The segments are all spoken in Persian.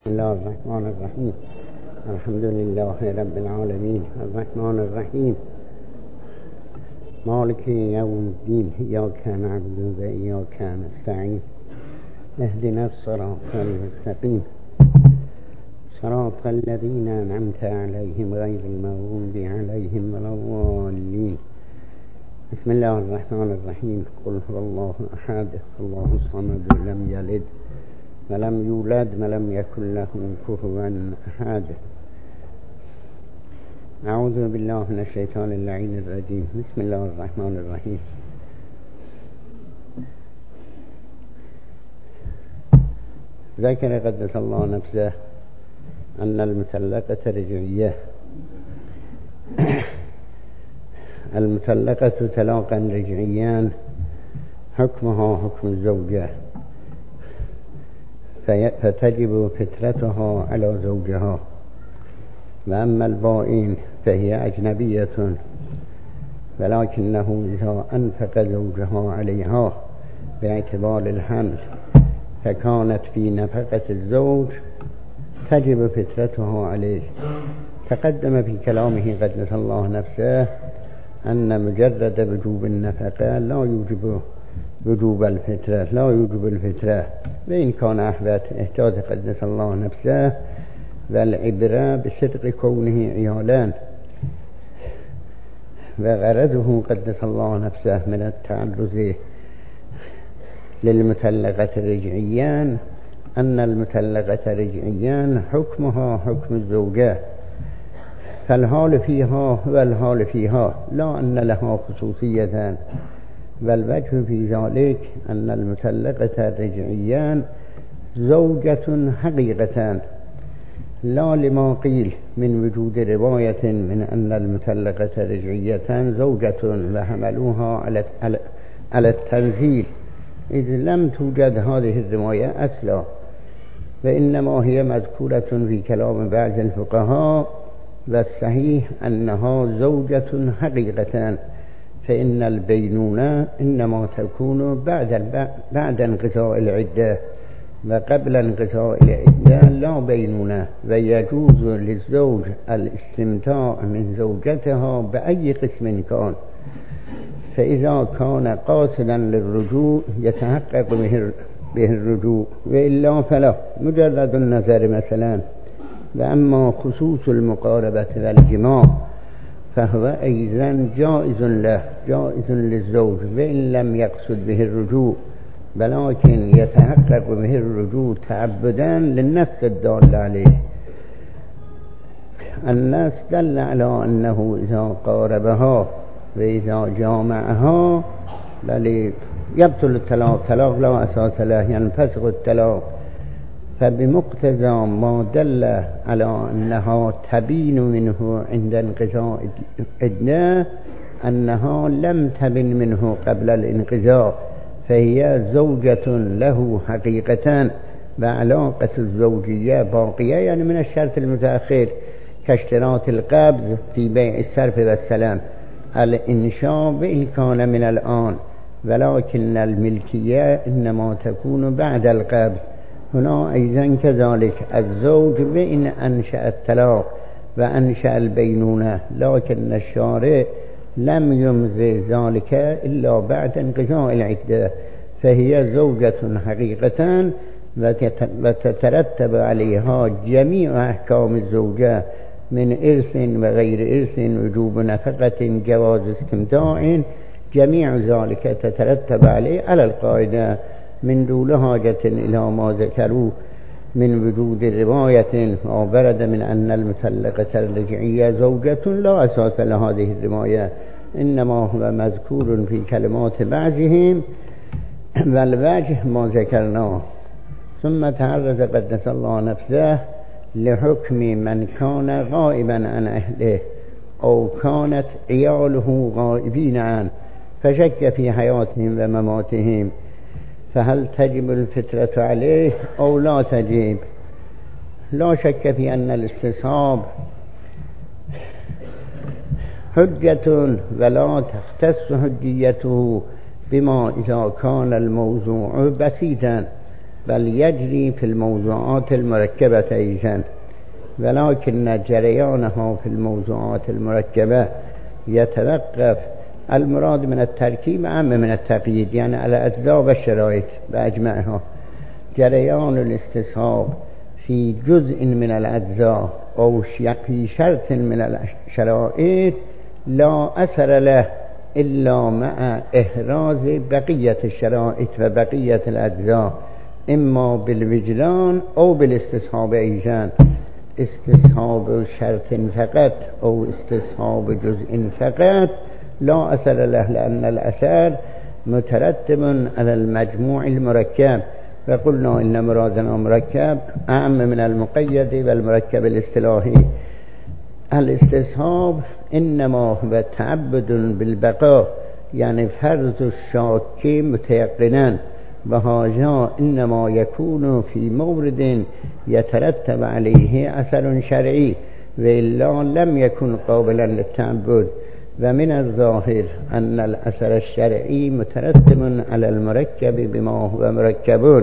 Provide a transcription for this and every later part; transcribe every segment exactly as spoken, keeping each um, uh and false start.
الله الرحمن الرحيم. الحمد لله رب العالمين الرحمن الرحيم مالك يوم الدين إياك نعبد وإياك نستعين اهدنا الصراط المستقيم صراط الذين أنعمت عليهم غير المغضوب عليهم ولا الضالين. بسم الله الرحمن الرحيم. قل هو الله أحد الله الصمد لم يلد ولم يولد ولم يكن له كفوا أحد. أعوذ بالله من الشيطان اللعين الرجيم. بسم الله الرحمن الرحيم. ذكر قدس الله نفسه أن المطلقة رجعية. المطلقة طلاقا رجعيا حكمها حكم الزوجة، فتجب فترتها على زوجها. وأما البائن فهي أجنبية، ولكنه إذا أنفق زوجها عليها باعتبار الحمل فكانت في نفقة الزوج تجب فترتها عليه. تقدم في كلامه قدس الله نفسه أن مجرد وجوب النفقة لا يوجب وجوب الفترة لا يوجب الفترة وإن كان أحبت احتاج قدس الله نفسه، والعبرة بصدق كونه عيالان. وغرضه قدس الله نفسه من التعرض للمطلقة رجعيا أن المطلقة رجعيا حكمها حكم الزوجة، فالحال فيها والحال فيها لا أن لها خصوصية. والوجه في ذلك أن المطلقة رجعيا زوجة حقيقة، لا لما قيل من وجود رواية من أن المطلقة رجعية زوجة وحملوها على التنزيل، إذ لم توجد هذه الرواية أصلا، وإنما هي مذكورة في كلام بعض الفقهاء، والصحيح أنها زوجة حقيقة، فإن البينونة إنما تكون بعد بعد انقضاء العدة، وقبل انقضاء العدة لا بينونة. ويجوز للزوج الاستمتاع من زوجتها بأي قسم كان، فإذا كان قاصدا للرجوع يتحقق به الرجوع، وإلا فلا مجرد النظر مثلا. وأما خصوص المقاربة والجماع فهو أيضا جائز له جائز للزوج وإن لم يقصد به الرجوع، ولكن يتحقق به الرجوع تعبدا للنص الدال عليه. النص دل على أنه إذا قاربها وإذا جامعها بل يبطل الطلاق، طلاق لا أساس له، ينفسخ الطلاق. فبمقتضى ما دل على أنها تبين منه عند انقضاء العدة أنها لم تبن منه قبل الانقضاء، فهي زوجة له حقيقة، وعلاقة الزوجية باقية، يعني من الشرط المتأخر كاشتراط القبض في بيع الصرف والسلام، الإنشاء وإن كان من الآن، ولكن الملكية إنما تكون بعد القبض. هنا أيضا كذلك الزوج وإن أنشأ الطلاق وأنشأ البينونة، لكن الشارع لم يمضي ذلك إلا بعد انقضاء العدة، فهي زوجة حقيقة، وتترتب عليها جميع أحكام الزوجة من إرث وغير إرث، وجوب نفقة، جواز استمتاع، جميع ذلك تترتب عليه على القاعدة من دون حاجة إلى ما ذكروا من وجود رواية وبرد من أن المطلقة الرجعية زوجة لا أساس لهذه الرواية، إنما هو مذكور في كلمات بعضهم، والوجه ما ذكرناه. ثم تعرض قدس الله نفسه لحكم من كان غائبا عن أهله أو كانت عياله غائبين عنه فشك في حياتهم ومماتهم، فهل تجب الفترة عليه أو لا تجب؟ لا شك في أن الاستصحاب حجة، ولا تختص حجيته بما إذا كان الموضوع بسيطا، بل يجري في الموضوعات المركبة أيضا، ولكن جريانها في الموضوعات المركبة يتوقف. المراد من التركيب أعم من التقييد، يعني على أجزاء والشرائط بأجمعها. جريان الاستصحاب في جزء من الأجزاء أو في شرط من الشرائط لا أثر له إلا مع إحراز بقية الشرائط وبقية الأجزاء، إما بالوجدان أو بالاستصحاب أيضا. استصحاب شرط فقط أو استصحاب جزء فقط لا أثر له، لأن الأثر مترتب على المجموع المركب، وقلنا إن مرادنا مركب أعم من المقيد والمركب الاصطلاحي. الاستصحاب إنما هو تعبد بالبقاء، يعني فرض الشاك متيقنا، وهذا إنما يكون في مورد يترتب عليه أثر شرعي، وإلا لم يكن قابلا للتعبد. ومن الظاهر أن الأثر الشرعي مترتب على المركب بما هو مركب.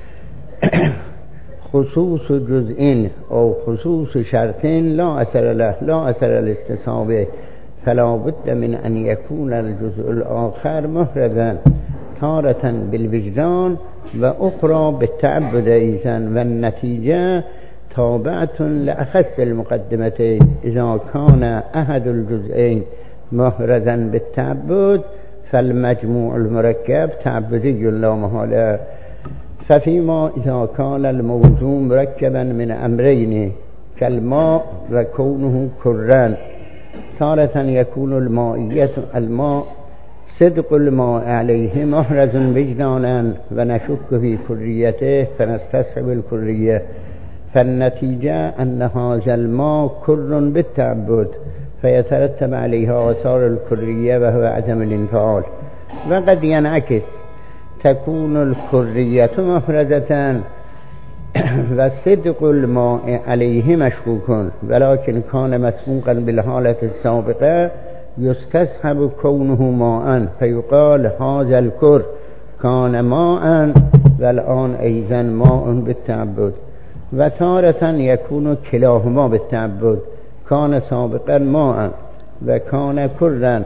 خصوص جزء أو خصوص شرط لا أثر له، لا أثر الاستصحاب، فلا بد من أن يكون الجزء الآخر مفردا، تارة بالوجدان وأخرى بالتعبد أيضا، والنتيجة تابعة لأخص المقدمتين. إذا كان أحد الجزئين مفردا بالتعبد فالمجموع المركب تعبدي لا محالة. ففيما إذا كان الموضوع مركبا من أمرين كالماء وكونه كرا، تارة يكون المائية الماء صدق الماء عليه محرز وجدانا ونشك في كريته فنستصحب الكرية، فالنتيجة أن هذا الماء كر بالتعبد فيترتب عليها آثار الكرية وهو عدم الانفعال. وقد ينعكس، تكون الكرية مفرزة وصدق الماء عليه مشكوك، ولكن كان مسبوقا بالحالة السابقة يستصحب كونه ماء، فيقال هذا الكر كان ماء والآن أيضا ماء بالتعبد. وتارة يكون كلاهما بالتعبد، كان سابقا ماء وكان كرا،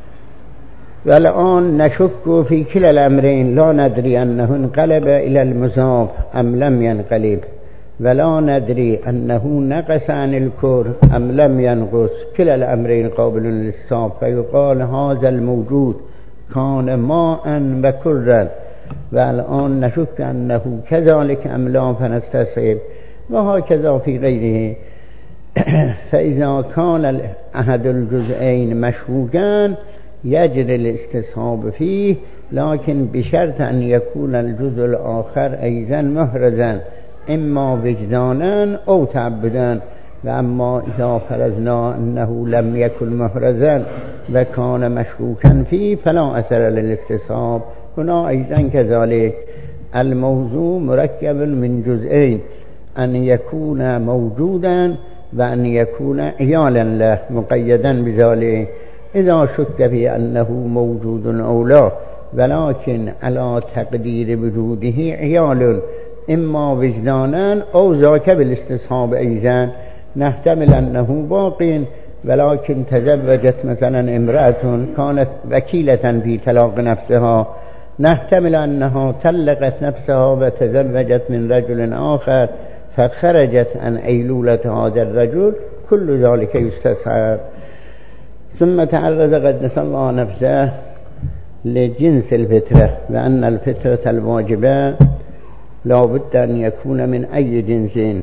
والآن نشك في كلا الأمرين، لا ندري أنه انقلب إلى المضاف أم لم ينقلب، ولا ندري أنه نقص عن الكر أم لم ينقص. كلا الأمرين قابل للصاب، فيقال هذا الموجود كان ماء وكرا، والآن نشك أنه كذلك أم لا فنستصحب، وهكذا في غيره. فإذا كان أحد الجزئين مشكوكا يجري الاستصحاب فيه، لكن بشرط أن يكون الجزء الآخر أيضا محرزا، إما وجدانا أو تعبدا. وأما إذا فرضنا أنه لم يكن محرزا وكان مشكوكا فيه فلا أثر للاستصحاب. هنا أيضا كذلك، الموضوع مركب من جزئين، أن يكون موجودا وأن يكون عيالا له مقيدا بذلك. إذا شك في أنه موجود أو لا، ولكن على تقدير وجوده عيال إما وجدانا أو ذاك بالاستصحاب أيضا، نحتمل أنه باق، ولكن تزوجت مثلا امرأة كانت وكيلة في طلاق نفسها، نحتمل أنها طلقت نفسها وتزوجت من رجل آخر فخرجت عن أيلولة هذا الرجل، كل ذلك يستصحب. ثم تعرض قدس الله نفسه لجنس الفترة، وأن الفترة الواجبة لا بد أن يكون من أي جنس.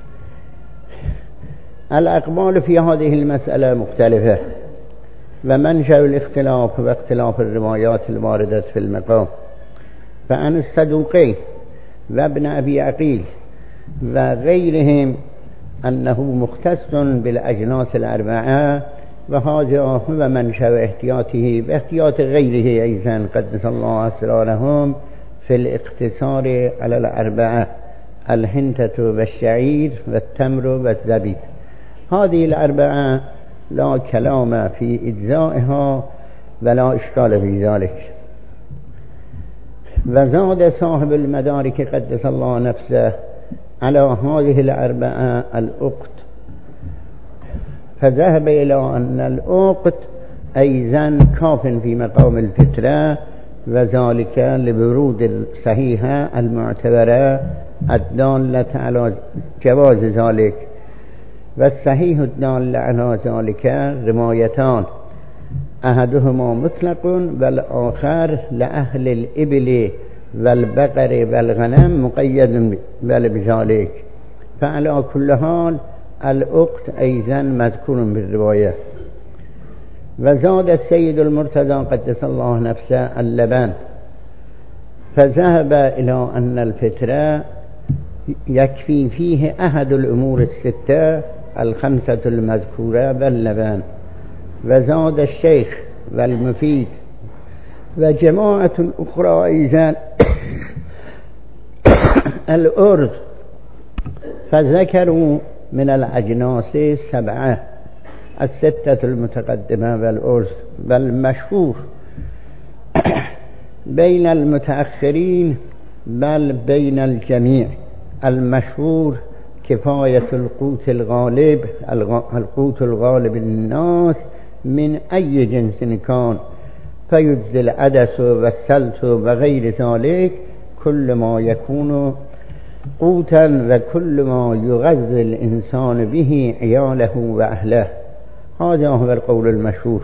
الأقوال في هذه المسألة مختلفة، ومنشأ الاختلاف واختلاف الروايات الواردة في المقام. فعن الصدوقي وابن أبي عقيل وغيرهم أنه مختص بالأجناس الأربعة، وهذا هو منشأ احتياطه واحتياط غيره أيضا قدس الله أسرارهم في الاقتصار على الأربعة: الحنطة والشعير والتمر والزبيب. هذه الأربعة لا كلام في إجزائها ولا إشكال في ذلك. وزاد صاحب المدارك قدس الله نفسه على هذه الأربعة الأقت، فذهب إلى أن الأقت أيضا كاف في مقام الفترة، وذلك لورود الصحيحة المعتبرة الدالة على جواز ذلك. والصحيح الدال على ذلك روايتان، أحدهما مطلق والآخر لأهل الإبل والبقر والغنم مقيد بذلك. فعلى كل حال الأقت أيضا مذكور بالرواية. وزاد السيد المرتضى قدس الله نفسه اللبن، فذهب إلى أن الفطرة يكفي فيه أحد الأمور الستة الخمسة المذكورة باللبن. وزاد الشيخ والمفيد وجماعة أخرى أيضا الأرض، فذكروا من الأجناس سبعة، الستة المتقدمة والأرض. والمشهور بين المتأخرين بل بين الجميع، المشهور كفاية القوت الغالب، القوت الغالب للناس من أي جنس كان، فيجزي العدس والسلت وغير ذلك كل ما يكون قوتا وكل ما يغذي الإنسان به عياله وأهله. هذا هو القول المشهور.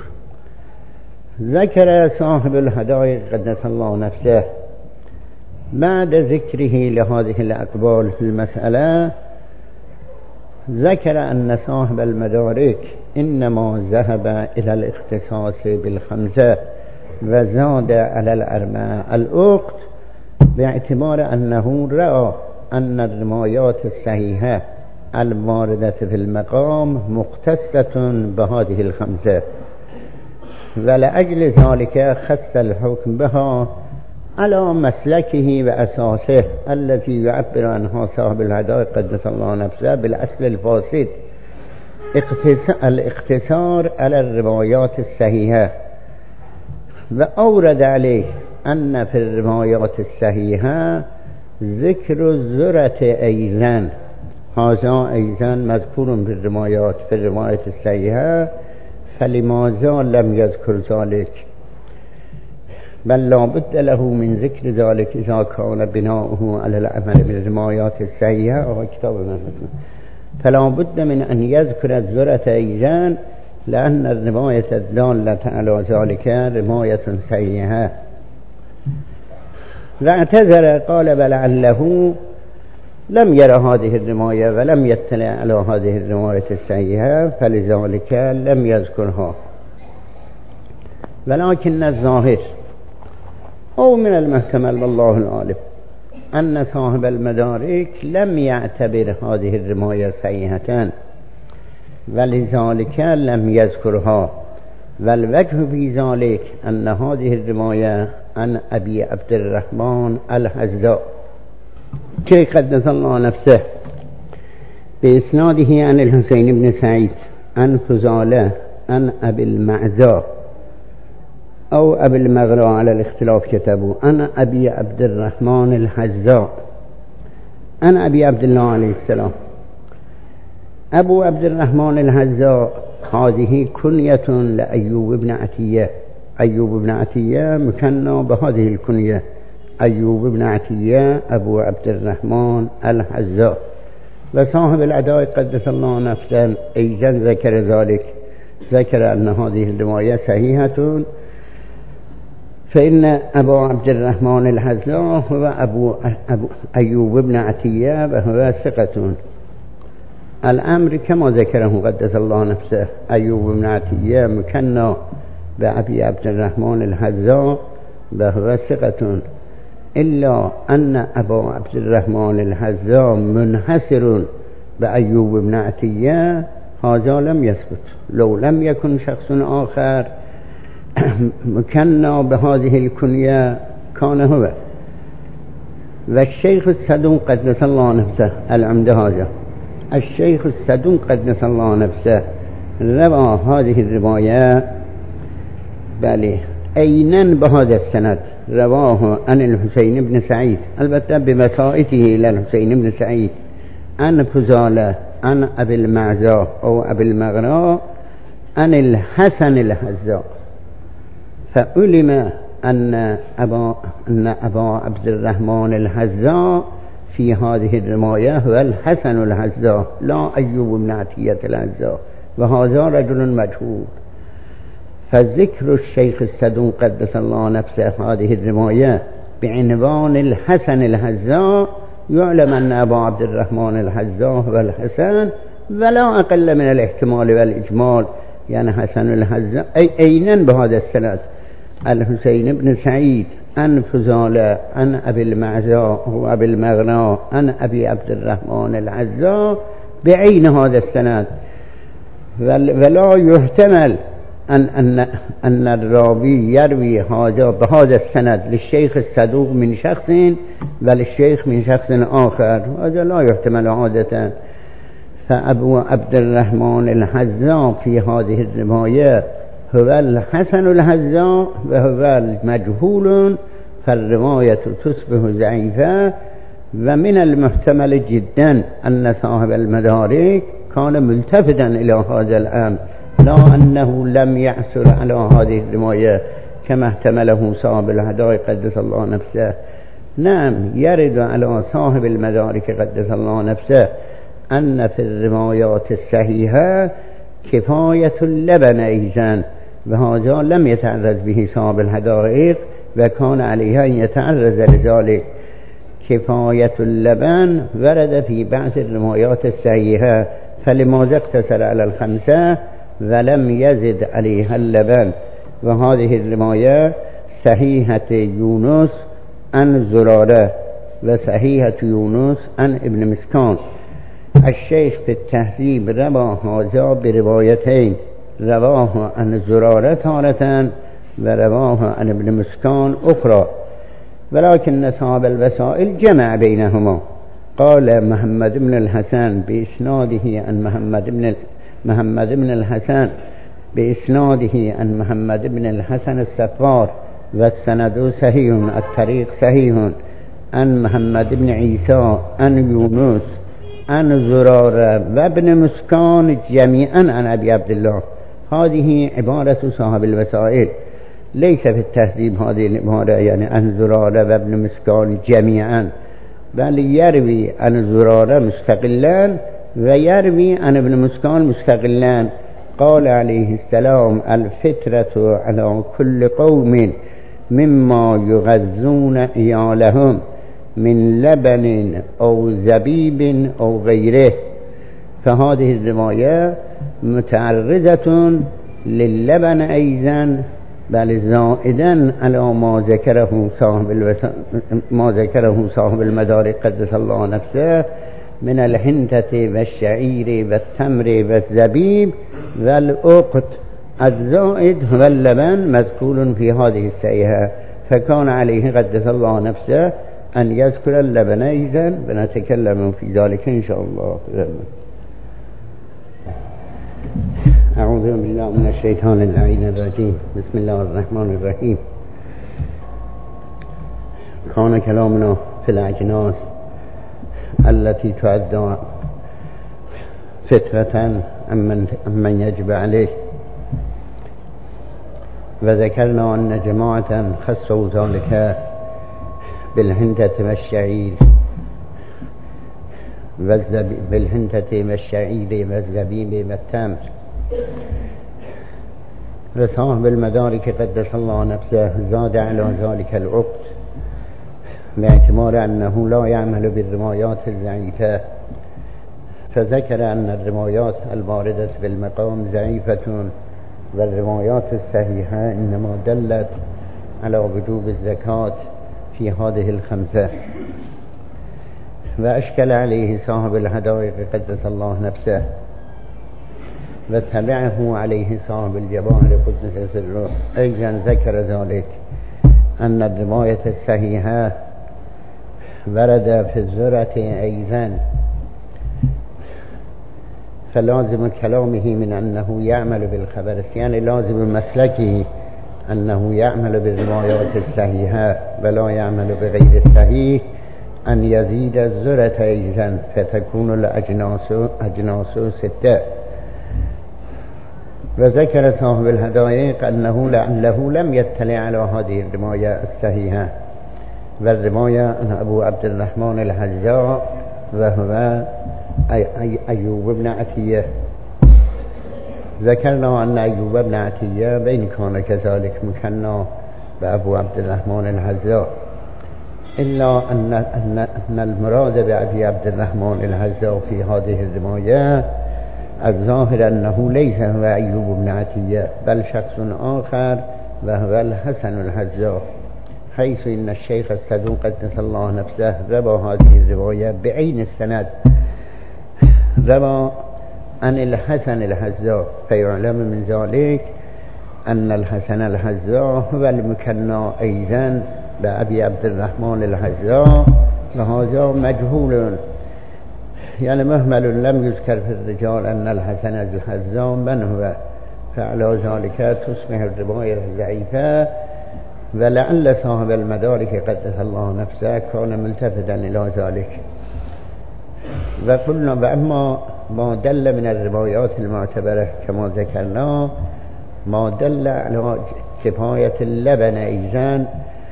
ذكر صاحب الهدايا قدس الله نفسه بعد ذكره لهذه الأقوال في المسألة، ذكر أن صاحب المدارك إنما ذهب إلى الاختصاص بالخمسة وزاد على الأربعة الأقت، باعتبار أنه رأى أن الروايات الصحيحة الواردة في المقام مختصة بهذه الخمسة، ولأجل ذلك خص الحكم بها على مسلكه وأساسه الذي يعبر عنه صاحب الهدايا قدس الله نفسه بالأصل الفاسد، الاقتصار على الروايات الصحيحة. وأورد عليه أن في الروايات الصحيحة ذكر الزرة أيضا، هذا أيضا مذكور في الروايات في الرواية الصحيحة، فلماذا لم يذكر ذلك؟ بل لا بد له من ذكر ذلك إذا كان بناؤه على العمل بالروايات الصحيحة أو كتاب المفهوم، فلا بد من أن يذكر الزرة أيضا، لأن الرواية الدالة على ذلك رواية صحيحة. واعتذر قال بلعله لم يرى هذه الرواية ولم يطلع على هذه الرواية الصحيحة فلذلك لم يذكرها. ولكن الظاهر أو من المحتمل والله العالم أن صاحب المدارك لم يعتبر هذه الرواية صحيحة ولذلك لم يذكرها. والوجه في ذلك أن هذه الرواية عن أبي عبد الرحمن الحذاء كي قدس الله نفسه بإسناده عن الحسين بن سعيد عن فضالة عن أبي المعزى أو أبي المغرى على الاختلاف كتبوا عن أبي عبد الرحمن الحذاء عن أبي عبد الله عليه السلام. أبو عبد الرحمن الحذاء هذه كنية لأيوب بن عتية، أيوب بن عتية مكنى بهذه الكنية، أيوب بن عتية أبو عبد الرحمن الحذاء. وصاحب العداية قدس الله نفسه أيضا ذكر ذلك، ذكر أن هذه الرواية صحيحة، فإن أبو عبد الرحمن الحذاء هو أبو, أبو أيوب بن عتية وهو ثقة. الأمر كما ذكره قدس الله نفسه، أيوب بن عتية مكنى بأبي عبد الرحمن الحذاء وهو ثقة، إلا أن أبو عبد الرحمن الحذاء منحسر بأيوب بن عتية، هذا لم يثبت. لو لم يكن شخص آخر مكنى بهذه الكنية كان هو. والشيخ الصدوق قدس الله نفسه العمد هذا، الشيخ الصدوق قدس الله نفسه روى هذه الرواية بله أينن بهذا السند رواه عن الحسين بن سعيد، البته بمسائته إلى الحسين بن سعيد، عن فضالة عن أبي المعزى أو أبي المغراء عن الحسن الحذاء، فعلم أن أبا, أن أبا عبد الرحمن الحذاء في هذه الرواية هو الحسن الحذاء لا أيوب بن عطية الحذاء، وهذا رجل مجهول. فذكر الشيخ الصدوق قدس الله نفسه هذه الرواية بعنوان الحسن الحذاء يعلم أن أبا عبد الرحمن الحذاء هو الحسن، ولا أقل من الاحتمال والإجمال، يعني حسن الحذاء أي أينا بهذا السند الحسين بن سعيد عن فضالة عن أبي المعزى وأبي المغراء عن أبي عبد الرحمن الحذاء بعين هذا السند، ولا يحتمل أن, أن, أن الراوي يروي هذا بهذا السند للشيخ الصدوق من شخص وللشيخ من شخص آخر، هذا لا يحتمل عادة. فأبو عبد الرحمن الحذاء في هذه الرواية هو الحسن الحذاء وهو المجهول، فالرواية تصبح ضعيفة. ومن المحتمل جدا أن صاحب المدارك كان ملتفتا إلى هذا الأمر، لا أنه لم يعثر على هذه الرواية كما احتمله صاحب الهدايا قدس الله نفسه. نعم، يرد على صاحب المدارك قدس الله نفسه أن في الروايات الصحيحة كفاية اللبن أيضا، وهذا لم يتعرض به صاحب الحدائق وكان عليها أن يتعرض لذلك. كفاية اللبن ورد في بعض الروايات الصحيحة، فلماذا اقتصر على الخمسة ولم يزد عليها اللبن؟ وهذه الرواية صحيحة يونس عن زرارة وصحيحة يونس عن ابن مسكان. الشيخ في التهذيب رواه هذا بروايتين، رواه عن زرارة تارة ورواه عن ابن مسكان أخرى، ولكن صاحب الوسائل جمع بينهما. قال محمد بن الحسن بإسناده عن محمد بن محمد بن الحسن بإسناده عن محمد بن الحسن السفار، والسند صحيح، الطريق صحيح، عن محمد بن عيسى عن يونس عن زرارة وابن مسكان جميعا عن أبي عبد الله. هذه عبارة صاحب الوسائل، ليس في التهذيب هذه العبارة يعني عن زرارة وابن مسكان جميعا، بل يروي عن زرارة مستقلا ويروي عن ابن مسكان مستقلا. قال عليه السلام: الفطرة على كل قوم مما يغذون عيالهم من لبن أو زبيب أو غيره. فهذه الرواية متعرضة للبن أيضا، بل زائدا على ما ذكره صاحب الوس... ما ذكره صاحب المدارك قدس الله نفسه من الحنطة والشعير والتمر والزبيب والأقط. الزائد هو اللبن مذكور في هذه الصحيحة، فكان عليه قدس الله نفسه أن يذكر اللبن أيضا، ونتكلم في ذلك إن شاء الله. أعوذ بالله من الشيطان اللعين الرجيم. بسم الله الرحمن الرحيم. كان كلامنا في الأجناس التي تعد فترة أمن, أمن يجب عليه، وذكرنا أن جماعة خصوا ذلك بالهندة والشعير والزبيب بالهندة والشعير والزبيب والتمر. وصاحب المدارك قدس الله نفسه زاد على ذلك العقد باعتبار أنه لا يعمل بالروايات الضعيفة، فذكر أن الروايات الواردة بالمقام ضعيفة، والروايات الصحيحة إنما دلت على وجوب الزكاة في هذه الخمسة. وأشكل عليه صاحب الحدائق قدس الله نفسه، وتبعه عليه صاحب الجواهر قدس سره أيضا ذكر ذلك، أن الرواية الصحيحة ورد في الزرعة أيضا، فلازم كلامه من أنه يعمل بالخبر، يعني لازم مسلكه أنه يعمل بالروايات الصحيحة ولا يعمل بغير الصحيح أن يزيد الزرة أيضا فتكون الأجناس أجناس ستة. وذكر صاحب الهدايق أنه لعله لم يطلع على هذه الرواية الصحيحة، والرواية عن أبو عبد الرحمن الحذاء وهو أيوب بن عتية. ذكرنا أن أيوب بن عتية بين كان كذلك مكنى بأبو عبد الرحمن الحذاء، إلا أن, أن, أن المراد بأبي عبد الرحمن الحذاء في هذه الرواية الظاهر أنه ليس هو أيوب بن عتية بل شخص آخر وهو الحسن الحذاء، حيث إن الشيخ الصدوق قدس الله نفسه روى هذه الرواية بعين السند، روى عن الحسن الحذاء، فيعلم من ذلك أن الحسن الحذاء هو المكنى أيضا بأبي عبد الرحمن الحذاء، وهذا مجهول يعني مهمل لم يذكر في الرجال أن الحسن الحذاء من هو، فعلى ذلك تصبح الرواية ضعيفة. ولعل صاحب المدارك قدس الله نفسه كان ملتفتا إلى ذلك. وقلنا وأما ما دل من الروايات المعتبرة كما ذكرنا ما دل على كفاية اللبن أيضا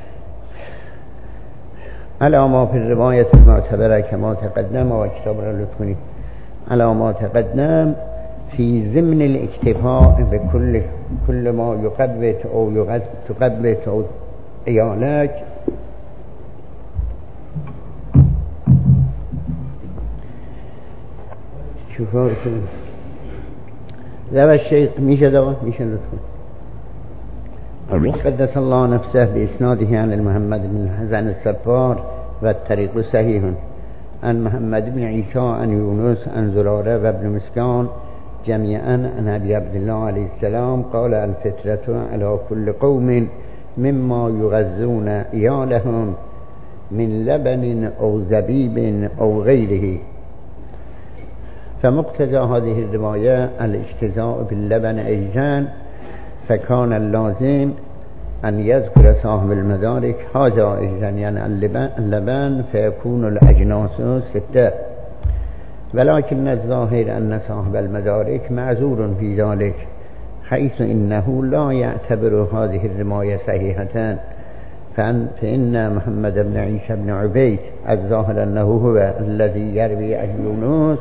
على ما في الرواية المعتبرة كما تقدم وكتاب لطفني على ما تقدم في ضمن الاكتفاء بكل كل ما يقبت أو تقبت أو عيالك. شوفوا ذا الشيخ ميشا دوا ميشا لطفني قدس الله نفسه بإسناده عن المحمد بن الحسن السفار والطريق صحيح عن محمد بن عيسى عن يونس عن زرارة وابن مسكان جميعا عن أبي عبد الله عليه السلام قال الفطرة على كل قوم مما يغذون عيالهم من لبن أو زبيب أو غيره. فمقتضى هذه الرواية الاجتزاء باللبن أيضا، فكان اللازم أن يذكر صاحب المدارك هذا أيضا يعني اللبن فيكون الأجناس ستة. ولكن الظاهر أن صاحب المدارك معذور في ذلك، حيث إنه لا يعتبر هذه الرواية صحيحة، فإن محمد بن عيسى بن عبيد الظاهر أنه هو الذي يروي عن يونس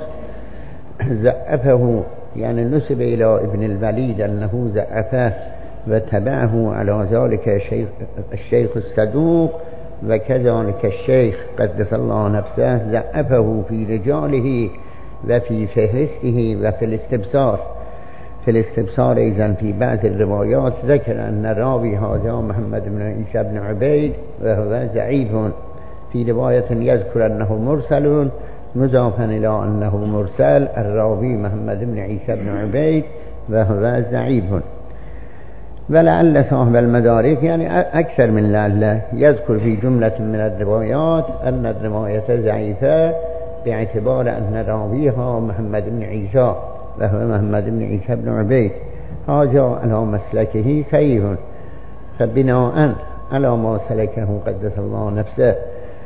زعفه، يعني نسب إلى ابن الوليد أنه زعفه وتبعه على ذلك الشيخ, الشيخ الصدوق، وكذلك الشيخ قدس الله نفسه زعفه في رجاله وفي فهرسته وفي الاستبصار. في الاستبصار إذن في بعض الروايات ذكر أن راوي هذا محمد بن عيسى بن عبيد وهو ضعيف، في رواية يذكر أنه مرسل مضافا إلى أنه مرسل الراوي محمد بن عيسى بن عبيد وهو ضعيف. ولعل صاحب المدارك يعني أكثر من لعل يذكر في جملة من الروايات أن الرواية ضعيفة باعتبار أن راويها محمد بن عيسى وهو محمد بن عيسى بن عبيد، هذا على مسلكه صحيح. فبناء على ما سلكه قدس الله نفسه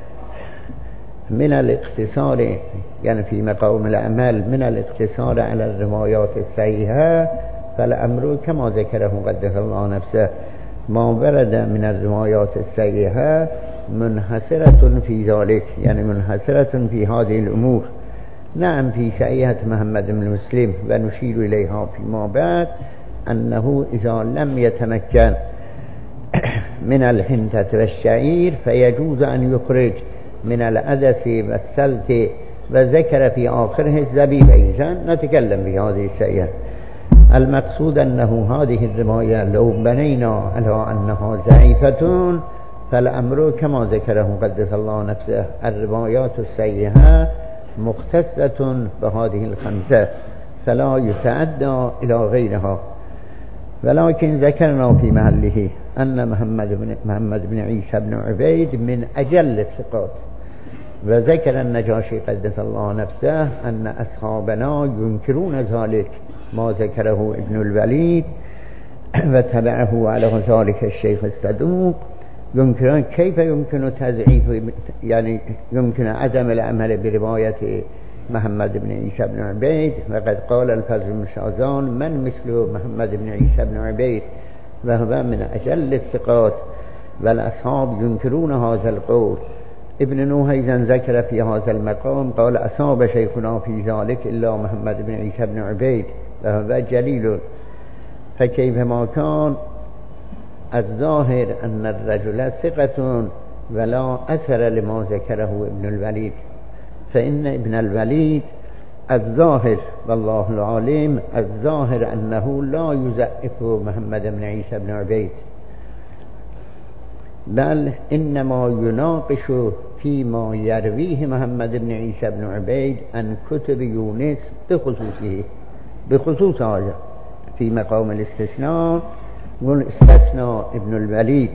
من الاقتصار يعني في مقام العمل من الاقتصار على الروايات الصحيحة، فالأمر كما ذكره قدس الله نفسه ما ورد من الروايات الصحيحة منحصرة في ذلك، يعني منحصرة في هذه الأمور. نعم في صحيحة محمد بن مسلم، ونشير إليها فيما بعد أنه إذا لم يتمكن من الحنطة والشعير فيجوز أن يخرج من العدس والسلت، وذكر في آخره الزبيب أيضا. نتكلم في هذه الشيء. المقصود أنه هذه الرواية لو بنينا على أنها ضعيفة فالأمر كما ذكره قدس الله نفسه الروايات الصحيحة مختصة بهذه الخمسة فلا يتعدى إلى غيرها. ولكن ذكرنا في محله أن محمد بن, محمد بن عيسى بن عبيد من أجل الثقات، وذكر النجاشي قدس الله نفسه أن أصحابنا ينكرون ذلك ما ذكره ابن الوليد و تبعه على ذلك الشيخ الصدوق يمكن كيف يمكن تضعيف يعني يمكن عدم العمل برواية محمد بن عيسى بن عبيد. وقد قال الفضل بن شازان من مثل محمد بن عيسى بن عبيد وهو من أجل الثقات والأصحاب ينكرون هذا القول. ابن نوح أيضا ذكر في هذا المقام قال أصاب شيخنا في ذلك إلا محمد بن عيسى بن عبيد وهو جليل. فكيف ما كان الظاهر أن الرجل ثقة ولا أثر لما ذكره ابن الوليد، فإن ابن الوليد الظاهر والله العالم الظاهر أنه لا يضعف محمد بن عيسى بن عبيد، بل إنما يناقش فيما يرويه محمد بن عيسى بن عبيد عن كتب يونس بخصوصه بخصوص هذا في مقام الاستثناء. والاستثناء ابن الوليد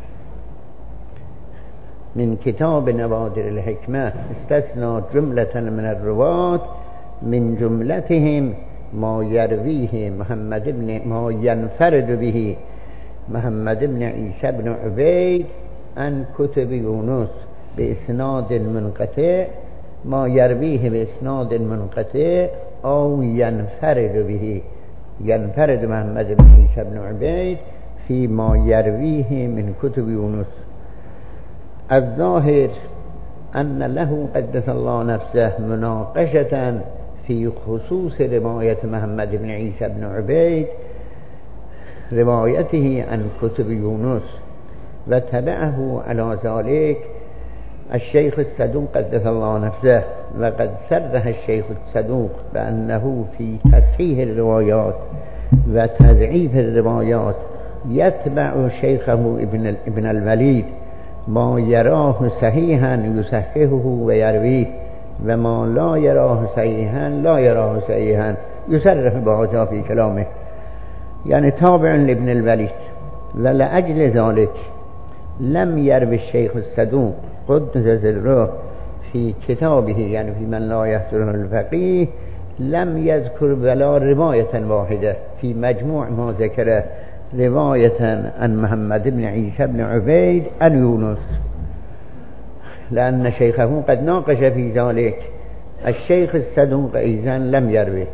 من كتاب نوادر الحكمة استثنى جملة من الرواة من جملتهم ما يرويه محمد بن ما ينفرد به محمد بن عيسى بن عبيد عن كتب يونس بإسناد منقطع، ما يرويه بإسناد منقطع أو ينفرد به ينفرد محمد بن عيسى بن عبيد فيما يرويه من كتب يونس. الظاهر أن له قدس الله نفسه مناقشة في خصوص رواية محمد بن عيسى بن عبيد روايته عن كتب يونس، وتبعه على ذلك الشيخ الصدوق قدس الله نفسه. وقد صرح الشيخ الصدوق بأنه في تصحيح الروايات وتضعيف الروايات يتبع شيخه ابن, ابن الوليد ما يراه صحيحا يصححه ويرويه وما لا يراه صحيحا لا يراه صحيحا يصرح بهذا في كلامه، يعني تابع لابن الوليد. ولأجل ذلك لم يروي الشيخ الصدوق قدس سره في كتابه يعني في من لا يحضره الفقيه لم يذكر ولا رواية واحدة في مجموع ما ذكره رواية عن محمد بن عيسى بن عبيد عن يونس، لأن شيخه قد ناقش في ذلك. الشيخ الصدوق أيضا لم يروي،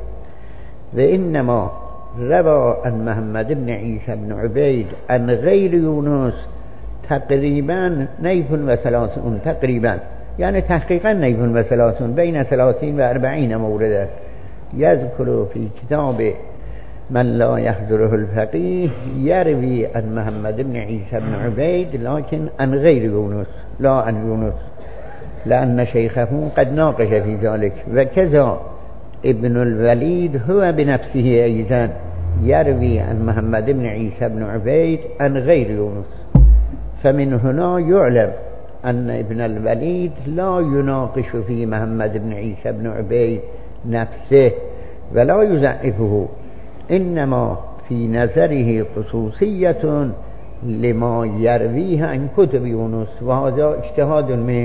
وإنما روى عن محمد بن عيسى بن عبيد عن غير يونس تقريبا نيف وثلاثون تقريبا يعني تحقيقا نيف وثلاثون بين ثلاثين وأربعين موردا يذكر في كتاب من لا يحضره الفقيه يروي عن محمد بن عيسى بن عبيد لكن عن غير يونس لا عن يونس، لأن شيخه قد ناقش في ذلك. وكذا ابن الوليد هو بنفسه أيضا يروي عن محمد بن عيسى بن عبيد عن غير يونس. فمن هنا يعلم أن ابن الوليد لا يناقش في محمد بن عيسى بن عبيد نفسه ولا يضعفه، إنما في نظره خصوصية لما يرويه عن كتب يونس، وهذا اجتهاد من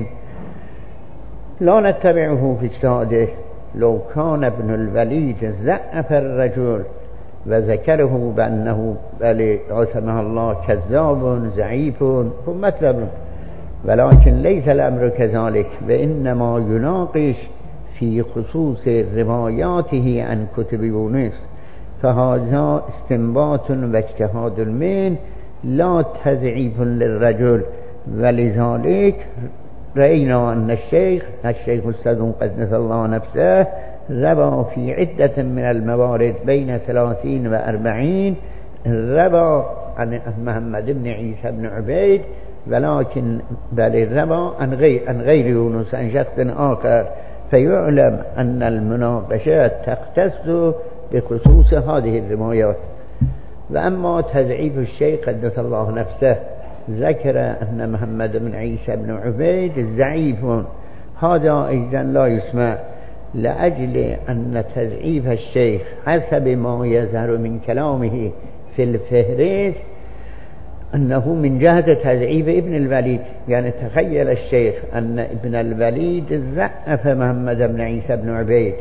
لا نتبعه في اجتهاده. لو كان ابن الوليد ضعف الرجل وذكره بأنه بل عصمه الله كذاب ضعيف فمطلب، ولكن ليس الأمر كذلك، وإنما يناقش في خصوص رواياته عن كتب يونس، فهذا استنباط واجتهاد من لا تضعيف للرجل. ولذلك رأينا أن الشيخ الشيخ الصدوق قدس الله نفسه روى في عدة من الموارد بين ثلاثين وأربعين روى عن محمد بن عيسى بن عبيد، ولكن بل روى عن غير, عن غير يونس عن شخص آخر، فيعلم أن المناقشات تختص بخصوص هذه الروايات. وأما تضعيف الشيخ قدس الله نفسه ذكر أن محمد بن عيسى بن عبيد ضعيف، هذا أيضا لا يسمع، لأجل أن تضعيف الشيخ حسب ما يظهر من كلامه في الفهرست أنه من جهة تضعيف ابن الوليد. يعني تخيل الشيخ أن ابن الوليد ضعف محمد بن عيسى بن عبيد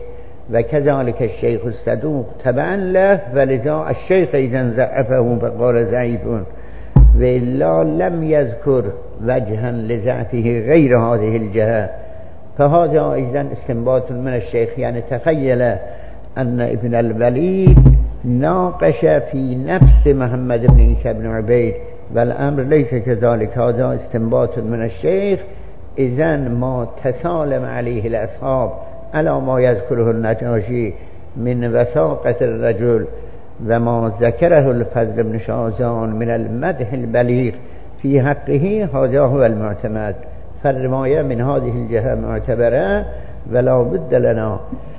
و كذلك الشيخ الصدوق تبعا له ولذا الشيخ إذا ضعفه فقال ضعيف وإلا لم يذكر وجها لضعفه غير هذه الجهة. فهذا إذن استنباط من الشيخ، يعني تخيل أن ابن الوليد ناقش في نفس محمد بن عيسى بن عبيد والأمر ليس كذلك. هذا استنباط من الشيخ. إذن ما تسالم عليه الأصحاب على ما يذكره النجاشي من وثاقة الرجل وما ذكره الفضل بن شازان من المدح البليغ في حقه، هذا هو المعتمد. فالرواية من هذه الجهة معتبرة ولا بد لنا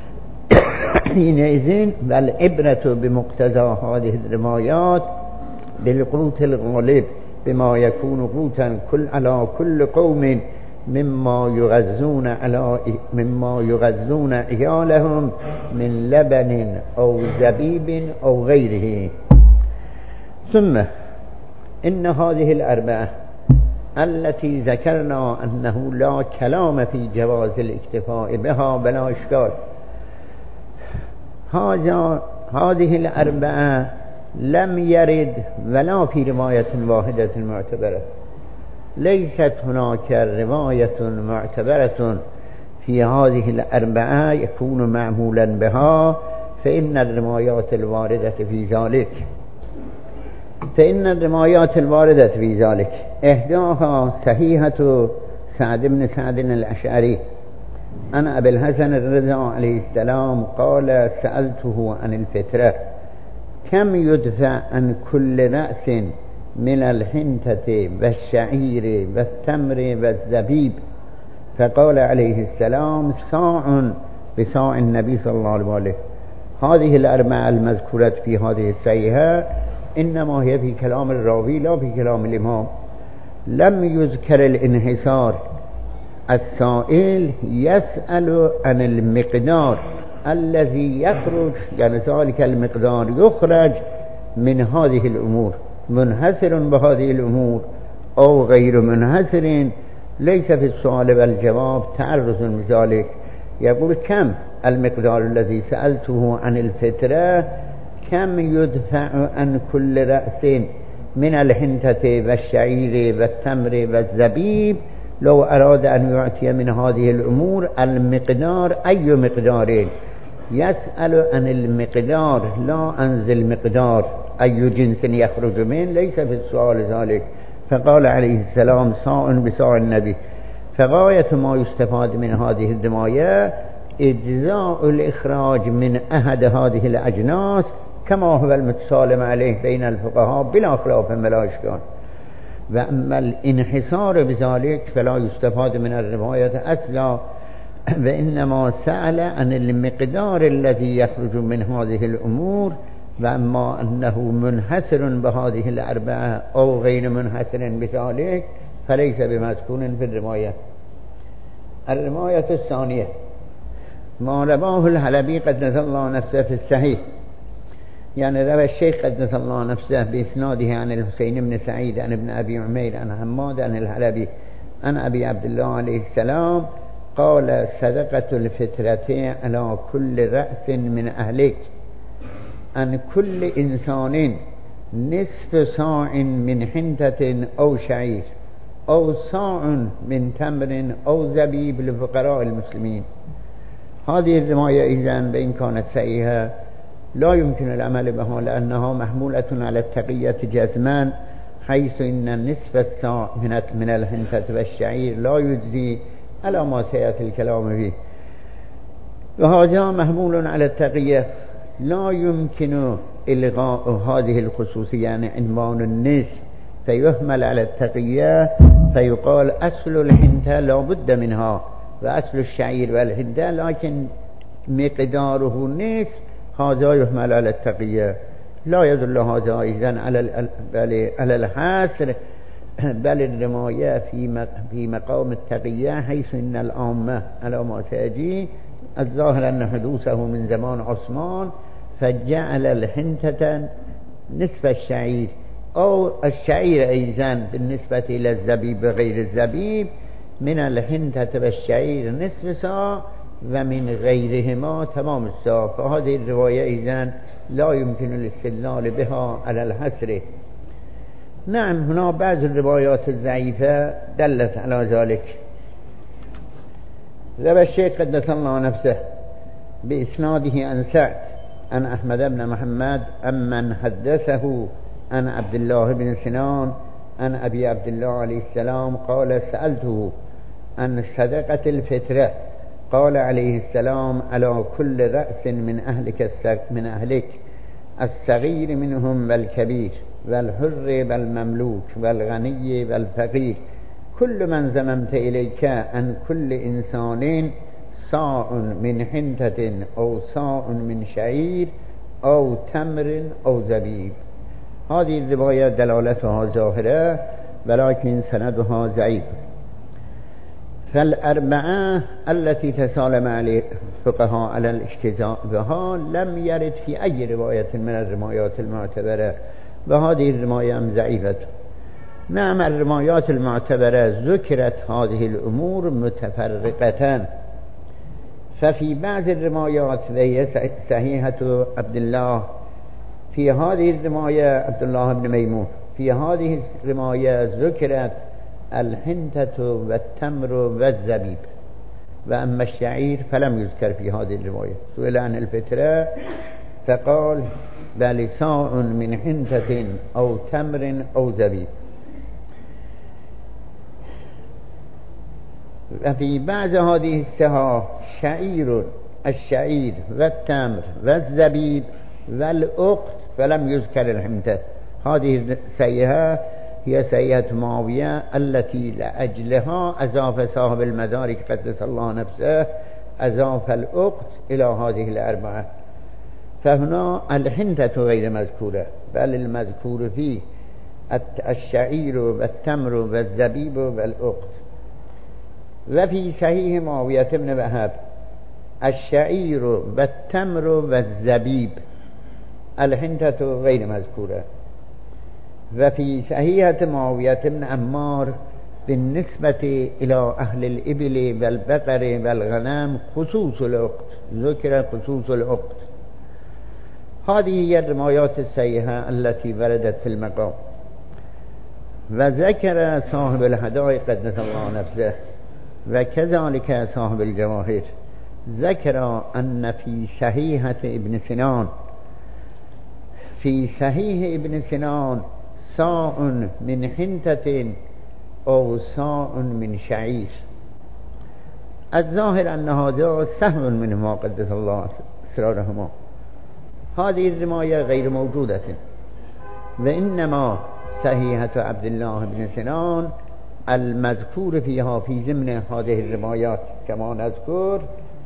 حينئذ والعبرة بمقتضى هذه الروايات بالقوت الغالب بما يكون قوتا كل على كل قوم مما يغذون على مما يغذون عيالهم من لبن أو زبيب أو غيره. ثم إن هذه الأربعة التي ذكرنا أنه لا كلام في جواز الاكتفاء بها بلا إشكال، هذا هذه الأربعة لم يرد ولا في رواية واحدة معتبرة. ليست هناك رواية معتبرة في هذه الأربعة يكون معمولا بها، فإن الروايات الواردة في ذلك فإن الروايات الواردة في ذلك إحداها صحيحة سعد بن سعد الأشعري أن أبي الحسن الرضا عليه السلام قال سألته عن الفطرة كم يدفع عن كل رأس من الحنطة والشعير والتمر والزبيب، فقال عليه السلام صاع بصاع النبي صلى الله عليه وسلم. هذه الأربعة المذكورة في هذه الصحيحة إنما هي في كلام الراوي لا في كلام الإمام. لم يذكر الانحصار. السائل يسأل عن المقدار الذي يخرج، يعني ذلك المقدار يخرج من هذه الأمور، منحصر بهذه الأمور أو غير منحصر. ليس في السؤال والجواب تعرض بذلك. يقول كم المقدار الذي سألته عن الفطرة، كم يدفع عن كل رأس من الحنطة والشعير والتمر والزبيب. لو أراد أن يعطي من هذه الأمور المقدار أي مقدار، يسأل عن المقدار لا عن ذي المقدار أي جنس يخرج منه، ليس في السؤال ذلك. فقال عليه السلام صاع بصاع النبي. فغاية ما يستفاد من هذه الرواية إجزاء الإخراج من أحد هذه الأجناس كما هو المتسالم عليه بين الفقهاء بلا خلاف ولا إشكال. وأما الانحصار بذلك فلا يستفاد من الرواية أصلا، وإنما سأل عن المقدار الذي يخرج من هذه الأمور. وأما أنه منحصر بهذه الأربعة أو غير منحصر بذلك فليس بمذكور في الرواية. الرواية الثانية ما رواه الحلبي قدس الله نفسه في الصحيح، يعني روى الشيخ قدس الله نفسه بإسناده عن الحسين بن سعيد عن ابن أبي عمير عن حماد عن الحلبي عن أبي عبد الله عليه السلام قال صدقة الفطرة على كل رأس من أهلك عن كل إنسان نصف صاع من حنطة أو شعير أو صاع من تمر أو زبيب لفقراء المسلمين. هذه الرواية إذن بإن كانت صحيحة لا يمكن العمل بها لأنها محمولة على التقية جزمان، حيث إن نصف الصاع من الحنطة والشعير لا يجزي على ما سيأتي الكلام فيه. وهذا محمول على التقية، لا يمكن إلغاء هذه الخصوصية، يعني عنوان النصف فيهمل على التقية فيقال أصل الحنطة لا بد منها وأصل الشعير والحنطة لكن مقداره نصف، هذا يهمل على التقية. لا يدل هذا إذن على على الحصر، بل الرواية في في مقام التقية، حيث إن العامة على ما تأتي الظاهر أن حدوثه من زمان عثمان فجعل الحنطة نصف الشعير أو الشعير أيضا بالنسبة إلى الزبيب غير الزبيب من الحنطة والشعير نصف صاع و من غیرهما تمام الصحاح. فهذه الرواية إذن لا يمكن الاستدلال بها على الحصر. نعم هنا بعض الروايات الضعيفة دلت على ذلك. روى الشيخ قدس الله نفسه بإسناده عن سعد عن أحمد بن محمد أمن حدثه عن عبد الله بن سنان عن أبي عبد الله عليه السلام قال سألته عن صدقة الفطرة قال عليه السلام على كل رأس من أهلك من أهلك الصغير منهم والكبير والحر والمملوك والغني والفقير كل من زممت إليك عن كل إنسان صاع من حنطة أو صاع من شعير أو تمر أو زبيب. هذه الرواية دلالتها ظاهرة ولكن سندها ضعيف. فالأربعة التي تسالم عليه الفقهاء على الاجتزاء بها لم يرد في أي رواية من الروايات المعتبرة، وهذه الرواية ضعيفة. نعم الروايات المعتبرة ذكرت هذه الأمور متفرقة، ففي بعض الروايات وهي صحيحة عبد الله، في هذه الرواية عبد الله بن ميمون، في هذه الرواية ذكرت الحنطة والتمر والزبيب، وأما الشعير فلم يذكر في هذه الرواية. سئل عن الفطرة فقال بل صاع من حنطة أو تمر أو زبيب. وفي بعض هذه الصحاح شعير الشعير والتمر والزبيب والأقط فلم يذكر الحنطة. هذه السيئة هي سيئة معاوية التي لأجلها أضاف صاحب المدارك قدس الله نفسه أضاف الأقط إلى هذه الأربعة. فهنا الحنطة غير مذكورة، بل المذكور فيه الشعير والتمر والزبيب والأقط. وفي صحيح معاوية بن وهب الشعير والتمر والزبيب، الحنطة غير مذكورة. وفي صحيحة معاوية بن عمار بالنسبة إلى أهل الإبل والبقر والغنم خصوص الأقط، ذكر خصوص الأقط. هذه هي الروايات الصحيحة التي وردت في المقام. وذكر صاحب الهدايا قدس الله نفسه وكذلك صاحب الجواهر ذكر أن في صحيحة ابن سنان في صحيح ابن سنان صاع من حنطة أو صاع من شعير. الظاهر أن هذا سهو منهما قدس الله أسرارهما. هذه الرواية غير موجودة، وإنما صحيحة عبد الله بن سنان المذكور فيها في ضمن هذه الروايات كما نذكر.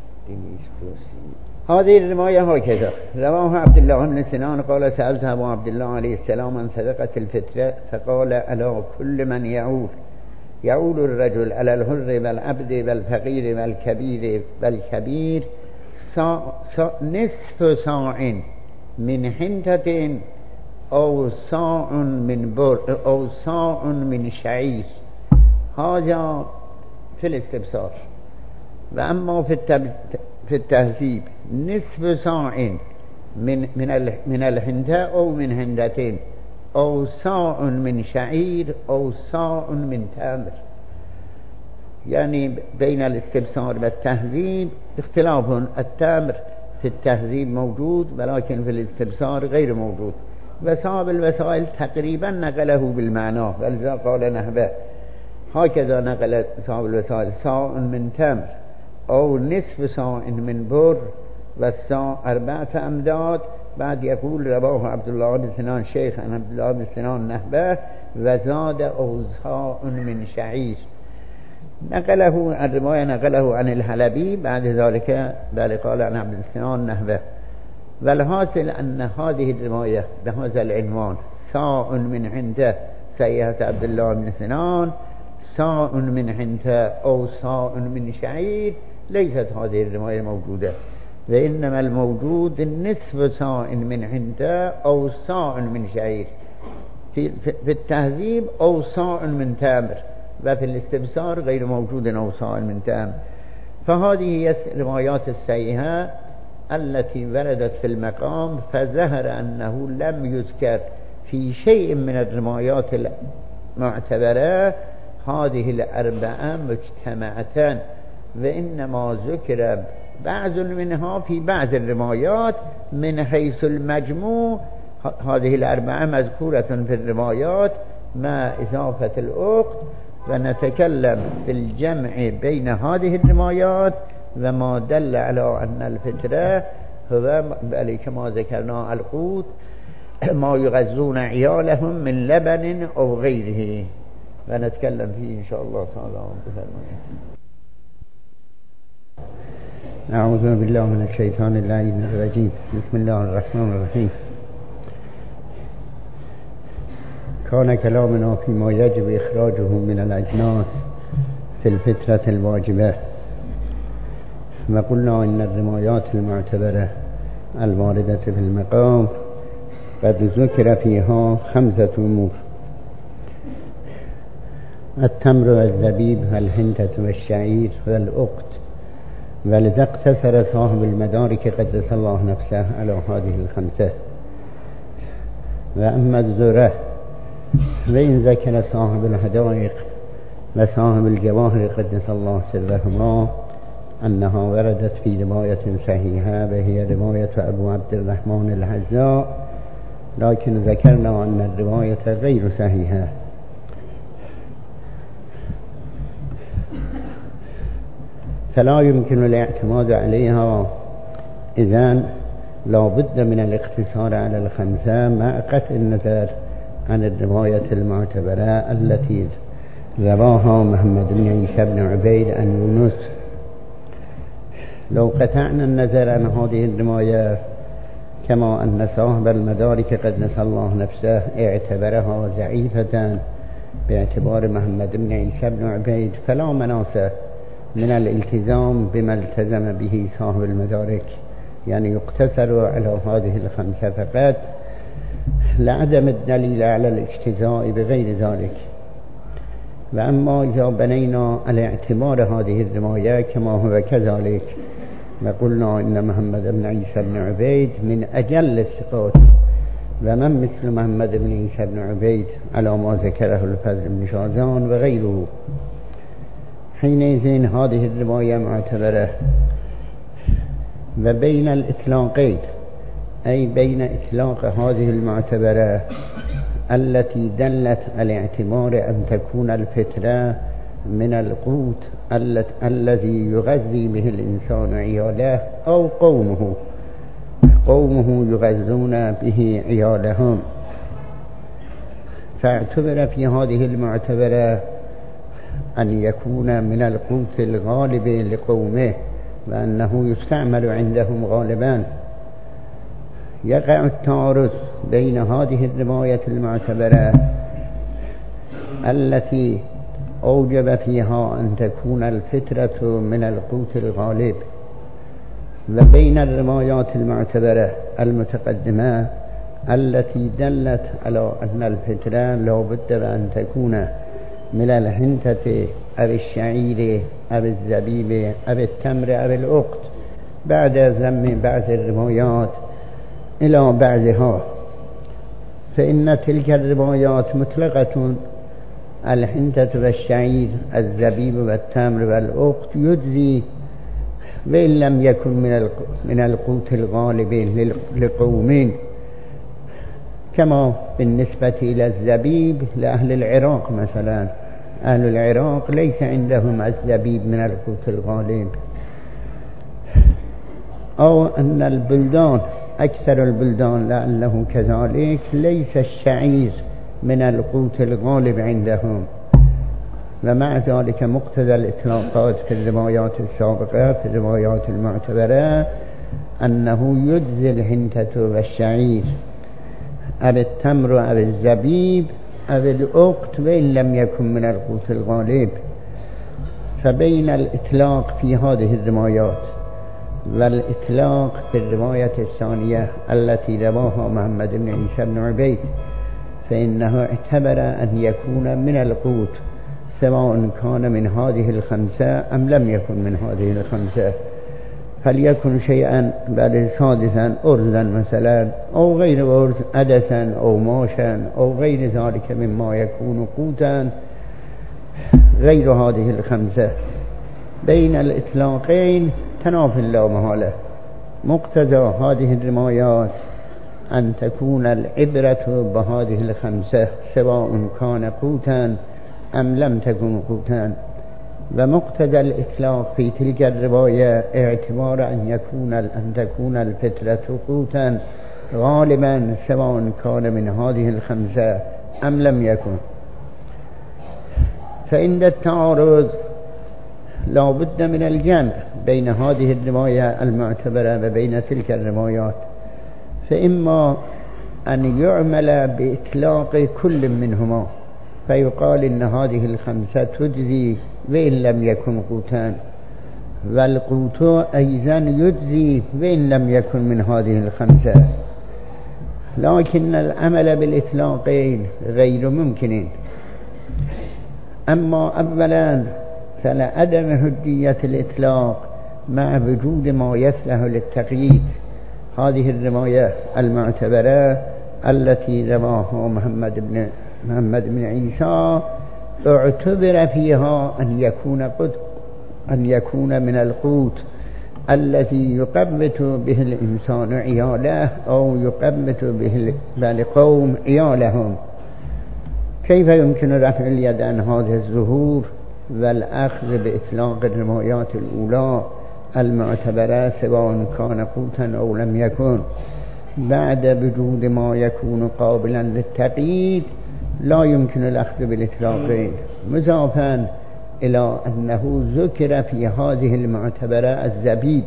هذه الرواية هكذا رواه عبد الله بن سنان قال سألت أبو عبد الله عليه السلام عن صدقة الفطرة فقال على كل من يعول يعول الرجل على الحر والعبد والفقير والكبير والكبير صا صا نصف صاع من حنطة أو صاع من بر أو صاع من شعير. هذا في الاستبصار. وأما في في التهذيب نصف صاع من من من الحنطة أو من حنطتين أو صاع من شعير أو صاع من تمر. يعني بين الاستبصار والتهذيب اختلاف. التمر في التهذيب موجود ولكن في الاستبصار غير موجود. وصاحب الوسائل تقريبا نقله بالمعنى، ولذا قال نحبه هكذا نقل صاحب الوسائل صاع من تمر أو نصف صاع من بر والصاع أربعة أمداد. بعد يقول رواه عبد الله بن سنان شيخ عن عبد الله بن سنان نحبه وزاد أو صاع من شعير. نقله الرواية نقله عن الحلبي بعد ذلك بل قال عن عبد السنان نحبه. والحاصل أن هذه الرواية بهذا العنوان صاع من حنطة صحيحة عبد الله بن سنان صاع من حنطة أو صاع من شعير ليست هذه الرواية موجودة، وإنما الموجود نصف صاع من حنطة أو صاع من شعير. في, في التهذيب أو صاع من تمر، وفي الاستبصار غير موجود أو صاع من تمر. فهذه الروايات الصحيحة التي وردت في المقام، فظهر أنه لم يذكر في شيء من الروايات المعتبرة هذه الأربعة مجتمعة، وإنما ذكر بعض منها في بعض الروايات. من حيث المجموع هذه الأربعة مذكورة في الروايات مع إضافة الأخت، ونتكلم في الجمع بين هذه الروايات وما دل على أن الفطرة هو بل كما ذكرنا القوت ما يغذون عيالهم من لبن أو غيره، ونتكلم فيه إن شاء الله تعالى. أعوذ بالله من الشيطان اللعين الرجيم. بسم الله الرحمن الرحيم. كان كلامنا فيما يجب إخراجه من الأجناس في الفترة الواجبة، وقلنا إن الروايات المعتبرة الواردة في المقام قد ذكر فيها خمسة أمور: التمر والزبيب والحنطة والشعير والأقط، ولذا اقتصر صاحب المدارك قدس الله نفسه على هذه الخمسة. وأما الذرة وإن ذكر صاحب الحدائق وصاحب الجواهر قدس الله سرهما أنها وردت في رواية صحيحة وهي رواية أبو عبد الرحمن الحذاء، لكن ذكرنا أن الرواية غير صحيحة. فلا يمكن الاعتماد عليها، إذن لا بد من الاقتصار على الخمسة مع قطع النظر عن الرواية المعتبرة التي رواها محمد بن عيسى بن عبيد عن يونس. لو قطعنا النظر عن هذه الرواية كما أن صاحب المدارك قدس الله نفسه اعتبرها ضعيفة باعتبار محمد بن عيسى بن عبيد، فلا مناص من الالتزام بما التزم به صاحب المدارك، يعني يقتصر على هذه الخمسة فقط لعدم الدليل على الاجتزاء بغير ذلك. وأما إذا بنينا على اعتبار هذه الرواية كما هو كذلك، وقلنا إن محمد بن عيسى بن عبيد من أجل الثقات، ومن مثل محمد بن عيسى بن عبيد على ما ذكره الفضل بن شازان وغيره، حينئذ هذه الرواية معتبرة. وبين الإطلاقين، أي بين إطلاق هذه المعتبرة التي دلت على اعتبار أن تكون الفترة من القوت الذي يغذي به الإنسان عياله أو قومه قومه يغذون به عيالهم، فاعتبر في هذه المعتبرة أن يكون من القوت الغالب لقومه، وأنه يستعمل عندهم غالبا. يقع التعارض بين هذه الرواية المعتبرة التي أوجب فيها أن تكون الفترة من القوت الغالب وبين الروايات المعتبرة المتقدمة التي دلت على أن الفترة لا بد أن تكون من الحنطة أو الشعير أو الزبيب أو التمر أو الأقط، بعد ذم بعض الروايات إلى بعضها. فإن تلك الروايات مطلقة: الحنطة والشعير، الزبيب والتمر والأقط يجزي وإن لم يكن من القوت الغالب لقوم، كما بالنسبة إلى الزبيب لأهل العراق مثلا، أهل العراق ليس عندهم الزبيب من القوت الغالب. أو أن البلدان أكثر البلدان لعله كذلك ليس الشعير من القوت الغالب عندهم، ومع ذلك مقتضى الإطلاقات في الروايات السابقة في الروايات المعتبرة أنه يجزي الحنطة والشعير أو التمر أو الزبيب أو الأقط وإن لم يكن من القوت الغالب. فبين الإطلاق في هذه الروايات والإطلاق في الرواية الثانية التي رواها محمد بن عيسى بن عبيد، فإنه اعتبر أن يكون من القوت سواء كان من هذه الخمسة أم لم يكن من هذه الخمسة، فليكن شيئا بعد سادسا أرزا مثلا أو غير أرز عدسا أو ماشا أو غير ذلك مما يكون قوتا غير هذه الخمسة. بين الإطلاقين تناف لا محالة. مقتضى هذه الروايات أن تكون العبرة بهذه الخمسة سواء كان قوتا أم لم تكن قوتا، ومقتضى الإطلاق في تلك الرواية اعتبار أن يكون أن تكون الفطرة قوتا غالبا سواء كان من هذه الخمسة أم لم يكن. فعند التعارض لا بد من الجمع بين هذه الرواية المعتبرة وبين تلك الروايات، فإما أن يعمل بإطلاق كل منهما فيقال إن هذه الخمسة تجزي وإن لم يكن قوتان، والقوت أيضا يجزي وإن لم يكن من هذه الخمسة، لكن العمل بالإطلاقين غير ممكن. أما أولا فلعدم حجية الإطلاق مع وجود ما يصلح للتقييد. هذه الرواية المعتبرة التي رواها محمد بن محمد بن عيسى اعتبر فيها أن يكون قد أن يكون من القوت الذي يقبت به الإنسان عياله أو يقبت به القوم عيالهم. كيف يمكن رفع اليد عن هذا الظهور والأخذ بإطلاق الروايات الأولى المعتبرة سواء كان قوتا أو لم يكن بعد وجود ما يكون قابلا للتقييد؟ لا يمكن الأخذ بالإطلاقين، مضافا إلى أنه ذكر في هذه المعتبرة الزبيب.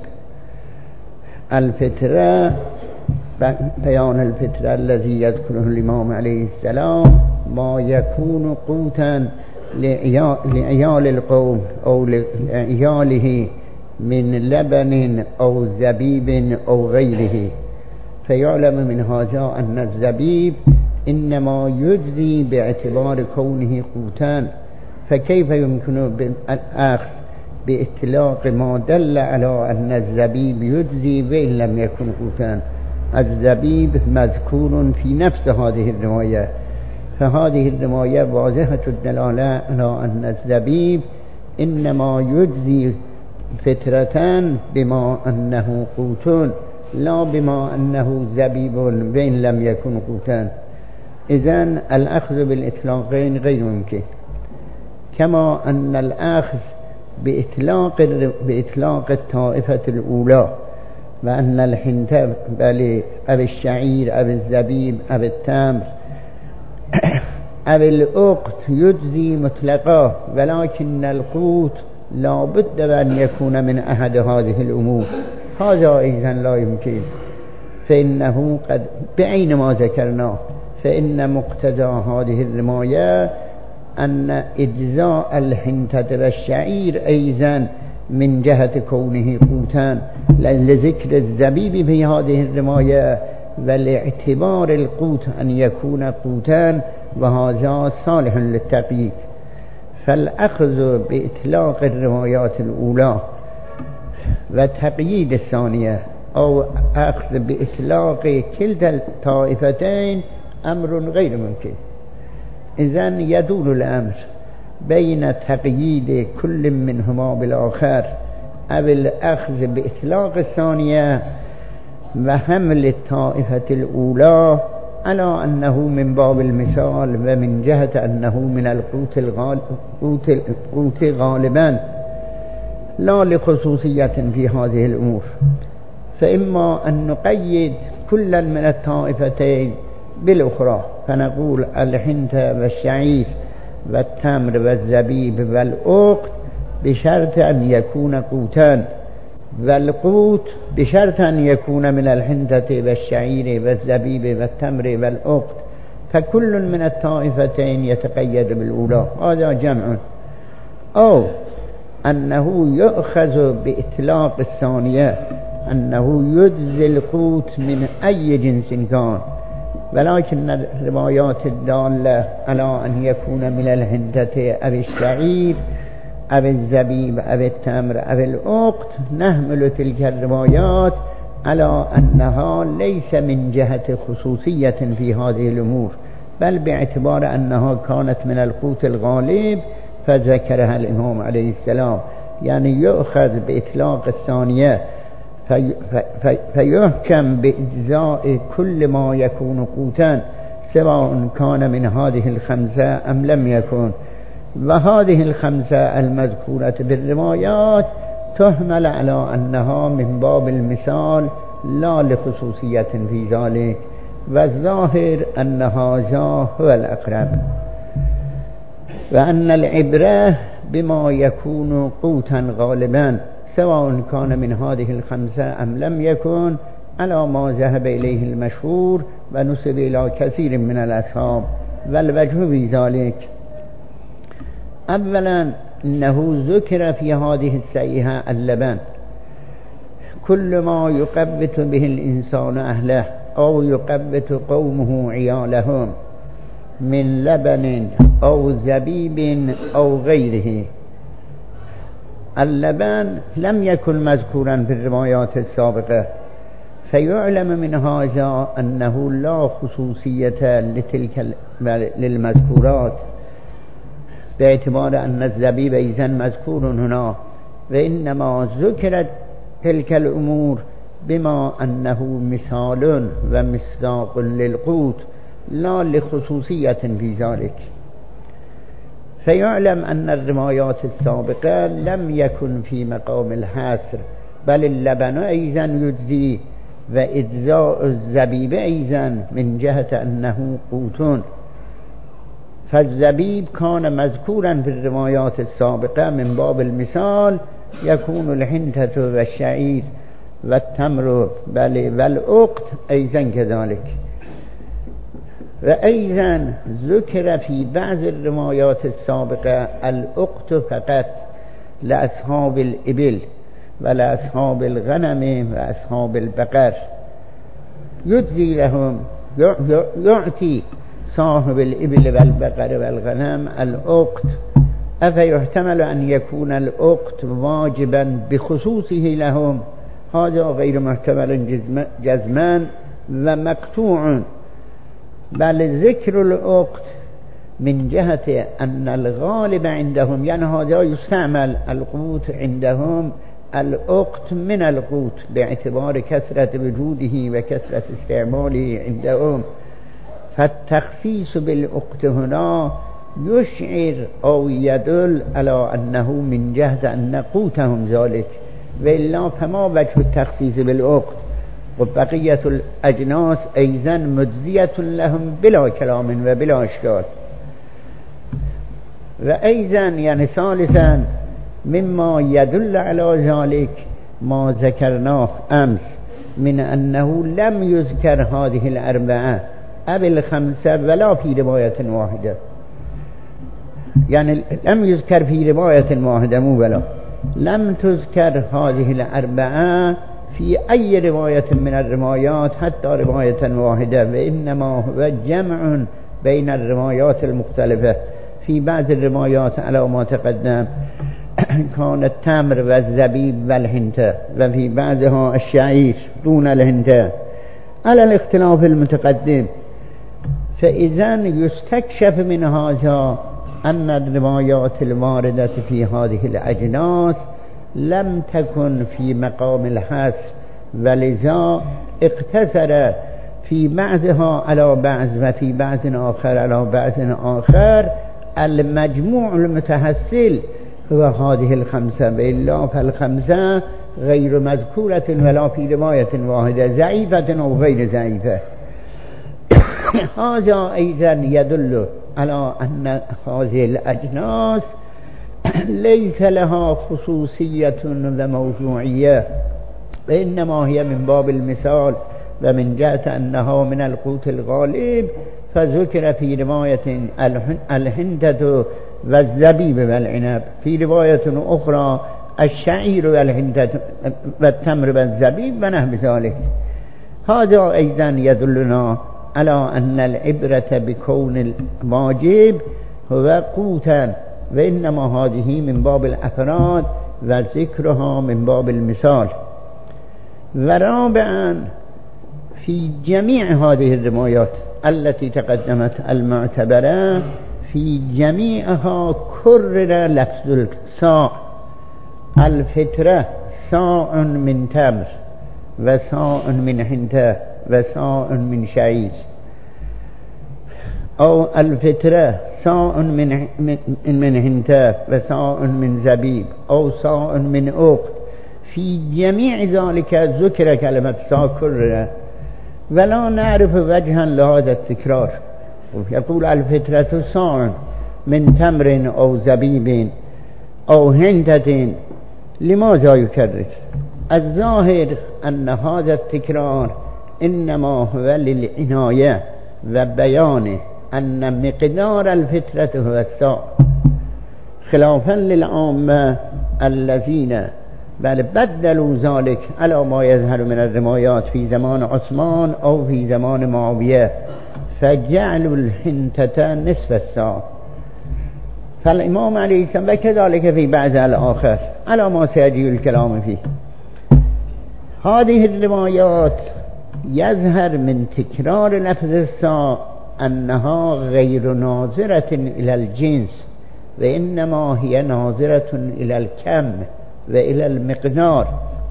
الفطرة بيان الفطرة الذي يذكره الإمام عليه السلام ما يكون قوتا لعيال القوم أو لعياله من لبن أو زبيب أو غيره، فيعلم من هذا أن الزبيب إنما يجزي باعتبار كونه قوتان، فكيف يمكن الأخذ بإطلاق ما دل على أن الزبيب يجزي وإن لم يكن قوتان؟ الزبيب مذكور في نفس هذه الرواية، فهذه الرواية واضحة الدلالة على أن الزبيب إنما يجزي فترة بما أنه قوت لا بما أنه زبيب وإن لم يكن قوتان. إذن الأخذ بالإطلاقين غير ممكن، كما أن الأخذ بإطلاق بإطلاق الطائفة الأولى وأن الحنطة بل أو الشعير أو الزبيب أو التمر أو الأقط يجزي مطلقا، ولكن القوت لا بد أن يكون من أحد هذه الأمور، هذا أيضا لا يمكن. فإنه قد بعين ما ذكرناه فإن مقتضى هذه الرواية أن إجزاء الحنطة والشعير أيضا من جهة كونه قوتان لذكر الزبيب في هذه الرواية ولاعتبار القوت أن يكون قوتان، وهذا صالح للتقييد. فالأخذ بإطلاق الروايات الأولى وتقييد الثانية أو أخذ بإطلاق كلتا الطائفتين أمر غير ممكن. إذن يدور الأمر بين تقييد كل منهما بالآخر أو الأخذ بإطلاق الثانية وحمل الطائفة الأولى على أنه من باب المثال ومن جهة أنه من القوت القوت غالبا لا لخصوصية في هذه الأمور. فإما أن نقيد كلا من الطائفتين بالأخرى فنقول الحنطة والشعير والتمر والزبيب والأقط بشرط أن يكون قوتان، والقوت بشرط أن يكون من الحنطة والشعير والزبيب والتمر والأقط، فكل من الطائفتين يتقيد بالأولى، هذا جمع. أو أنه يؤخذ بإطلاق الثانية أنه يجزي القوت من أي جنس كان، ولكن الروايات الدالة على أن يكون من الهندة أو الشعير أو الزبيب أو التمر أو الأقط نحمل تلك الروايات على أنها ليس من جهة خصوصية في هذه الأمور، بل باعتبار أنها كانت من القوت الغالب فذكرها الإمام عليه السلام، يعني يؤخذ بإطلاق الثانية في في فيحكم بإجزاء كل ما يكون قوتا سواء كان من هذه الخمسة أم لم يكن. وهذه الخمسة المذكورة بالروايات تحمل على أنها من باب المثال لا لخصوصية في ذلك، والظاهر أن هذا هو الأقرب، وأن العبرة بما يكون قوتا غالبا سواء كان من هذه الخمسة أم لم يكن، على ما ذهب إليه المشهور ونسب إلى كثير من الأصحاب. والوجه في ذلك أولا إنه ذكر في هذه السيئة اللبن، كل ما يقبت به الإنسان أهله أو يقبت قومه عيالهم من لبن أو زبيب أو غيره. اللبن لم يكن مذكورا في الروايات السابقة، فيعلم من هذا أنه لا خصوصية لتلك للمذكورات، باعتبار أن الزبيب إذن مذكور هنا، وإنما ذكرت تلك الأمور بما أنه مثال ومصداق للقوت لا لخصوصية في ذلك. فيعلم أن الروايات السابقة لم يكن في مقام الحصر، بل اللبن أيضا يجزي وإجزاء الزبيب أيضا من جهة أنه قوت. فالزبيب كان مذكورا في الروايات السابقة من باب المثال، يكون الحنطة والشعير والتمر بل والأقط أيضا كذلك. وأيضا ذكر في بعض الروايات السابقة الأقط فقط لأصحاب الإبل ولأصحاب الغنم وأصحاب البقر، يجزي لهم يعطي صاحب الإبل والبقر والغنم الأقط. أفيحتمل أن يكون الأقط واجبا بخصوصه لهم؟ هذا غير محتمل جزما ومقطوع، بل ذكر الأقط من جهة أن الغالب عندهم، يعني هذا يستعمل القوت عندهم الأقط من القوت باعتبار كثرة وجوده وكثرة استعماله عندهم، فالتخصيص بالأقط هنا يشعر أو يدل على أنه من جهة أن قوتهم ذلك، وإلا فما وجه التخصيص بالأقط؟ وبقية الأجناس أيضا مجزية لهم بلا كلام وبلا إشكال. وأيضا يعني ثالثا مما يدل على ذلك ما ذكرناه أمس من أنه لم يذكر هذه الأربعة أو الخمسة ولا في رواية واحدة، يعني لم يذكر في رواية واحدة مو ولا لم تذكر هذه الأربعة في أي رواية من الروايات حتى رواية واحدة، وإنما هو جمع بين الروايات المختلفة. في بعض الروايات على ما تقدم كان التمر والزبيب والحنطة، وفي بعضها الشعير دون الحنطة على الاختلاف المتقدم. فإذا يستكشف من هذا أن الروايات الواردة في هذه الأجناس لم تكن في مقام الحصر، ولذا اقتصر في بعضها على بعض وفي بعض آخر على بعض آخر. المجموع المتحصل هو هذه الخمسة، وإلا فالخمسة غير مذكورة ولا في رواية واحدة، ضعيفة أو غير ضعيفة. هذا أيضا يدل على أن هذه الأجناس ليس لها خصوصية وموضوعية، وإنما هي من باب المثال، ومن جهة أنها من القوت الغالب فذكر في رواية الحنطة والزبيب والعنب، في رواية أخرى الشعير والحنطة والتمر والزبيب ونحو ذلك. هذا أيضا يدلنا ألا أن العبرة بكون الواجب هو قوتا وإنما هذه من باب الأفراد وذكرها من باب المثال. ورابعا في جميع هذه الروايات التي تقدمت المعتبرة في جميعها كرر لفظ الصاع، الفطرة صاع من تمر وصاع من حنطة وصاع من شعير، أو الفطرة صاع من من حنطة وصاع من زبيب أو صاع من عقد. في جميع ذلك ذكر كلمة صاع كرر ولا نعرف وجها لهذا التكرار. يقول الفطرة صاع من تمر أو زبيب أو حنطة، لماذا يكرر؟ الظاهر أن هذا التكرار إنما هو للعناية وبيان أن مقدار الفطرة هو الصاع، خلافا للعامة الذين بل بدلوا ذلك على ما يظهر من الروايات في زمان عثمان أو في زمان معاوية، فجعلوا الحنطة نصف الصاع. فالإمام عليه السلام وكذلك في بعض الآخر على ما سيجي الكلام فيه. هذه الروايات يظهر من تكرار لفظ الصاع أنها غير ناظرة إلى الجنس، وإنما هي ناظرة إلى الكم وإلى المقدار.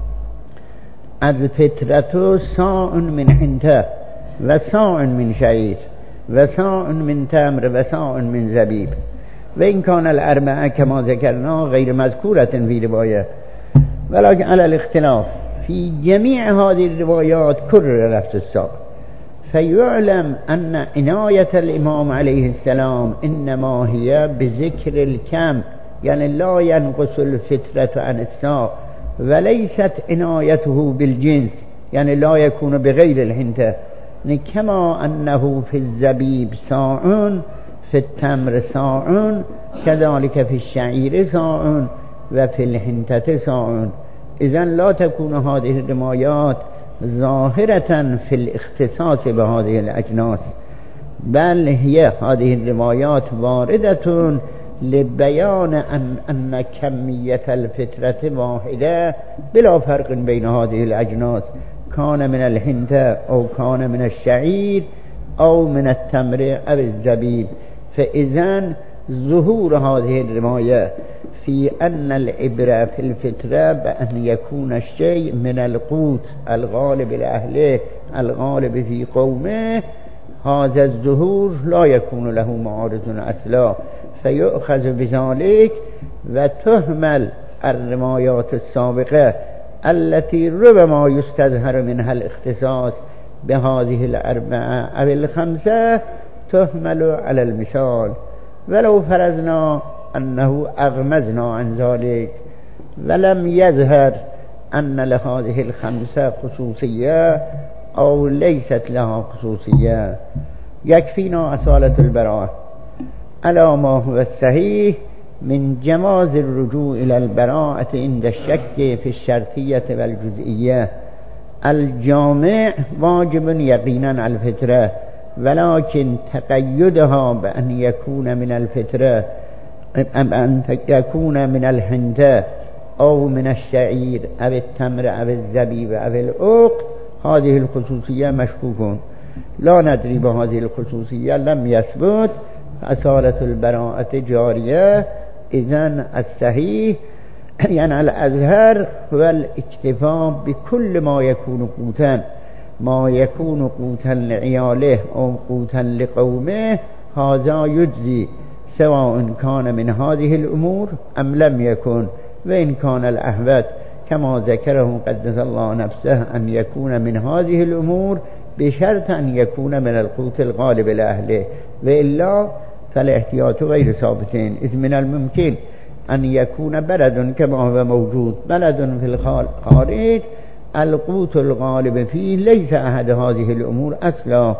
الفطرة صاع من حنطة وصاع من شعير وصاع من تمر وصاع من زبيب، وإن كان الأربعة كما ذكرنا غير مذكورة في رواية، ولكن على الاختلاف في جميع هذه الروايات كرر لفظ الصاع. فيعلم أن عناية الإمام عليه السلام إنما هي بذكر الكم، يعني لا ينقص الفطرة عن الصاع، وليست عنايته بالجنس، يعني لا يكون بغير الحنطة، كما أنه في الزبيب صاع، في التمر صاع، كذلك في الشعير صاع، وفي الحنطة صاع. إذن لا تكون هذه الروايات ظاهرة في الاختصاص بهذه الأجناس، بل هي هذه الروايات واردة لبيان أن, أن كمية الفطرة واحدة بلا فرق بين هذه الأجناس، كان من الحنطة أو كان من الشعير أو من التمر أو الزبيب. فإذن ظهور هذه الرواية في أن العبرة في الفطرة بأن يكون الشيء من القوت الغالب لأهله الغالب في قومه، هذا الظهور لا يكون له معارض أصلا، فيؤخذ بذلك وتهمل الروايات السابقة التي ربما يستظهر منها الاختصاص بهذه الأربعة أو الخمسة، تهمل على المثال. ولو فرضنا أنه أغمزنا عن ذلك ولم يظهر أن لهذه الخمسة خصوصية أو ليست لها خصوصية، يكفينا أصالة البراءة على ما هو الصحيح من جواز الرجوع إلى البراءة عند الشك في الشرطية والجزئية. الجامع واجب يقينا على الفطرة، ولكن تقيدها بأن يكون من الفطرة، أن يكون من الحنطة أو من الشعير أو التمر أو الزبيب أو العقد، هذه الخصوصية مشكوك، لا ندري بهذه الخصوصية، لم يثبت، أصالة البراءة جارية. إذن الصحيح يعني الأظهر هو الاكتفاء بكل ما يكون قوتا، ما يكون قوتا لعياله أو قوتا لقومه، هذا يجزي سواء كان من هذه الأمور أم لم يكن. وإن كان الأحوط كما ذكره قدس الله نفسه أن يكون من هذه الأمور بشرط أن يكون من القوت الغالب لأهله، وإلا فالاحتياط غير ثابتين، إذ من الممكن أن يكون بلد كما هو موجود بلد في الخارج القوت الغالب فيه ليس أحد هذه الأمور أصلا،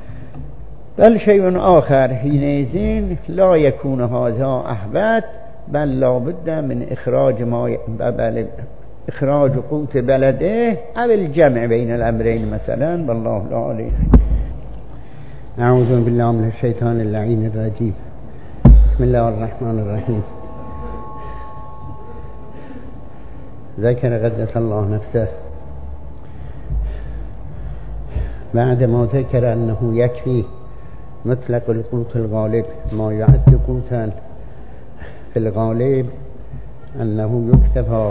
بل شيء آخر، حينئذ لا يكون هذا أحبت، بل لا بد من إخراج ما بلد إخراج قوت بلده أو الجمع بين الأمرين مثلا، والله لا عليه. أعوذ بالله من الشيطان اللعين الرجيم. بسم الله الرحمن الرحيم. ذكر قدس الله نفسه بعد ما ذكر أنه يكفي مطلق القوت الغالب ما يعد قوتا في الغالب، أنه يكتفى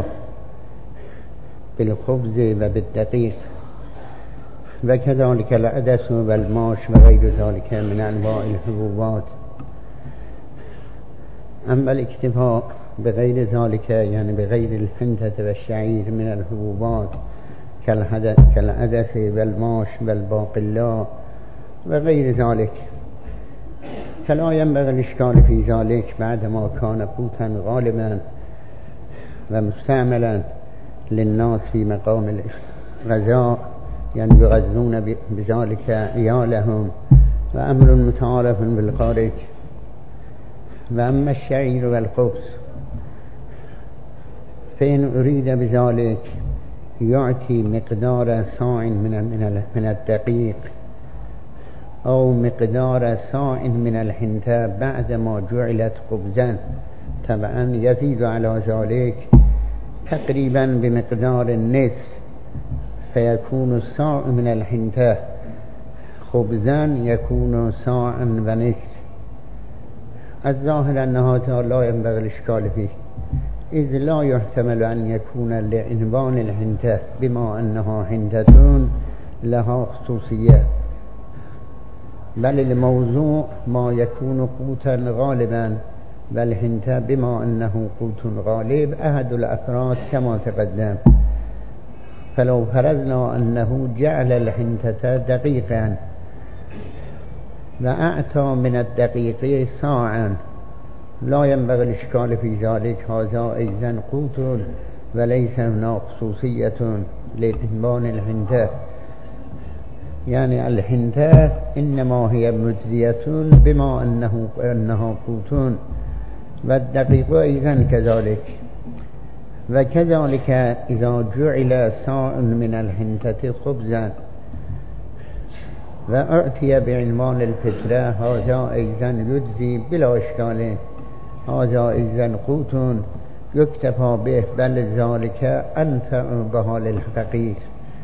بالخبز وبالدقيق، وكذلك العدس والماش وغير ذلك من أنواع الحبوبات. أما الاكتفاء بغير ذلك يعني بغير الحنطة والشعير من الحبوبات كالعدس والماش والباقلا وغير ذلك، فلا ينبغي الإشكال في ذلك بعدما كان قوتا غالبا ومستعملا للناس في مقام الغذاء، يعني يغذون بذلك عيالهم، وأمر متعارف بالخارج. وأما الشعير والخبز فإن أريد بذلك يعطي مقدار صاع من الدقيق أو مقدار صاع من الحنطة بعدما جعلت خبزا، طبعا يزيد على ذلك تقريبا بمقدار النصف، فيكون الصاع من الحنطة خبزا يكون صاعا ونصف. الظاهر أن هذا لا ينبغي الإشكال فيه، إذ لا يحتمل أن يكون لعنوان الحنطة بما أنها حنطة لها خصوصية، بل الموضوع ما يكون قوتا غالبا، بل حنطة بما أنه قوت غالب أحد الأفراد كما تقدم. فلو فرضنا أنه جعل الحنطة دقيقا وأعطى من الدقيق صاعا، لا ينبغي الإشكال في ذلك، هذا أيضا قوت وليس هناك خصوصية لعنوان الحنطة. يعني الحنطة إنما هي مجزية بما أنه أنها قوت، والدقيق أيضا كذلك. وكذلك إذا جعل صاع من الحنطة خبزا وأعطي بعنوان الفطرة، هذا أيضا يجزي بلا إشكال، هذا أيضا قوت يكتفى به، بل ذلك أنفع بها للفقير.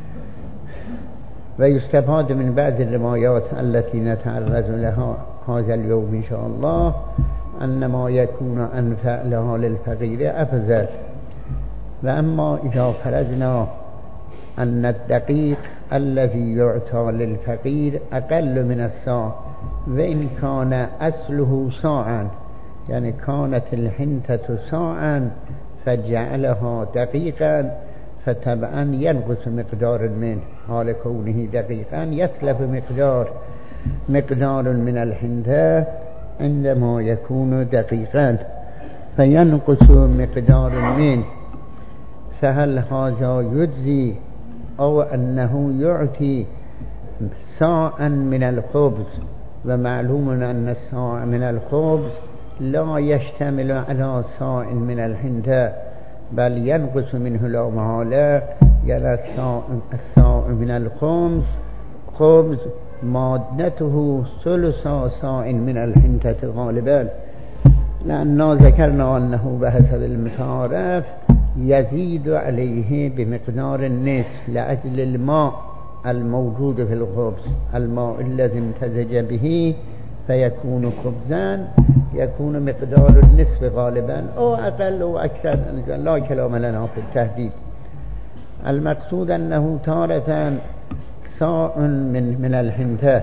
ويستفاد من بعض الروايات التي نتعرض لها هذا اليوم إن شاء الله أن ما يكون أنفع لها للفقير أفضل. وأما إذا فرضنا أن الدقيق الذي يعطى للفقير أقل من الصاع، وإن كان أصله صاعا، يعني كانت الحنطة صاعا فجعلها دقيقا، فطبعا ينقص مقدار منه، حال كونه دقيقا يتلف مقدار مقدار من الحنطة عندما يكون دقيقا، فينقص مقدار منه. فهل هذا يجزي أو أنه يعطي صاعا من الخبز؟ ومعلوم أن الصاع من الخبز لا يشتمل على صاع من الحنطة، بل ينقص منه لا محالة. يعني الصاع الصاع من الخبز خبز مادته ثلث صاع من الحنطة غالبا، لأننا ذكرنا أنه بحسب المتعارف يزيد عليه بمقدار النصف لأجل الماء الموجود في الخبز، الماء الذي امتزج به فيكون خبزا، يكون مقدار النصف غالبا أو أقل أو أكثر، لا كلام لنا في التهديد. المقصود أنه تارة صاع من, من الحنطة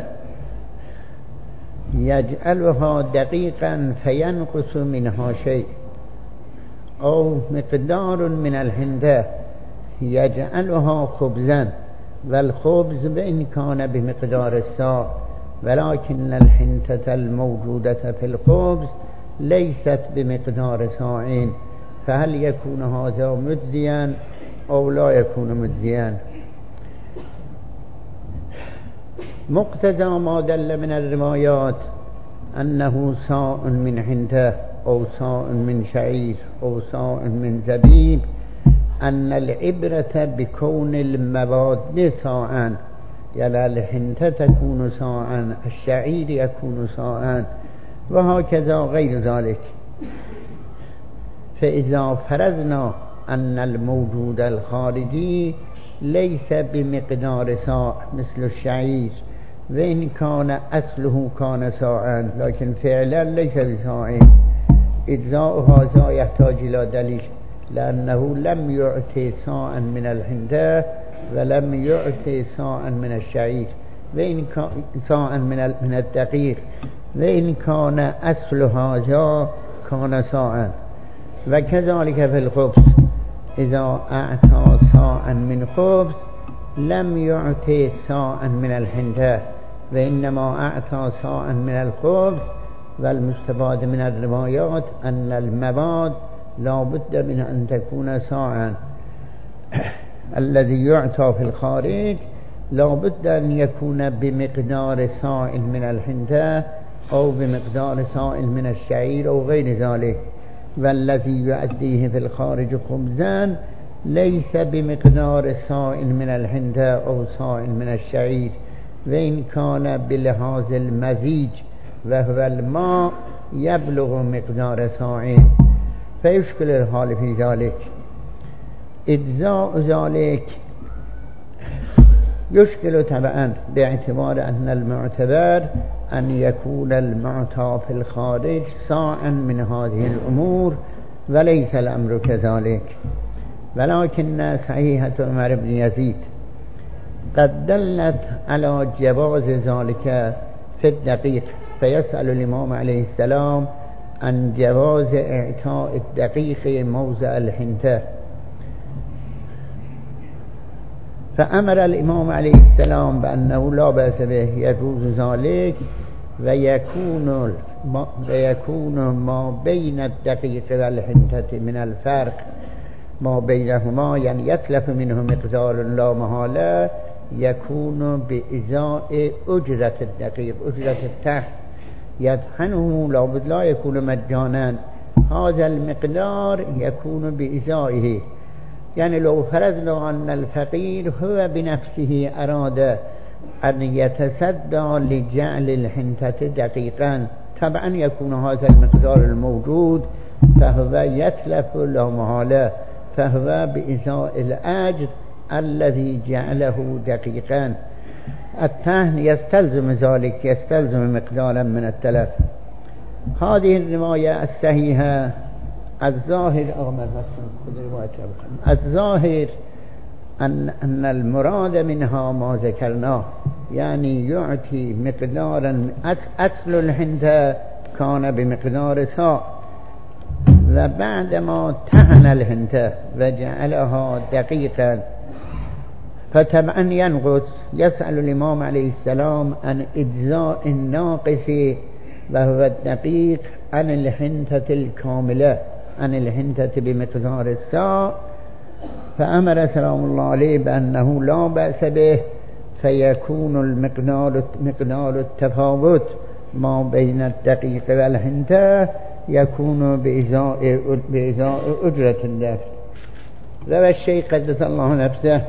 يجعلها دقيقا فينقص منها شيء، أو مقدار من الحنطة يجعلها خبزا، والخبز بإن كان بمقدار الصاع، ولكن الحنطة الموجودة في الخبز ليست بمقدار صاع، فهل يكون هذا مجزيا أو لا يكون مجزيا؟ مقتضى ما دل من الروايات أنه صاع من حنطة أو صاع من شعير أو صاع من زبيب، أن العبرة بكون المواد صاعا، يعني الحنطة تكون صاعا، الشعير يكون صاعا، وهكذا غير ذلك. فإذا فرضنا أن الموجود الخارجي ليس بمقدار صاع مثل الشعير، وإن كان أصله كان صاعا لكن فعلا ليس بصاع، إجزاء هذا يحتاج إلى دليل، لأنه لم يعطي صاعا من الحنطة ولم يعطي صاعا من الشعير، وإن كان صاعا من من الدقيق، وإن كان أصل هذا كان صاعا. وكذلك في الخبز، إذا أعطى صاعا من خبز لم يعطي صاعا من الحنطة، وإنما أعطى صاعا من الخبز. والمستفاد من الروايات أن المواد لا بد من أن تكون صاعا، الذي يعطى في الخارج لا بد أن يكون بمقدار صاع من الحنطة أو بمقدار صاع من الشعير أو غير ذلك. والذي يؤديه في الخارج خبزا ليس بمقدار صاع من الحنطة أو صاع من الشعير، وإن كان بلحاظ المزيج وهو الماء يبلغ مقدار صاع، فيشكل الحال في ذلك. إجزاء ذلك يشكل طبعا باعتبار أن المعتبر أن يكون المعطى في الخارج صاعا من هذه الأمور، وليس الأمر كذلك. ولكن صحيحة عمر بن يزيد قد دلت على جواز ذلك في الدقيق، فيسأل الإمام عليه السلام عن جواز إعطاء الدقيق موضع الحنطة، فأمر الإمام عليه السلام بأنه لا بأس به، يجوز ذلك، ويكون ويكون ما بين الدقيق والحنطة من الفرق ما بينهما، يعني يتلف منه مقدار لا محالة، يكون بإزاء أجرة الدقيق، أجرة التحت يطحنه لابد لا يكون مجانا، هذا المقدار يكون بإزائه. يعني لو فرضنا أن الفقير هو بنفسه أراد أن يتصدى لجعل الحنطة دقيقا، طبعا يكون هذا المقدار الموجود فهو يتلف لا محالة، فهو بإزاء الأجر الذي جعله دقيقا. التهن يستلزم ذلك، يستلزم مقدارا من التلف. هذه الرواية الصحيحة الظاهر الظاهر أن أن المراد منها ما ذكرناه، يعني يعطي مقدارا، أصل الحنطة كان بمقدار صاع، وبعدما تهن الحنطة وجعلها دقيقا فطبعا ينقص. يسأل الإمام عليه السلام عن إجزاء الناقص وهو الدقيق عن الحنطة الكاملة، عن الحنطة بمقدار الصاع، فأمر سلام الله عليه بأنه لا بأس به، فيكون المقدار مقدار التفاوت ما بين الدقيق والحنطة يكون بإزاء بإزاء أجرة الدفع. روى الشيخ قدس الله نفسه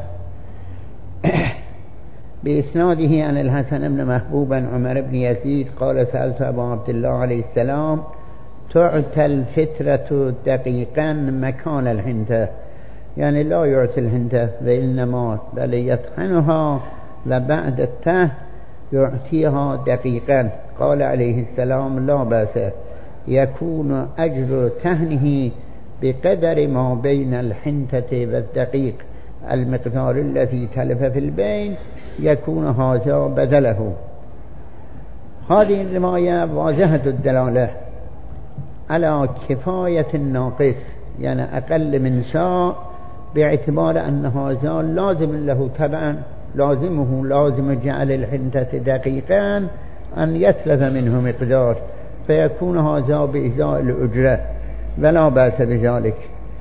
بإسناده عن الحسن بن محبوب عن عمر بن يزيد قال سألت أبا عبد الله عليه السلام تعطى الفترة دقيقا مكان الحنطة، يعني لا يعطي الحنطة وإنما بل يطحنها وبعد التهن يعطيها دقيقا. قال عليه السلام لا بأس، يكون أجر تهنه بقدر ما بين الحنطة والدقيق، المقدار الذي تلف في البين يكون هذا بدله. هذه الرواية واضحة الدلالة على كفاية الناقص، يعني أقل من ساعة، باعتبار أن هذا لازم له طبعا، لازمه لازم جعل الحنطة دقيقا أن يتلف منه مقدار، فيكون هذا بإزاء الأجرة ولا بأس بذلك.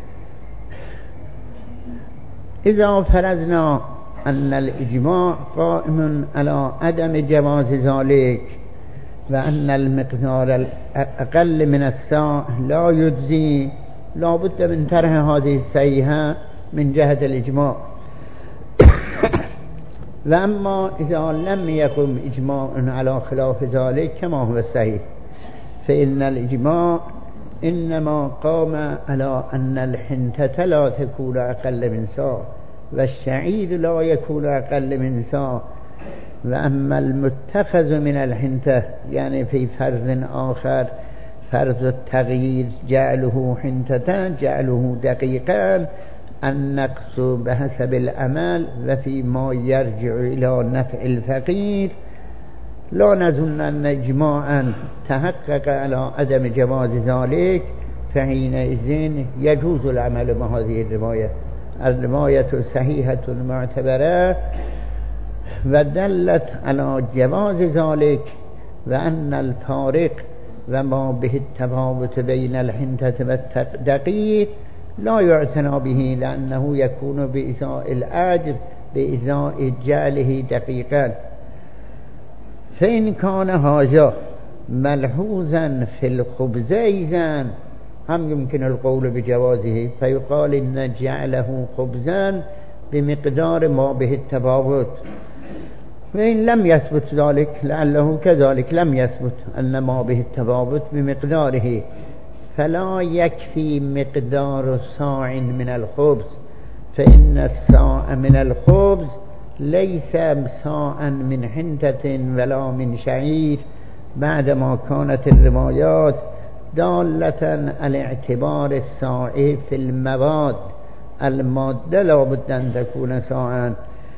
إذا فرضنا أن الإجماع قائم على عدم جواز ذلك، وأن المقدار الأقل من الساع لا يجزي، لا بد من طرح هذه الصحيحة من جهة الإجماع. و اما اذا لم يقم اجماع على خلاف ذلك كما هو صحيح فإن الإجماع إنما قام على أن الحنطة لا تكون أقل من صاع والشعير لا يكون أقل من صاع. وأما المتخذ من الحنطة يعني في فرض آخر فرض التغيير جعله حنطة جعله دقيقا النقص بحسب العمل وفيما يرجع إلى نفع الفقير لا نظن أن إجماعا تحقق على عدم جواز ذلك فحينئذ يجوز العمل بهذه الرواية. الرواية صحيحة معتبرة ودلت على جواز ذلك وأن الفارق وما به التفاوت بين الحنطة والدقيق لا يعتنى به لأنه يكون بإزاء الأجر بإزاء جعله دقيقا. فإن كان هذا ملحوظا في الخبز أيضا هم يمكن القول بجوازه فيقال إن جعله خبزا بمقدار ما به التفاوت. وإن لم يثبت ذلك لعله كذلك لم يثبت أن ما به التفاوت بمقداره فلا يكفي مقدار صاع من الخبز فإن الصاع من الخبز ليس صاعا من حنطة ولا من شعير بعدما كانت الروايات دالة على اعتبار الصاع في المواد المادة لا بد أن تكون صاعا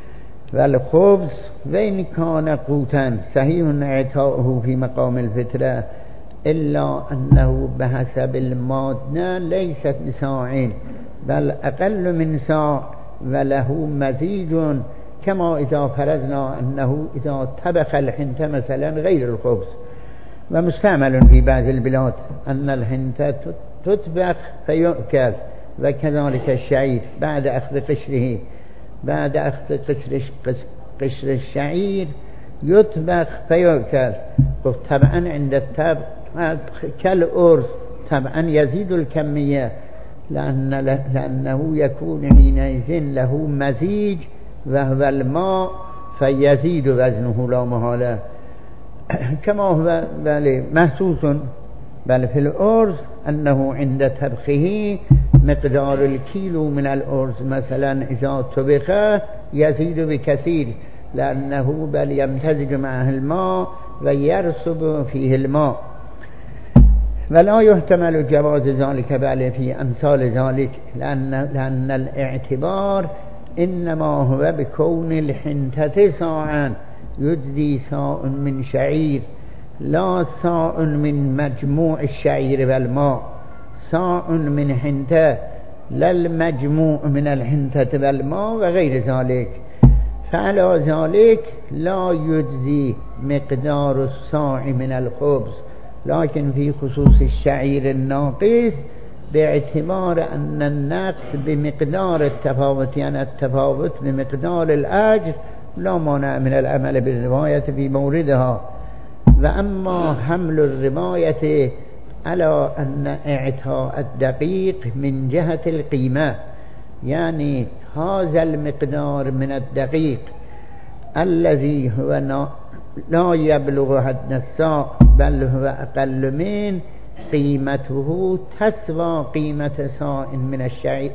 والخبز وإن كان قوتا صحيح اعطاؤه في مقام الفطرة إلا أنه بحسب المادة ليست بصاع بل أقل من صاع وله مزيج كما إذا فرضنا أنه إذا طبخ الحنطة مثلا غير الخبز. ومستعمل في بعض البلاد أن الحنطة تطبخ فيؤكل وكذلك الشعير بعد أخذ قشره بعد أخذ قشر, قشر الشعير يطبخ فيؤكل. طبعا عند الطبخ كالأرز طبعا يزيد الكمية لأن لأنه يكون حينئذ له مزيج وهو الماء فيزيد وزنه لا محالة كما هو بل محسوس بل في الأرز أنه عند طبخه مقدار الكيلو من الأرز مثلا إذا طبخ يزيد بكثير لأنه بل يمتزج معه الماء ويرسب فيه الماء. ولا يحتمل جواز ذلك بل في أمثال ذلك لأن, لأن الاعتبار إنما هو بكون الحنطة صاعا يجزي صاع من شعير لا صاع من مجموع الشعير والماء صاع من حنطة لا المجموع من الحنطة والماء وغير ذلك. فعلى ذلك لا يجزي مقدار الصاع من الخبز لكن في خصوص الشعير الناقص باعتبار أن النقص بمقدار التفاوت يعني التفاوت بمقدار الأجر لا مانع من العمل بالرواية في موردها. وأما حمل الرواية على أن إعطاء الدقيق من جهة القيمة يعني هذا المقدار من الدقيق الذي هو لا يبلغ حد الصاع بل هو أقل من قيمته تسوى قيمة صاع من الشعير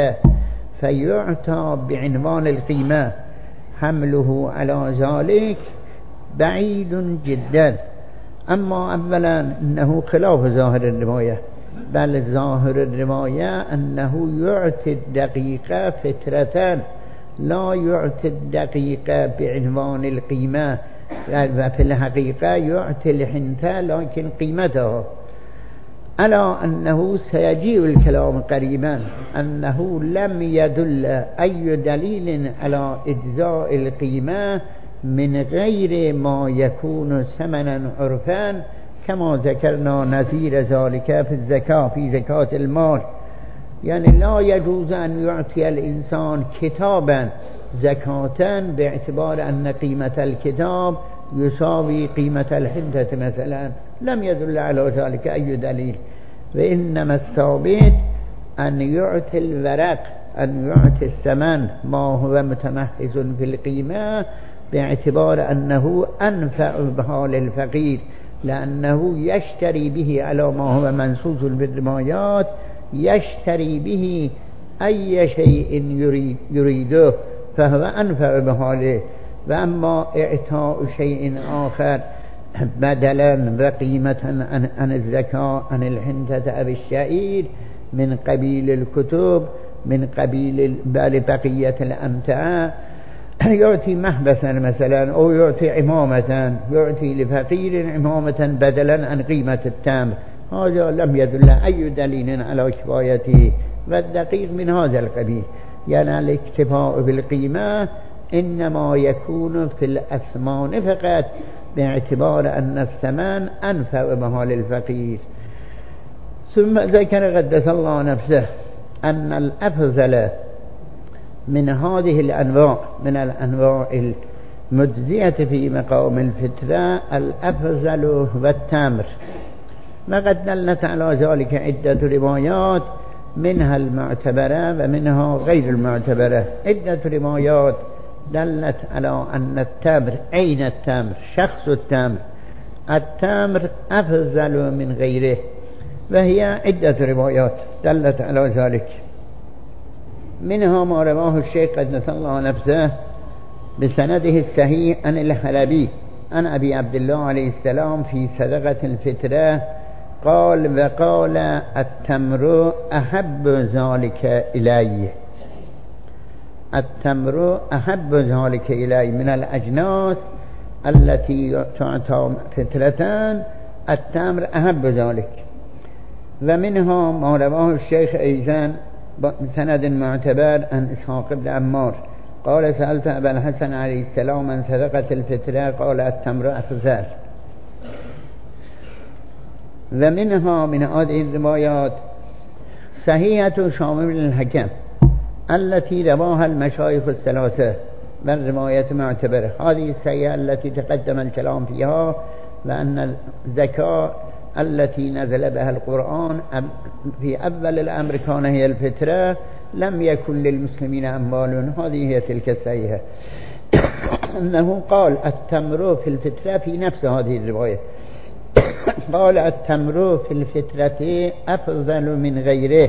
فيعطى بعنوان القيمة حمله على ذلك بعيد جدا. أما أولا أنه خلاف ظاهر الرواية بل ظاهر الرواية أنه يعطي الدقيقة فترة لا يعطي الدقيقة بعنوان القيمة وفي الحقيقة يعطي الحنطة لكن قيمته على أنه سيجيء الكلام قريبا أنه لم يدل أي دليل على إجزاء القيمة من غير ما يكون ثمنا عرفا كما ذكرنا نظير ذلك في الزكاة في زكاة المال يعني لا يجوز أن يعطي الإنسان كتابا زكاة باعتبار أن قيمة الكتاب يساوي قيمة الحنطة مثلا لم يدل على ذلك أي دليل. وإنما الثابت أن يعطي الورق أن يعطي الثمن ما هو متمحز في القيمة باعتبار أنه أنفع بها للفقير، لأنه يشتري به على ما هو منصوص بالرمايات، يشتري به أي شيء يريد يريده فهو أنفع بها له. وأما إعطاء شيء آخر بدلا وقيمة عن الزكاة عن الحنطة أو الشعير من قبيل الكتب، من قبيل بقية الأمتعة، يعطي محبسا مثلا أو يعطي عمامة، يعطي لفقير عمامة بدلا عن قيمة التمر، هذا لم يدل أي دليل على كفايته. والدقيق من هذا القبيل، يعني الاكتفاء بالقيمة إنما يكون في الأثمان فقط باعتبار أن الثمن أنفع بها للفقير. ثم ذكر قدس الله نفسه أن الأفضل من هذه الأنواع من الأنواع المجزية في مقام الفترة الأفضل والتمر، وقد دلت على ذلك عدة روايات منها المعتبرة ومنها غير المعتبرة. عدة روايات دلت على أن التمر عين التمر شخص التمر التمر أفضل من غيره، وهي عدة روايات دلت على ذلك. منها ما رواه الشيخ قدس الله نفسه بسنده الصحيح عن الحلبي عن أبي عبد الله عليه السلام في صدقة الفطرة قال: وقال التمر أحب ذلك إلي، التمر أحب ذلك إلي من الأجناس التي تعطى فطرة، التمر أحب ذلك. ومنها ما رواه الشيخ أيضا بسند معتبر عن إسحاق بن عمار قال: سألت أبا الحسن عليه السلام عن صدقة الفطرة قال: التمر أفضل. ومنها من هذه الروايات صحيحة شامل بن الحكم التي رواها المشايخ الثلاثة من رواية معتبرة، هذه الصحيحة التي تقدم الكلام فيها، وأن الزكاة التي نزل بها القرآن في أول الأمر كان هي الفطرة، لم يكن للمسلمين أموال، هذه هي تلك الصحيحة. أنه قال التمر في الفطرة في نفس هذه الرواية، قال التمر في الفطرة أفضل من غيره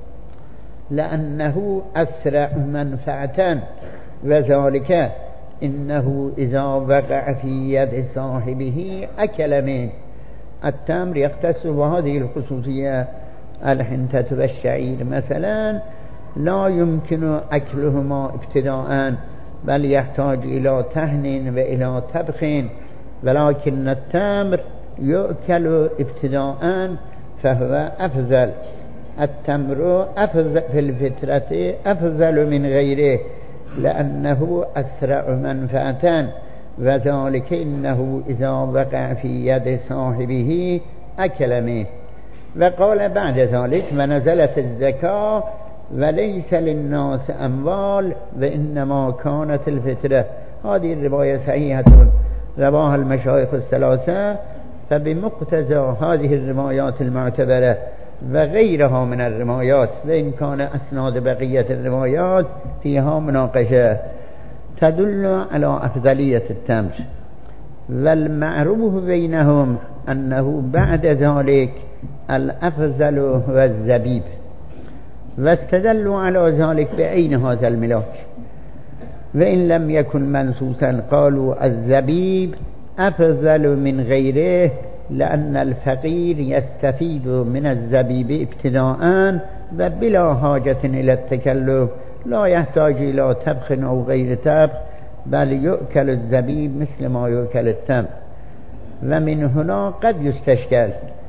لأنه أسرع منفعة، وذلك إنه إذا وقع في يد صاحبه أكل منه. التمر يختص بهذه الخصوصية، الحنطة والشعير مثلا لا يمكن أكلهما ابتداء، بل يحتاج إلى طحن وإلى طبخ، ولكن التمر يؤكل ابتداء فهو أفضل. التمر أفضل في الفطرة أفضل من غيره لأنه أسرع منفعة، وذلك إنه إذا وقع في يد صاحبه أكل منه. وقال بعد ذلك: ونزلت الزكاة وليس للناس أموال وإنما كانت الفطرة. هذه الرواية صحيحة رواها المشايخ الثلاثة، فبمقتضى هذه الروايات المعتبرة وغيرها من الروايات، وإن كان أسناد بقية الروايات فيها مناقشة، تدل على أفضلية التمر. والمعروف بينهم أنه بعد ذلك الأفضل هو الزبيب، واستدلوا على ذلك بعين هذا الملاك، وإن لم يكن منصوصا قالوا الزبيب أفضل من غيره لأن الفقير يستفيد من الزبيب ابتداء وبلا حاجة إلى التكلف، لا يحتاج إلى طبخ أو غير طبخ، بل يؤكل الزبيب مثل ما يؤكل التمر. ومن هنا قد يستشكل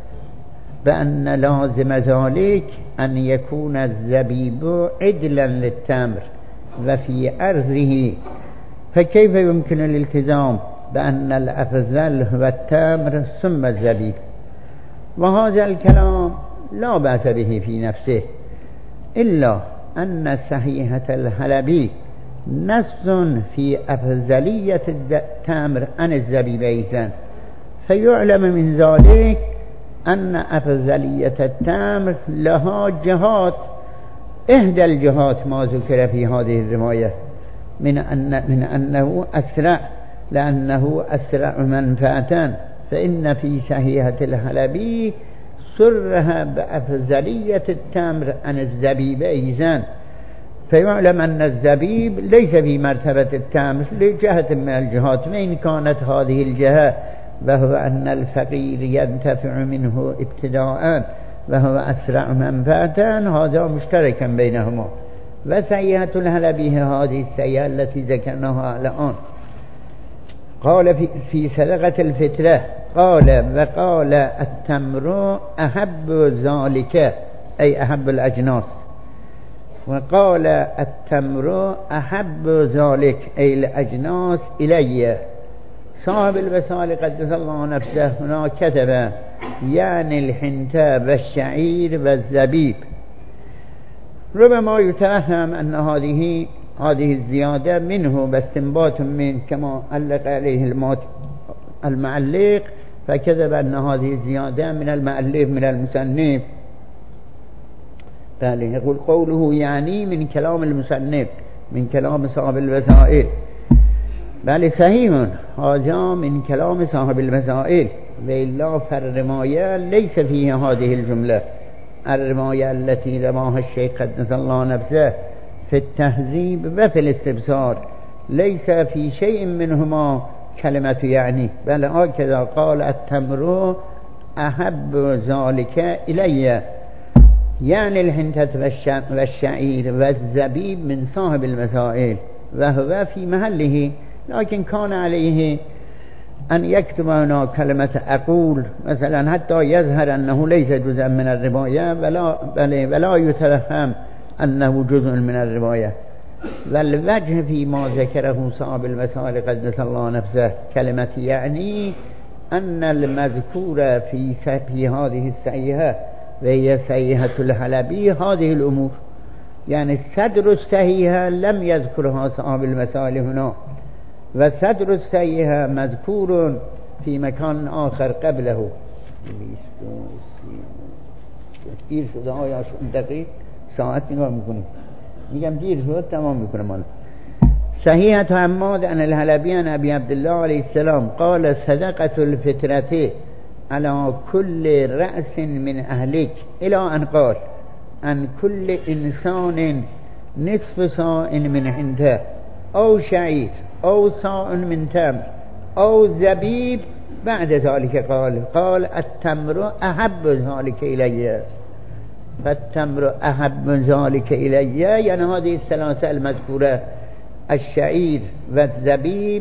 بأن لازم ذلك أن يكون الزبيب عدلا للتمر وفي أرضه، فكيف يمكن الالتزام بأن الأفضل هو التمر ثم الزبيب؟ وهذا الكلام لا بأس به في نفسه، إلا أن صحيحة الحلبي نص في أفضلية التمر عن الزبيب أيضا، فيعلم من ذلك أن أفضلية التمر لها جهات إحدى الجهات ما ذكر في هذه الرواية من أن من أنه أسرع، لأنه أسرع منفعة، فإن في صحيحة الحلبي سرها بأفضلية التمر عن الزبيب أيضا، فيعلم أن الزبيب ليس في مرتبة التمر لجهة من الجهات، وإن كانت هذه الجهة وهو أن الفقير ينتفع منه ابتداء وهو أسرع منفعة، هذا مشتركا بينهما. وصحيحة الحلبي هذه السيئة التي ذكرناها الآن. قال في, في صدقة الفطرة قال وقال التمر أحب ذلك أي أحب الأجناس، وقال التمر أحب ذلك أي الأجناس إلي. صاحب الوسائل قدس الله نفسه هنا كتب يعني الحنطة والشعير والزبيب. ربما يتفهم أن هذه هذه الزيادة منه باستنباط من كما علق عليه المعلق، فكذب أن هذه الزيادة من المؤلف من المصنف. يقول قوله يعني من كلام المصنف من كلام صاحب الوسائل، بل صحيح هذا من كلام صاحب الوسائل، وإلا فالرواية ليس فيها هذه الجملة. الرواية التي رواها الشيخ قدس الله نفسه في التهذيب وفي الاستبصار ليس في شيء منهما كلمة يعني، بل هكذا قال التمر أحب ذلك إلي، يعني الحنطة والشعير والزبيب من صاحب المسائل، وهو في محله، لكن كان عليه أن يكتب هنا كلمة أقول مثلا حتى يظهر أنه ليس جزءا من الرواية، ولا, ولا يتفهم أنه جزء من الرواية. والوجه فيما ذكره صاحب المسائل قدس الله نفسه كلمة يعني أن المذكور في في هذه الصحيحة وهي صحيحة الحلبي هذه الأمور، يعني الصدر الصحيحة لم يذكرها صاحب المسائل هنا، وصدر الصحيحة مذكور في مكان آخر قبله. دیر شده آیا دقیق ساعت نگاه میکنیم، میگم دیر شد تمام میکنم. مالا صحيحة حماد عن الحلبي عن أبي عبد الله عليه السلام قال صدقة الفطرة على كل رأس من أهلك إلى أن قال عن كل إنسان نصف صاع من حنطة أو شعير أو صاع من تمر أو زبيب. بعد ذلك قال قال التمر أحب ذلك إلي، فالتمر أحب ذلك إلي يعني هذه الثلاثة المذكورة الشعير والزبيب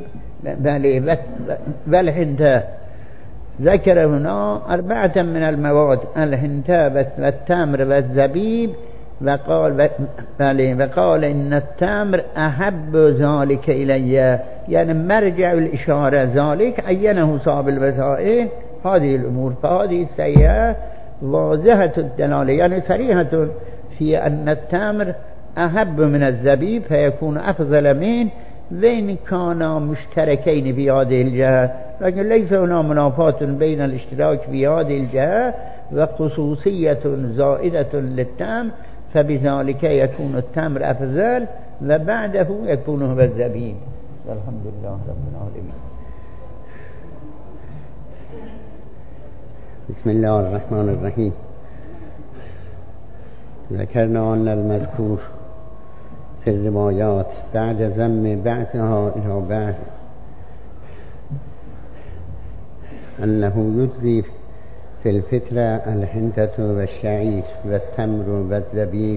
والحنطة. ذكر هنا أربعة من المواد الحنطة والتمر والزبيب، وقال وقال إن التمر أحب ذلك إلي، يعني مرجع الإشارة ذلك عينه صاحب الوسائل هذه الأمور. فهذه السيئة واضحة الدلالة يعني صريحة في أن التمر أحب من الزبيب فيكون أفضل منه، وإن كانا مشتركين في هذه الجهة، لكن ليس هنا منافاة بين الاشتراك في هذه الجهة وخصوصية زائدة للتمر، فبذلك يكون التمر أفضل وبعده يكون هو الزبيب. والحمد لله رب العالمين. بسم الله الرحمن الرحيم. ذكرنا أن المذكور في الروايات بعد ذم بعثها إلى بعث أنه يجزي في الفطرة الحنطة والشعير والتمر والزبيب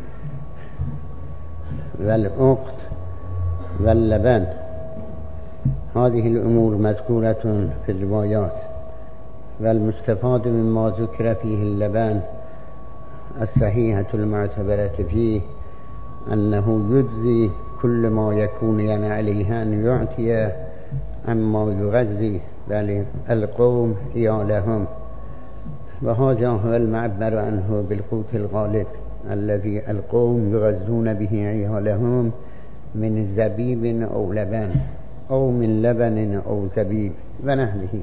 والعقد واللبن. هذه الأمور مذكورة في الروايات، والمستفاد مما ذكر فيه اللبن الصحيحة المعتبرة فيه أنه يجزي كل ما يكون يعني عليه أن يعطي عما يغذي القوم عيالهم، وهذا هو المعبر عنه بالقوت الغالب الذي القوم يغذون به عيالهم من زبيب أو لبن أو من لبن أو زبيب ونحوه.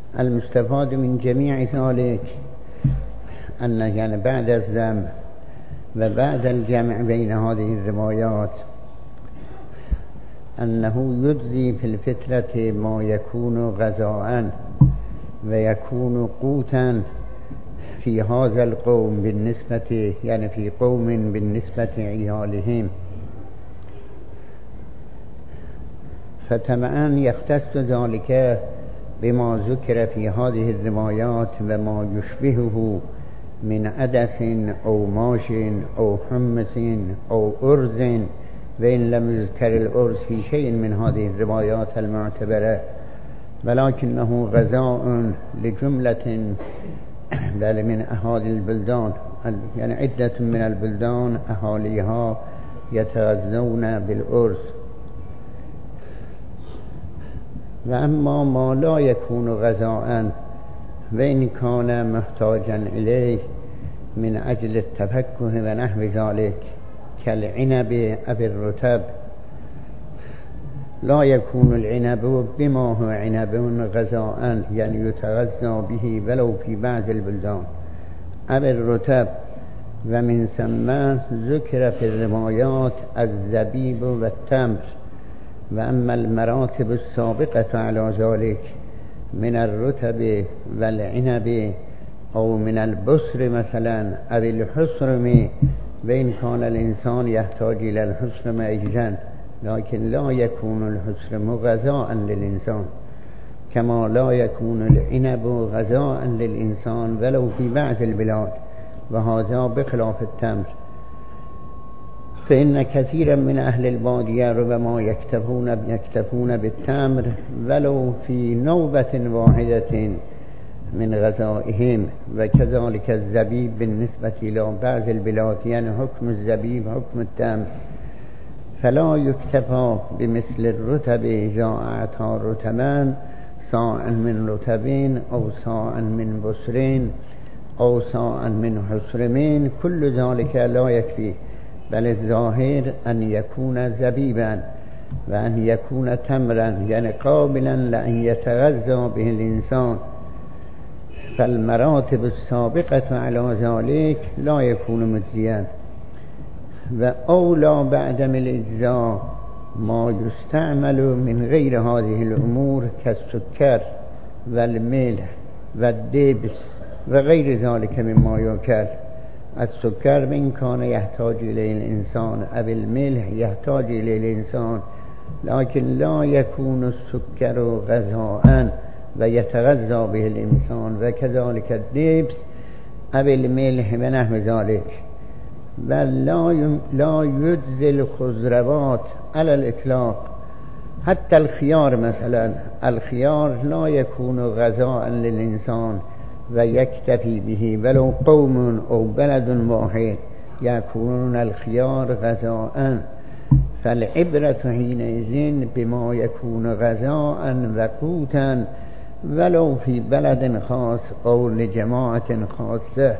المستفاد من جميع ذلك أن يعني بعد الذم و بعد الجمع بین هذه الروايات أنه يجزي في الفترة ما يكون غذاء ويكون قوتا في هذا القوم بالنسبة يعني في قوم بالنسبة عيالهم، فتمعا يختص ذلك بما ذكر في هذه الروايات وما يشبهه من عدس أو ماش أو حمص أو أرز، وإن لم يذكر الأرز في شيء من هذه الروايات المعتبرة، ولكنه غذاء لجملة بل من أهالي البلدان، يعني عدة من البلدان أهاليها يتغذون بالأرز. وأما ما لا يكون غذاء وإن كان محتاجا إليه من أجل التفكه ونحو ذلك كالعنب أو الرطب، لا يكون العنب بما هو عنب غذاء يعني يتغذى به ولو في بعض البلدان أو الرطب. ومن ثم ذكر في الروايات الزبيب والتمر. وأما المراتب السابقة على ذلك من الرطب والعنب أو من البصر مثلا أو الحصرم، وإن كان الإنسان يحتاج إلى الحصرم أيضا، لكن لا يكون الحصرم غذاء للإنسان كما لا يكون العنب غذاء للإنسان ولو في بعض البلاد، وهذا بخلاف التمر. فإن كثيرا من أهل البادية ربما يكتفون يكتفون بالتمر ولو في نوبة واحدة من غذائهم، وكذلك الزبيب بالنسبة إلى بعض البلاد، يعني حكم الزبيب حكم التمر. فلا يكتفى بمثل الرطب إذا أعطى رطبا صاعا من رطب أو صاعا من بصر أو صاعا من حصرم، كل ذلك لا يكفي، بل الظاهر أن يكون زبيبا وأن يكون تمرا يعني قابلا لأن يتغذى به الإنسان. فالمراتب السابقة على ذلك لا يكون مجزيا. وأولى بعدم الإجزاء ما يستعمل من غير هذه الأمور كالسكر والملح والدبس وغير ذلك مما يؤكل. السكر من كان يحتاج إليه الإنسان أو الملح يحتاج إليه الإنسان، لكن لا يكون السكر غذاء ويتغذى به الإنسان، وكذلك الدبس أو الملح ونحو ذلك. بل لا لا يجزي الخضروات على الإطلاق، حتى الخيار مثلا، الخيار لا يكون غذاء للإنسان ويكتفي به ولو قوم أو بلد واحد يكونون الخيار غذاء. فالعبرة حينئذ بما يكون غذاء وقوتا ولو في بلد خاص أو لجماعة خاصة.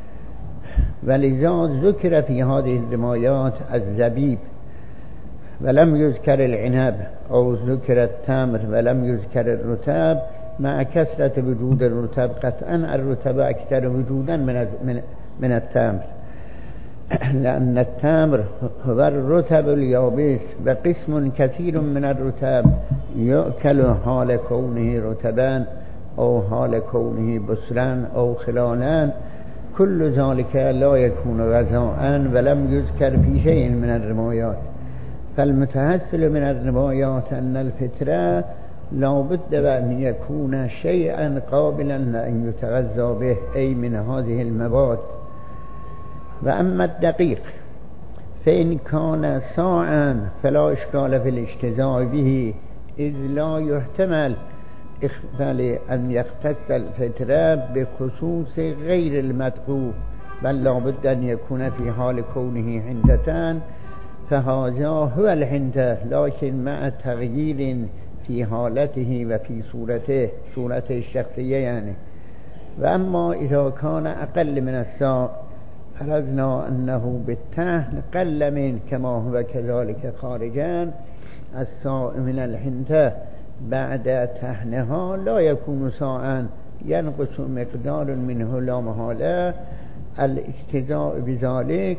ولذا ذكر في هذه الروايات الزبيب ولم يذكر العنب، أو ذكر التمر ولم يذكر الرطب، مع كثرة وجود الرطب. قطعا الرطب أكثر وجودا من من التمر، لأن التمر هو الرطب اليابس، وقسم كثير من الرطب يؤكل حال كونه رطبا أو حال كونه بصرا أو خلالا، كل ذلك لا يكون غذاء ولم يذكر في شيء من الروايات. فالمتحصل من الروايات أن الفطرة لا بد أن يكون شيئا قابلا لأن يتغذى به، أي من هذه المواد. وأما الدقيق فإن كان صاعا فلا إشكال في الاجتزاء به، إذ لا يحتمل إخفال أن يختص الفطرة بخصوص غير المدقوق، بل لا بد أن يكون في حال كونه حنطة، فهذا هو الحنطة لكن مع تغيير في حالته وفي صورته، صورته الشخصية يعني. وأما إذا كان أقل من الصاع فرضنا أنه بالتهن قل من كما هو كذلك خارجا الصاع من الحنطة بعد تهنها لا يكون صاعا، ينقص مقدار منه لا محالة. الاجتزاء بذلك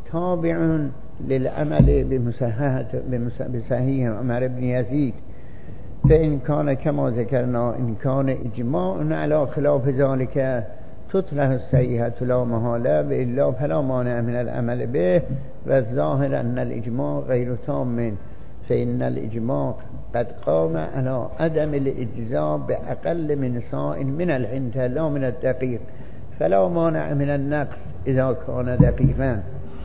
تابع للعمل بصحيح عمر بن يزيد، فإن كان كما ذكرنا إن كان إجماع على خلاف ذلك تطلع الصحيحة لا محالة، وإلا فلا مانع من العمل به. والظاهر أن الإجماع غير تام، فإن الإجماع قد قام على عدم الإجزاء بأقل من صاع من الحنطة لا من الدقيق، فلا مانع من النقص إذا كان دقيقا.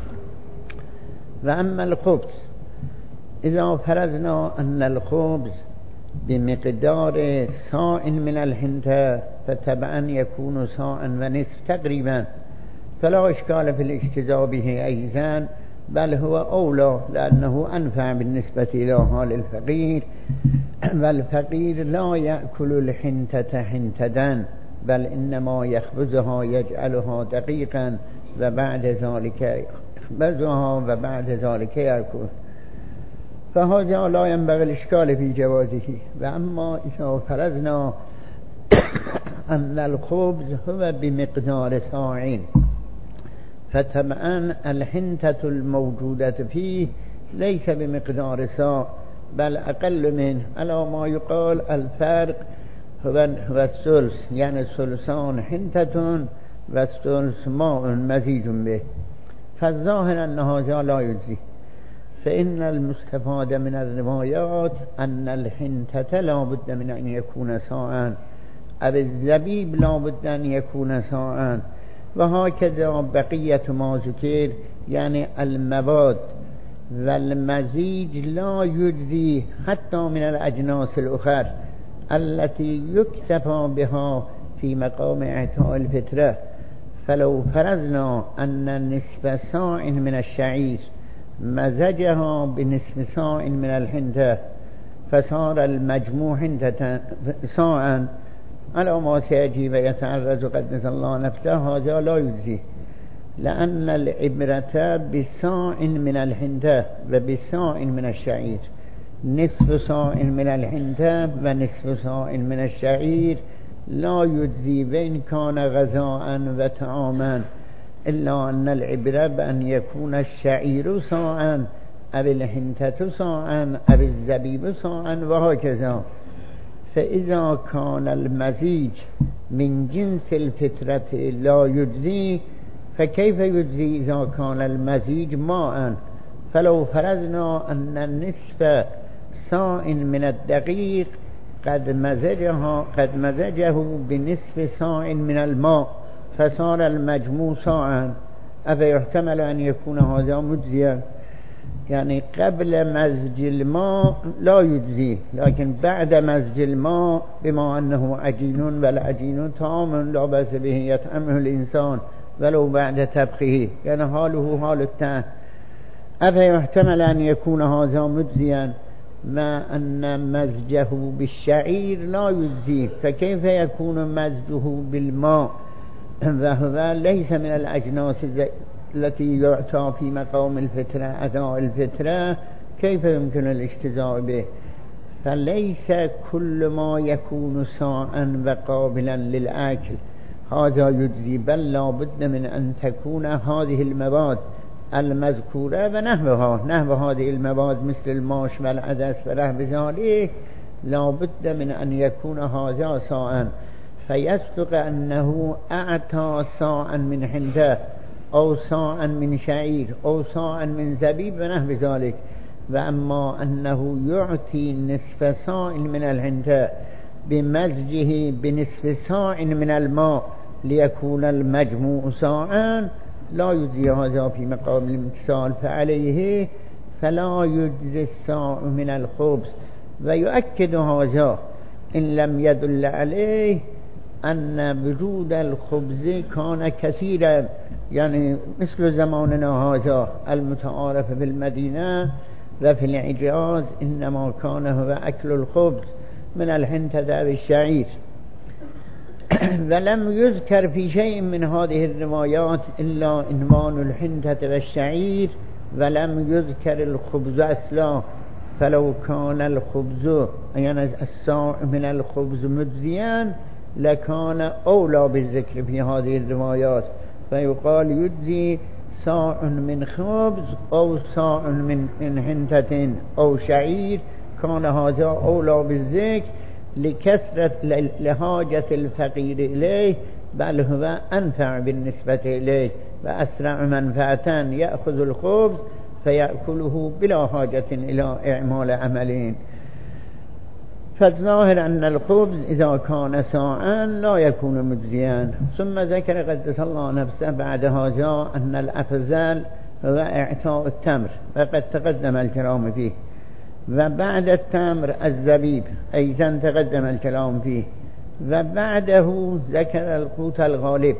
وأما الخبز، إذا فرضنا أن الخبز بمقدار صاع من الحنطة فتبعا يكون صاعا ونصف تقريبا، فلا إشكال في الاجتزاء به أيضا، بل هو أولى لأنه أنفع بالنسبة إلى حال الفقير. والفقير لا يأكل الحنطة حنطة، بل إنما يخبزها يجعلها دقيقا وبعد ذلك يخبزها وبعد ذلك يأكل، فهذا لا ينبغي الإشكال في جوازه. وأما إذا فرضنا أن الخبز هو بمقدار صاع، فطبعا الحنطة الموجودة فيه ليس بمقدار صاع بل أقل منه، على ما يقال الفرق هو الثلث، يعني ثلثان حنطة والثلث ماء مزيج به، فالظاهر أن هذا لا يجزي. فإن المستفاد من الروايات أن الحنطة لا بد من أن يكون صاعا، أو الزبيب لا بد أن يكون صاعا، وهكذا بقية ما ذكر، يعني المواد والمزيج لا يجزي حتى من الأجناس الأخرى التي يكتفى بها في مقام إعطاء الفطرة. فلو فرضنا أن نصف صاع من الشعير مزجها بنصف صاع من الحنطة فصار المجموع حنطة صاعا على ما سيجي ويتعرض قدس الله نفسه، هذا لا يجزي، لأن العبرة بصاع من الحنطة وبصاع من الشعير. نصف صاع من الحنطة ونصف صاع من الشعير لا يجزي وإن كان غذاء وطعاما، إلا أن العبرة بأن يكون الشعير صاعا أو الحنطة صاعا أو الزبيب صاعا وهكذا. فإذا كان المزيج من جنس الفطرة لا يجزي، فكيف يجزي إذا كان المزيج ماء؟ فلو فرضنا أن نصف صاع من الدقيق قد مزجها قد مزجه بنصف صاع من الماء فصار المجموع صاعا، أفيحتمل أن يكون هذا مجزيا؟ يعني قبل مزج الماء لا يجزي، لكن بعد مزج الماء بما أنه عجين والعجين طعام لا بأس به يطعمه الإنسان ولو بعد طبخه، يعني حاله حال الطعام، أفيحتمل أن يكون هذا مجزيا ما أن مزجه بالشعير لا يجزي، فكيف يكون مزجه بالماء وهو ليس من الأجناس التي يعطى في مقام الفطرة أداء الفطرة؟ كيف يمكن الاجتزاء به؟ فليس كل ما يكون صاعا وقابلا للأكل هذا يجزي، بل لا بد من أن تكون هذه المواد المذكورة ونحوها، نحو هذه المواد مثل الماش والعدس ونحو ذلك، لا بد من أن يكون هذا صاعا، فيصدق أنه أعطى صاعا من حنطة أو صاعا من شعير أو صاعا من زبيب ونحو ذلك. وأما أنه يعطي نصف صاع من الحنطة بمزجه بنصف صاع من الماء ليكون المجموع صاعا لا يجزي هذا في مقام الامتثال، فعليه فلا يجزي الصاع من الخبز. ويؤكد هذا إن لم يدل عليه أن وجود الخبز كان كثيرا، يعني مثل زماننا هذا المتعارف في المدينة وفي الحجاز إنما كان هو أكل الخبز من الحنطة والشعير. ولم يذكر في شيء من هذه الروايات إلا عنوان الحنطة والشعير، ولم يذكر الخبز أصلا، فلو كان الخبز يعني الصاع من الخبز مجزيا لكان أولى بالذكر في هذه الروايات، فيقال يجزي صاع من خبز أو صاع من من حنطة أو شعير كان هذا أولى بالذكر لكثرة لحاجة الفقير إليه، بل هو أنفع بالنسبة إليه وأسرع منفعة. يأخذ الخبز فيأكله بلا حاجة إلى إعمال عملين. فالظاهر أن الخبز إذا كان ساعا لا يكون مجزيا. ثم ذكر قدس الله نفسه بعد هذا أن الأفضل هو إعطاء التمر، وقد تقدم الكلام فيه، وبعد التمر الزبيب أيضا تقدم الكلام فيه، وبعده ذكر القوت الغالب.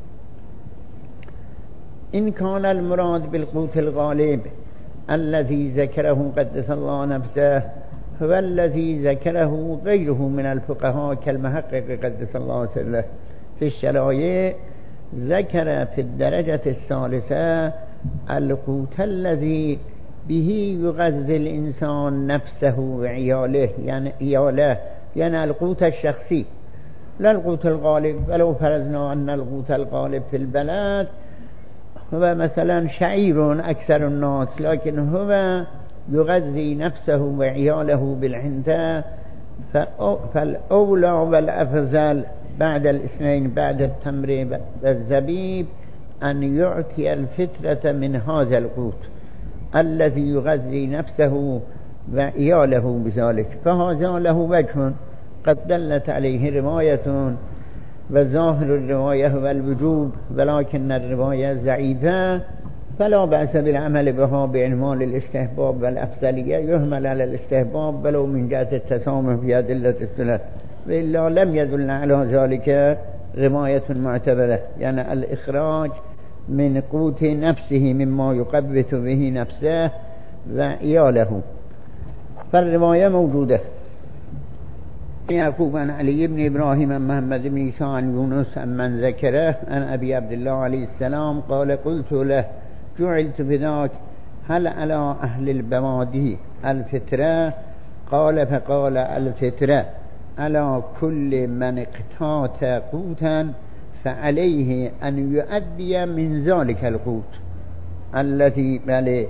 إن كان المراد بالقوت الغالب الذي ذكره قدس الله نفسه هو الذي ذكره غيره من الفقهاء كالمحقق قدس الله سره في الشرائع، ذكر في الدرجة الثالثة القوت الذي به يغذي الإنسان نفسه وعياله، يعني عياله يعني القوت الشخصي لا القوت الغالب. ولو فرضنا أن القوت الغالب في البلد هو مثلا شعير أكثر الناس، لكن هو يغذي نفسه وعياله بالعنتة، فالأولى والأفضل بعد الاثنين بعد التمر والزبيب أن يعطي الفطرة من هذا القوت الذي يغذي نفسه وعياله بذلك. فهذا له وجه قد دلت عليه رواية، وظاهر الرواية هو الوجوب، ولكن الرواية ضعيفة فلا بأس بالعمل بها بعنوان الاستحباب والأفضلية، يهمل على الاستحباب ولو من جهة التسامح في أدلة السنة، وإلا لم يدل على ذلك رواية معتبرة، يعني الإخراج من قوت نفسه مما يقبت به نفسه وعياله. فالرواية موجودة. يعقوب عن علي بن إبراهيم عن محمد بن عيسى عن يونس عن من ذكره عن أبي عبد الله عليه السلام قال قلت له جعلت بذاك هل على أهل البوادي الفطرة؟ قال فقال الفطرة على كل من اقتات قوتا فعليه أن يؤدي من ذلك القوت الذي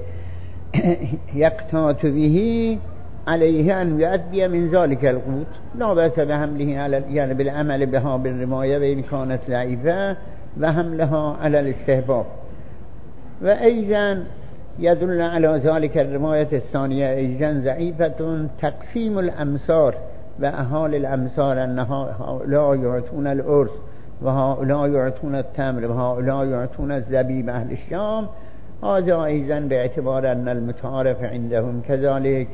يقتات به، عليه أن يؤدي من ذلك القوت، لا بأس بحمله على يعني بالعمل بها بالرواية وإن كانت ضعيفة، وحملها على الاستحباب. وأيضا يدل على ذلك الرواية الثانية أيضا ضعيفة تقسيم الأمصار وأهالي الأمصار أن هؤلاء يعطون الأرز وهؤلاء يعطون التمر وهؤلاء يعطون الزبيب أهل الشام، هذا أيضا باعتبار أن المتعارف عندهم كذلك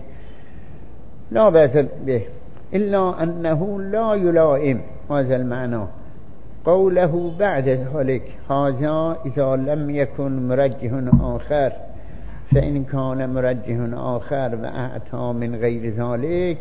لا بأس به، إلا أنه لا يلائم هذا المعنى قوله بعد ذلك هذا إذا لم يكن مرجح آخر، فإن كان مرجح آخر وأعطى من غير ذلك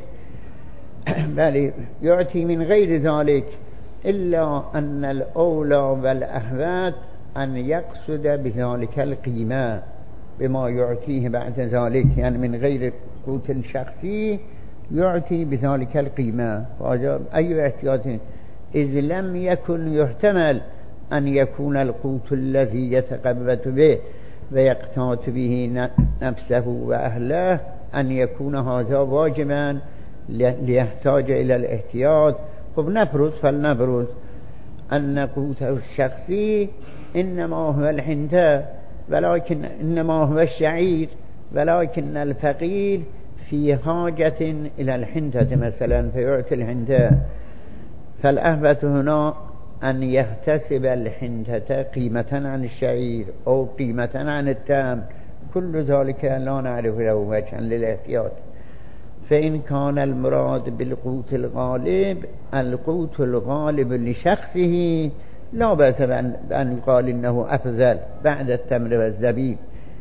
بل يعطي من غير ذلك، إلا أن الأولى والأحوط أن يقصد بذلك القيمة بما يعطيه بعد ذلك، يعني من غير قوت شخصي يعطي بذلك القيمة. وهذا أي احتياط إذ لم يكن يحتمل أن يكون القوت الذي يتقبت به ويقتات به نفسه وأهله أن يكون هذا واجبا ليحتاج إلى الاحتياط. خب نفرض فلنفرض أن قوت الشخصي إنما هو الحنطة ولكن إنما هو الشعير، ولكن الفقير في حاجة إلى الحنطة مثلا فيعطي الحنطة، فالأهبة هنا أن يحتسب الحنطة قيمة عن الشعير أو قيمة عن التمر، كل ذلك لا نعرف له وجها للاحتياط. فإن كان المراد بالقوت الغالب القوت الغالب لشخصه لا بأس بأن يقال إنه أفضل بعد التمر والزبيب،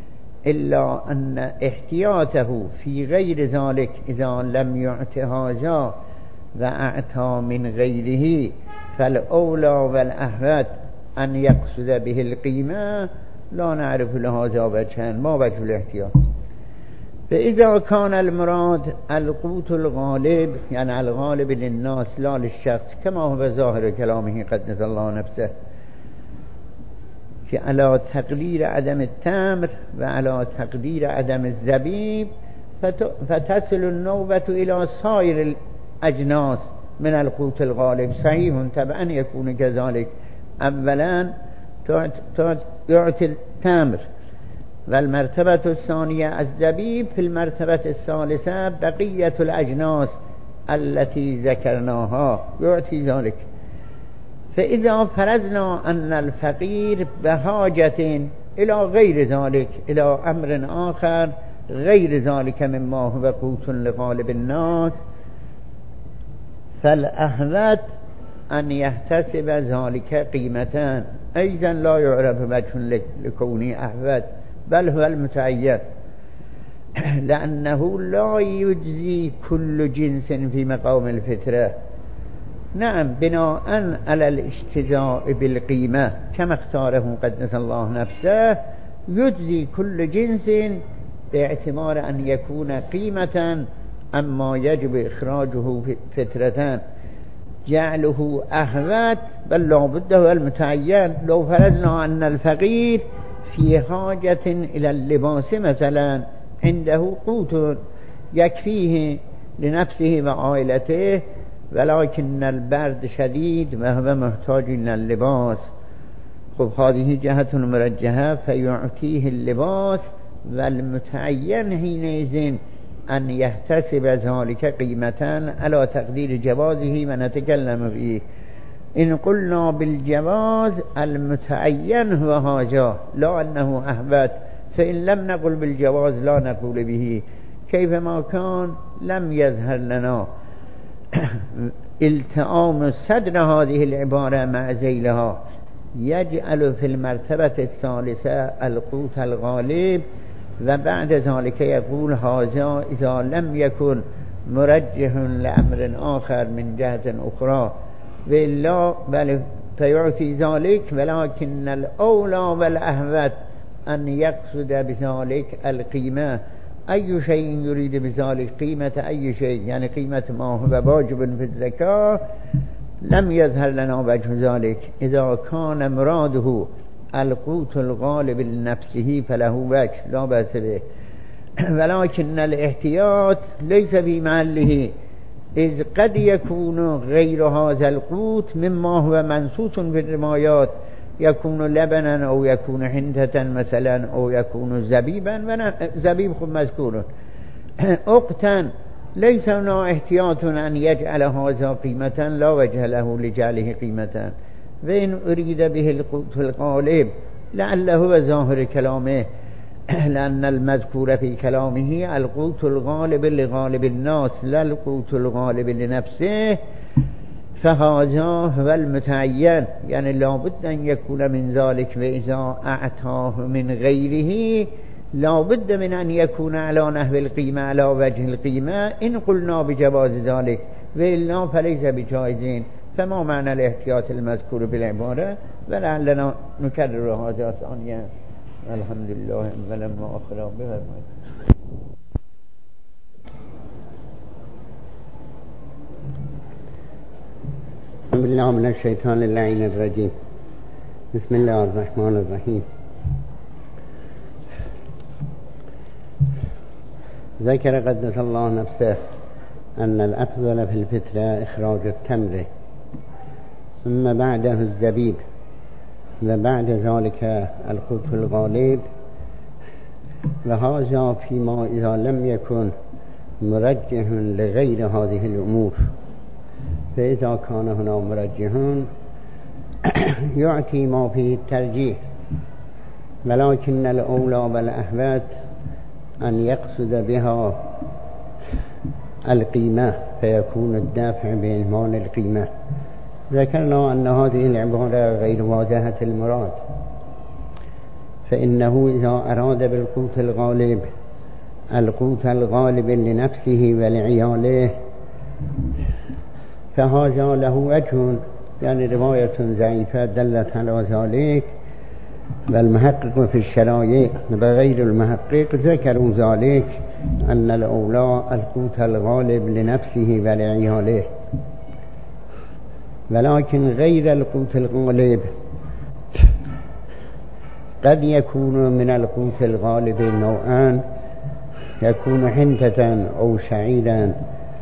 إلا أن احتياطه في غير ذلك إذا لم يعط هذا وأعطى من غيره فالأولى والأحوط أن يقصد به القيمة، لا نعرف لهذا وجها ما وجه الاحتياط. فإذا كان المراد القوت الغالب يعني الغالب للناس لا للشخص كما هو ظاهر كلامه قدس الله نفسه، که علا تقدیر عدم التمر و علا تقدیر عدم الزبیب فتصل النوبة الى سایر الاجناس من القوت الغالب. صحیح طبعا يكون كذلك. اولا يعطي التمر والمرتبة الثانية الزبيب، في المرتبة الثالثة بقية الأجناس التي ذكرناها يعطي ذلك. فإذا فرضنا أن الفقير بحاجة إلى غير ذلك، إلى أمر آخر غير ذلك مما هو قوت لغالب الناس، فالأهوت أن يحتسب ذلك قيمتان. أيضا لا يعرف وجه لكونه أهوت، بل هو المتعين، لأنه لا يجزي كل جنس في مقام الفطرة. نعم بناء على الاجتزاء بالقيمة كما اختاره قدس الله نفسه، يجزي كل جنس باعتبار أن يكون قيمة أما يجب إخراجه فطرة. جعله أهوت بل لا بد هو المتعين. لو فرضنا أن الفقير في حاجة إلى اللباس مثلا، عنده قوت يكفيه لنفسه وعائلته، ولكن البرد شديد وهو محتاج إلى اللباس، خب هذه جهة مرجحة فيعطيه اللباس، والمتعين حينئذ أن يحتسب ذلك قيمة على تقدير جوازه ونتكلم فيه. إن قلنا بالجواز المتعين هو هذا لا أنه أهوت، فإن لم نقل بالجواز لا نقول به. كيفما كان لم يظهر لنا التئام صدر هذه العبارة مع ذيلها، يجعل في المرتبة الثالثة القوت الغالب، وبعد ذلك يقول هذا إذا لم يكن مرجح لأمر آخر من جهة أخرى وإلا بل فيعطي ذلك. ولكن الأولى والأهوت أن يقصد بذلك القيمة. أي شيء يريد بذلك قيمة أي شيء، يعني قيمة ما هو واجب في الزكاة، لم يظهر لنا وجه ذلك. إذا كان مراده القوت الغالب لنفسه فله وجه لا بأس به، ولكن الاحتياط ليس في محله، إذ قد يكون غير هذا القوت مما هو منصوص في الروايات، يكون لبنا أو يكون حنطة مثلا أو يكون زبيبا، زبيب خب مذكور أقتا، ليس هنا احتياط أن يجعل هذا قيمة لا وجه له لجعله قيمة. وإن أريد به القوت الغالب لعله هو ظاهر كلامه، لأن المذكور في كلامه القوت الغالب لغالب الناس لا القوت الغالب لنفسه، فهذا هو المتعين، يعني لابد أن يكون من ذلك. وإذا أعطاه من غيره لابد من أن يكون على نحو القيمة على وجه القيمة إن قلنا بجواز ذلك، وإلا فليس بجائزين. فما معنى الاحتياط المذكور بالعبارة؟ ولعلنا نكرر هذا ثانيا. الحمد لله ولما وآخر بفرمائش. بسم الله من الشيطان اللعين الرجيم. بسم الله الرحمن الرحيم. ذكر قدس الله نفسه أن الأفضل في الفطرة إخراج التمر، ثم بعده الزبيب، وبعد ذلك القوت الغالب، وهذا فيما إذا لم يكن مرجح لغير هذه الأمور. فإذا كان هنا مرجح يعطي ما فيه الترجيح، ولكن الأولى والأحوت أن يقصد بها القيمة فيكون الدافع بإهمال القيمة. ذكرنا أن هذه العبارة غير واضحة المراد، فإنه إذا أراد بالقوت الغالب القوت الغالب لنفسه ولعياله فهذا له وجه، يعني رواية ضعيفة دلت على ذلك، والمحقق في الشرائع بغير المحقق ذكروا ذلك أن الأولى القوت الغالب لنفسه ولعياله، ولكن غير القوت الغالب قد يكون من القوت الغالب نوعا، يكون حنطة أو شعيرا.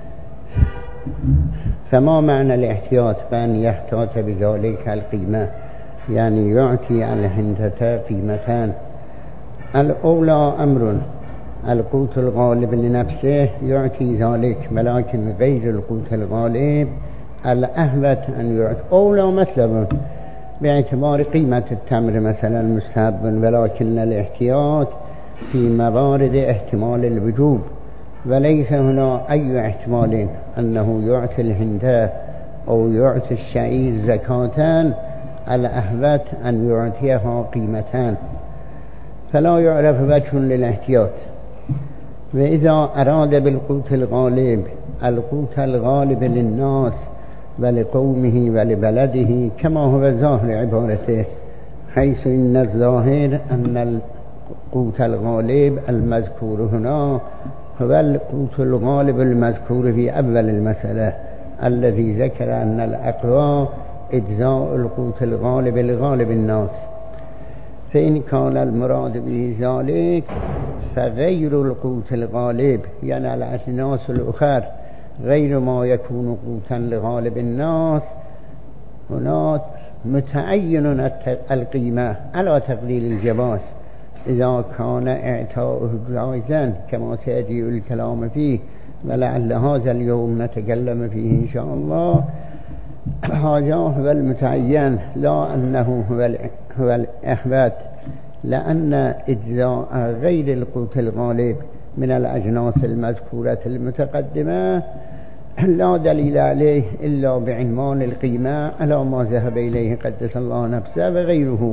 فما معنى الاحتياط؟ بأن يحتاط بذلك القيمة، يعني يعطي الحنطة قيمتان. الأولى أمر القوت الغالب لنفسه يعطي ذلك، ولكن غير القوت الغالب الأهبت أن يعطي. أولى مطلب باعتبار قيمة التمر مثلا مستحب، ولكن الاحتياط في موارد احتمال الوجوب، وليس هنا أي احتمال أنه يعطي الحنطة أو يعطي الشعير زكاة، الأهبت أن يعطيها قيمتان، فلا يعرف وجه للاحتياط. وإذا أراد بالقوت الغالب القوت الغالب للناس ولقومه ولبلده كما هو ظاهر عبارته، حيث إن الظاهر أن القوت الغالب المذكور هنا هو القوت الغالب المذكور في أول المسألة الذي ذكر أن الأقوى إجزاء القوت الغالب لغالب الناس. فإن كان المراد به ذلك فغير القوت الغالب، يعني الأجناس الأخر غير ما يكون قوتا لغالب الناس، هنا متعين القيمة على تقليل الجواز إذا كان إعطاؤه جائزا كما سيأتي الكلام فيه، ولعل هذا اليوم نتكلم فيه إن شاء الله. هذا هو المتعين، لا أنه هو هو الأحبات، لأن إجزاء غير القوت الغالب من الأجناس المذكورة المتقدمة لا دليل عليه إلا بعنوان القيمة على ما ذهب إليه قدس الله نفسه وغيره.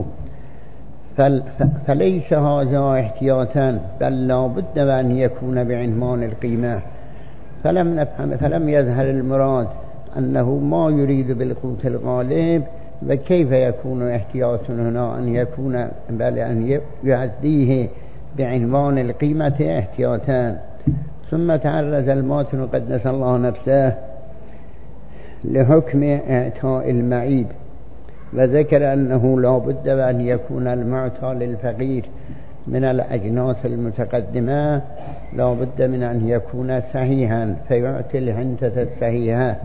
فليس هذا احتياطا، بل لا بد أن يكون بعنوان القيمة. فلم نفهم فلم يظهر المراد أنه ما يريد بالقوت الغالب، وكيف يكون احتياط هنا أن يكون بل أن يؤديه بعنوان القيمة احتياطا. ثم تعرض الماتن قدس الله نفسه لحكم اعطاء المعيب، وذكر أنه لا بد أن يكون المعطى للفقير من الأجناس المتقدمة لا بد من أن يكون صحيحا، فيعطي الحنطة الصحيحة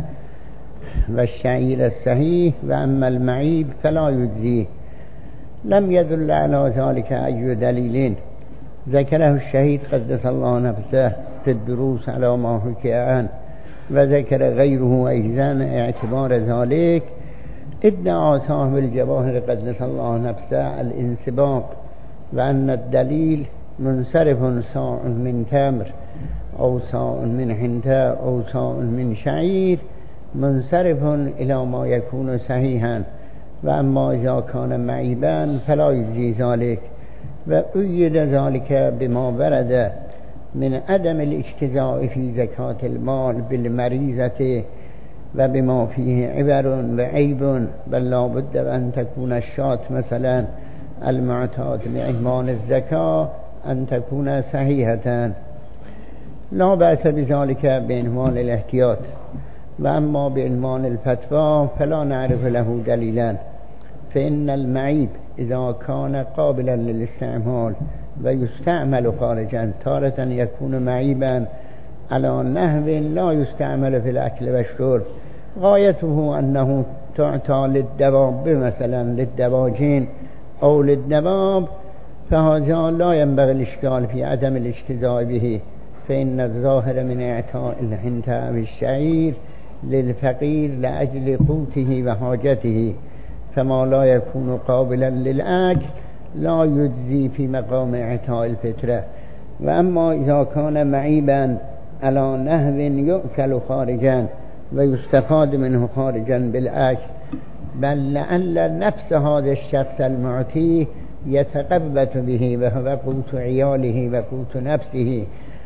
والشعير الصحيح، وأما المعيب فلا يجزيه. لم يدل على ذلك أي دليل ذكره الشهيد قدس الله نفسه في الدروس على ما حكي عنه، وذكر غيره أيضا اعتبار ذلك. ادعى صاحب الجواهر قدس الله نفسه الانسباق، وأن الدليل منصرف صاع من تمر أو صاع من حنطة أو صاع من شعير منصرف إلى ما يكون صحيحا، وأما إذا كان معيبا فلا يجزي ذلك. وأيد ذلك بما ورد من عدم الاجتزاء في زكاة المال بالمريزة، وبما فيه عبر وعيب، بل لا بد أن تكون الشاة مثلا المعتاد بعنوان الزكاة أن تكون صحيحة، لا بأس بذلك بعنوان الاحتياط. وأما بعنوان الفتوى فلا نعرف له دليلا، فإن المعيب إذا كان قابلا للاستعمال ويستعمل خارجا، تارة يكون معيبا على نحو لا يستعمل في الأكل والشرب، غايته أنه تعطى للدواب مثلا للدواجين أو للدواب، فهذا لا ينبغي الإشكال في عدم الاجتزاء به، فإن الظاهر من إعطاء الحنطة بالشعير للفقير لأجل قوته وحاجته، فما لا يكون قابلا للأكل لا يجزي في مقام إعطاء الفطرة. وأما إذا كان معيبا على نحو يؤكل خارجا ويستفاد منه خارجا بالأكل، بل لعل نفس هذا الشخص المعطيه يتقبت به وهو قوت عياله وقوت نفسه.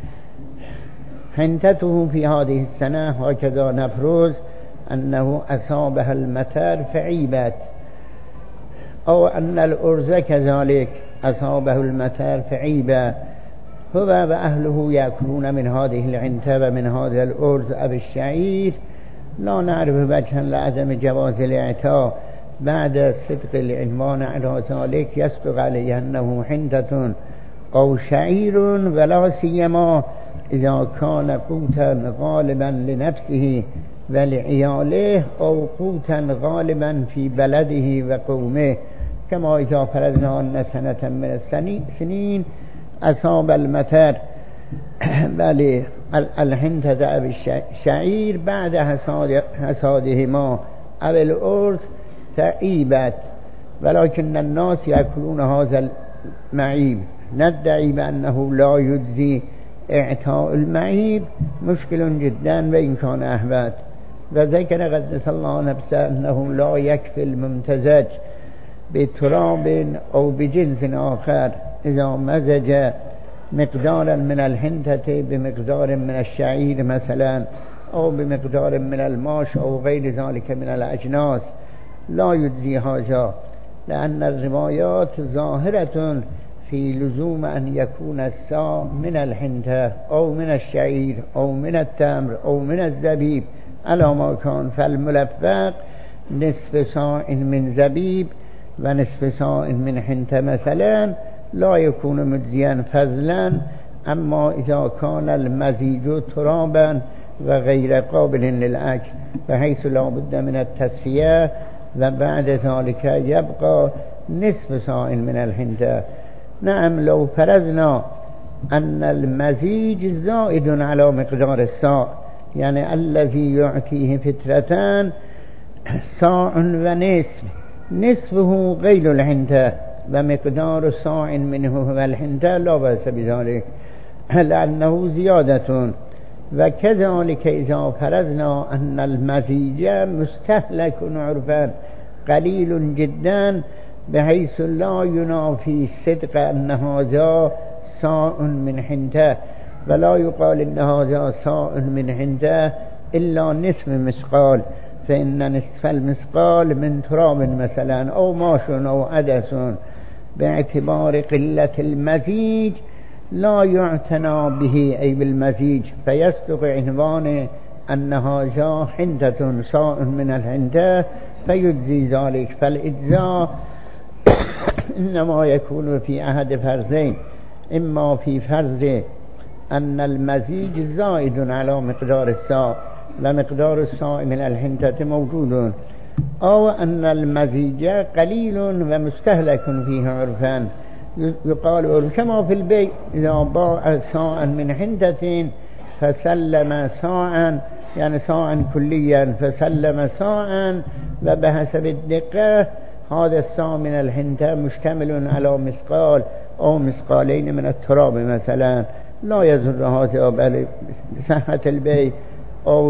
حنطته في هذه السنة هكذا نفرض أنه أصابها المطر فعيبت، أو أن الأرز كذلك أصابه المطر فعيبة، هو وأهله يأكلون من هذه العنطة ومن هذا الأرز أو الشعير، لا نعرف وجها لعدم جواز الإعطاء، بعد صدق العنوان على ذلك يصدق عليه أنه حنطة أو شعير، ولا سيما إذا كان قوتا غالبا لنفسه ولعياله أو قوتا غالبا في بلده وقومه، كما إذا فرضنا أن سنة من السنين أصاب المطر بل الحنطة بالشعير بعد حصادهما أو الأرز تعيبت، ولكن الناس يأكلون هذا المعيب. ندعي بأنه لا يجزي اعطاء المعيب، مشكل جدا وإن كان أهبات. وذكر قدس الله نفسه أنه لا يكفي الممتزج بتراب أو بجنس آخر إذا مزج مقدارا من الحنطة بمقدار من الشعير مثلا، أو بمقدار من الماش أو غير ذلك من الأجناس، لا يجزي هذا، لأن الروايات ظاهرة في لزوم أن يكون الساء من الحنطة أو من الشعير أو من التمر أو من الزبيب على ما كان. فالملفق نصف ساء من زبيب ونصف ساء من حنطة مثلا لا يكون مجزيا فضلا. أما إذا كان المزيج ترابا وغير قابل للأكل بحيث لا بد من التصفية، وبعد ذلك يبقى نصف ساء من الحنطة. نعم، لو فرضنا أن المزيج زائد على مقدار الساء، يعني الذي يعطيه فترتان ساء ونصف، نصفه غير الحنطة ومقدار ساء منه هو الحنطة، لا بأس بذلك لأنه زيادة. وكذلك إذا فرضنا أن المزيج مستهلك عرفا قليل جدا بحيث لا ينافي صدق أن هذا ساء من حنطة، ولا يقال إن هذا ساء من حنطة إلا نصف مثقال، فإن نصف المثقال من تراب مثلا أو ماش أو عدس، باعتبار قلة المزيج لا يعتنى به أي بالمزيج، فيصدق عنوان أن هذا حنطة ساء من الحنطة فيجزي ذلك. فالإجزاء إنما يكون في أحد فرضين، إما في فرض أن المزيج زائد على مقدار الساء ومقدار الساء من الحنطة موجود، أو أن المزيج قليل ومستهلك فيه عرفا. يقال كما في البيع إذا باع ساعا من حنطة فسلم ساعا، يعني ساعا كليا فسلم ساعا، وبحسب الدقة هذا الساع من الحنطة مشتمل على مثقال أو مثقالين من التراب مثلا، لا يضر هذا بل بصحة البيع أو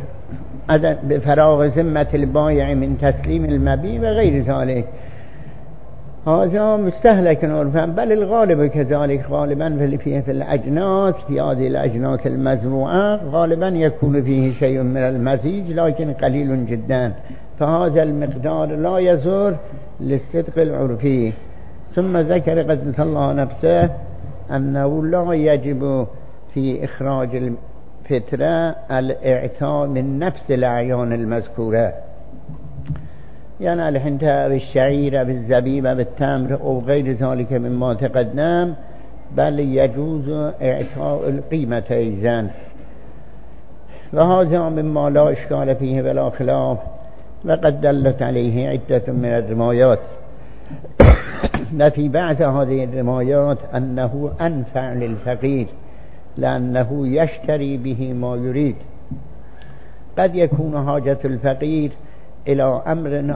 بفراغ ذمة البائع من تسليم المبيع وغير ذلك، هذا مستهلك عرفا. بل الغالب كذلك، غالبا في في الأجناس، في هذه الأجناس المزروعة غالبا يكون فيه شيء من المزيج لكن قليل جدا، فهذا المقدار لا يزور للصدق العرفي. ثم ذكر قدس الله نفسه أنه لا يجب في إخراج الفترة الإعطاء من نفس الأعيان المذكورة، يعني الحنطة بالشعير بالزبيب بالتمر أو غير ذلك مما تقدم، بل يجوز إعطاء القيمة أيضا، وهذا مما لا إشكال فيه ولا خلاف، وقد دلت عليه عدة من الروايات. وفي بعض هذه الروايات أنه أنفع للفقير لأنه يشتري به ما يريد. قد يكون حاجة الفقير إلى أمر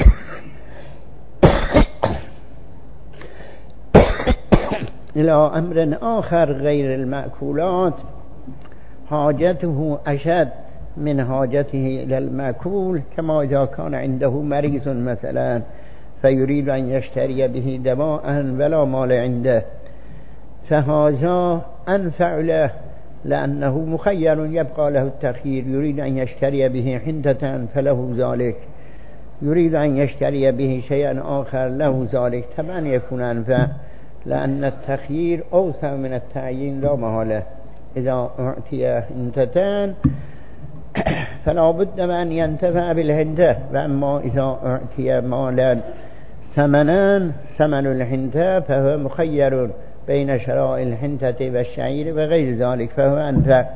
إلى أمر آخر غير المأكولات، حاجته أشد من حاجته إلى المأكول، كما إذا كان عنده مريض مثلا فيريد أن يشتري به دواء ولا مال عنده، فهذا أنفع له لأنه مخير يبقى له التخيير، يريد أن يشتري به حنطة فله ذلك، يريد أن يشتري به شيئا آخر له ذلك، طبعا يكون أنفع لأن التخيير أوسع من التعيين لا محالة. إذا أعطي حنطتان فلا بد من ينتفع بالحنطة. وأما إذا أعطي مالا ثمنا ثمن الحنطة فهو مخير بين شراء الحنطة والشعير وغير ذلك فهو أنفع.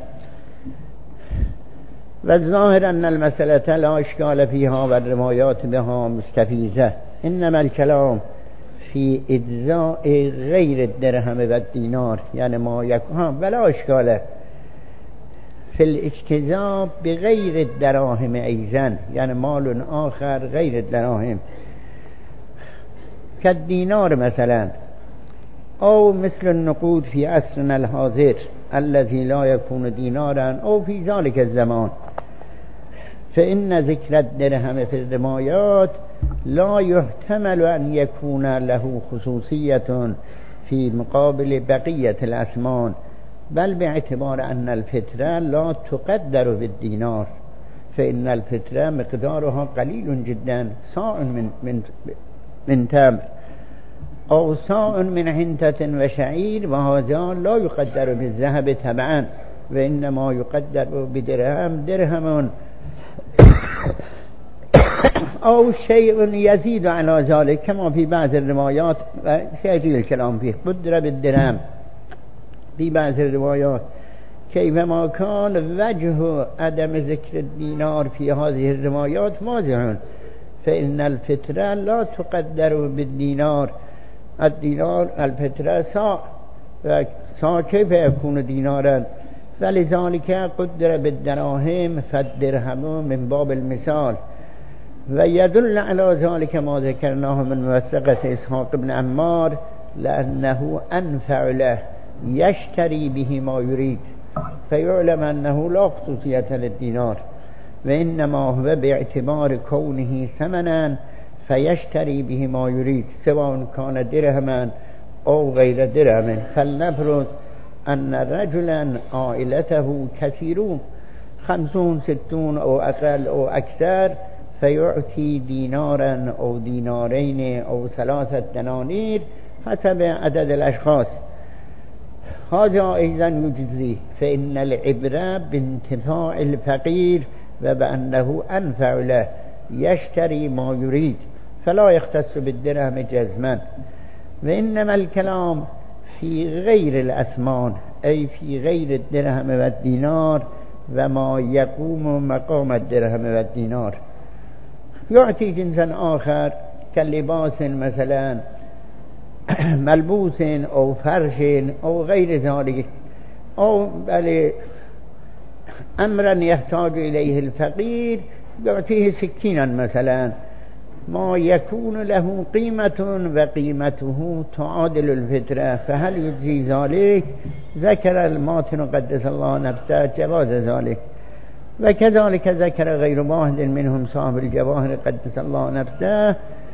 والظاهر أن المسألة لا إشكال فيها والروايات بها مستفيزة، إنما الكلام في إجزاء غير الدرهم والدينار، يعني ما يكون ولا إشكال في الاجتذاب بغير الدراهم أيضا، يعني مال آخر غير الدراهم كالدينار مثلا، أو مثل النقود في عصرنا الحاضر الذي لا يكون دينارا أو في ذلك الزمان. فإن ذكر الدرهم في الروايات لا يحتمل أن يكون له خصوصية في مقابل بقية الأثمان، بل باعتبار أن الفترة لا تقدر بالدينار، فإن الفترة مقدارها قليل جدا، صاع من من من تمر أو صاع من حنطة وشعير، وهذا لا يقدر بالذهب تبعا، وإنما يقدر بدرهم درهم أو شيء يزيد على ذلك، كما في بعض الروايات سيأتي الكلام فيه قدر بالدرهم في بعض الروايات. كيفما كان وجه عدم ذكر الدينار في هذه الروايات واضح، فإن الفترة لا تقدر بالدينار، الدينار الفترة صاع، صاع كيف يكون دينارا؟ فلذلك قدر بالدراهم فالدرهم من باب المثال. ويدل على ذلك ما ذكرناه من موثقة إسحاق بن عمار، لأنه أنفع له يشتري به ما يريد، فيعلم أنه لا خصوصية للدينار، وإنما هو باعتبار كونه ثمنا فيشتري به ما يريد، سواء كان درهما أو غير درهم. فلنفرض أن رجلا عائلته كثيرون خمسون ستون أو أقل أو أكثر، فيعطي دينارا أو دينارين أو ثلاثة دنانير حسب عدد الأشخاص، هذا أيضا يجزي، فإن العبرة بانتفاع الفقير وبأنه أنفع له يشتري ما يريد، فلا يختص بالدرهم جزما. وإنما الكلام في غير الأثمان، أي في غير الدرهم والدينار وما يقوم مقام الدرهم والدينار. يعطي جنسا آخر كاللباس مثلا ملبوس أو فرش أو غير ذلك، أو بل أمرا يحتاج إليه الفقير، يعطيه سكينا مثلا، ما يكون له قيمة وقيمته تعادل الفترة، فهل يجزي ذلك؟ ذكر الماتن قدس الله نفسه جواز ذلك. وكذلك ذكر غير واحد منهم صاحب الجواهر قدس الله نفسه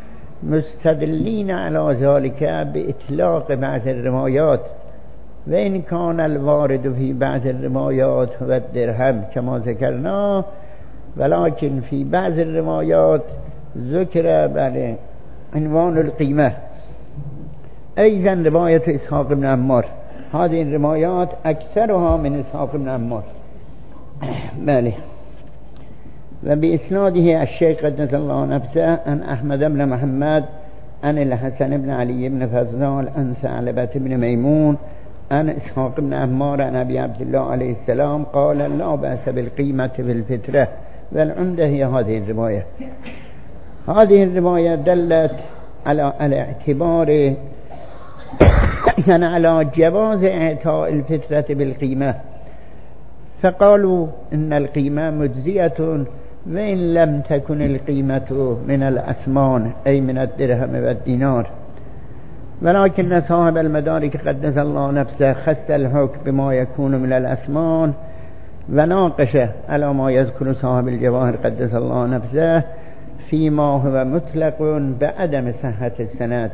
مستدلين على ذلك بإطلاق بعض الروايات، وإن كان الوارد في بعض الروايات هو الدرهم كما ذكرنا، ولكن في بعض الروايات ذكر بل عنوان القيمة. أيضا رواية إسحاق بن عمار، هذه الروايات أكثرها من إسحاق بن عمار ماله. وبإسناده الشيخ قدس الله نفسه عن أحمد بن محمد عن الحسن بن علي بن فضال عن ثعلبة بن ميمون عن إسحاق بن عمار عن أبي عبد الله عليه السلام قال لا بأس بالقيمة في الفترة. والعمدة هي هذه الرواية. هذه الرواية دلت على الاعتبار يعني على جواز إعطاء الفترة بالقيمة، فقالوا إن القيمة مجزية وإن لم تكن القيمة من الأثمان أي من الدرهم والدينار. ولكن صاحب المدارك قدس الله نفسه خص الحكم بما يكون من الأثمان، وناقش على ما يذكر صاحب الجواهر قدس الله نفسه فيما هو مطلق بعدم صحة السند،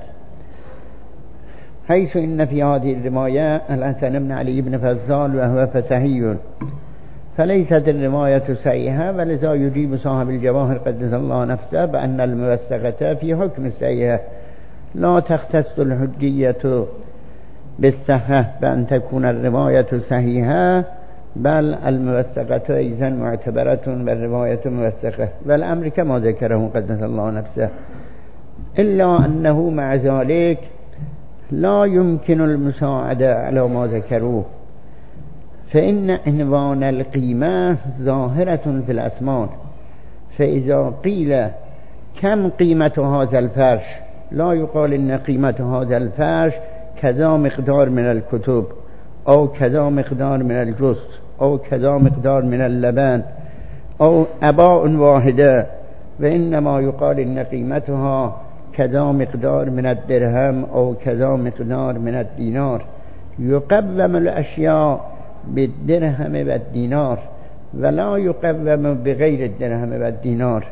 حيث إن في هذه الرواية الحسن بن علي بن فضال وهو فتحي، فليست الرواية صحيحة، ولذا يجيب صاحب الجواهر قدس الله نفسه بأن الموثقة في حكم الصحيحة لا تختص الحجية بالصحة، بأن تكون الرواية صحيحة بل الموثقة أيضا معتبرة بالرواية موثقة والأمر كما ذكره قدس الله نفسه، إلا أنه مع ذلك لا يمكن المساعدة على ما ذكروه، فإن عنوان القيمة ظاهرة في الأثمان، فإذا قيل كم قيمة هذا الفرش لا يقال إن قيمة هذا الفرش كذا مقدار من الكتب أو كذا مقدار من الجث أو كذا مقدار من اللبن أو أباء واحدة، وإنما يقال إن قيمتها كذا مقدار من الدرهم أو كذا مقدار من الدينار. يقوم الأشياء بالدرهم والدينار ولا يقوم بغير الدرهم والدينار.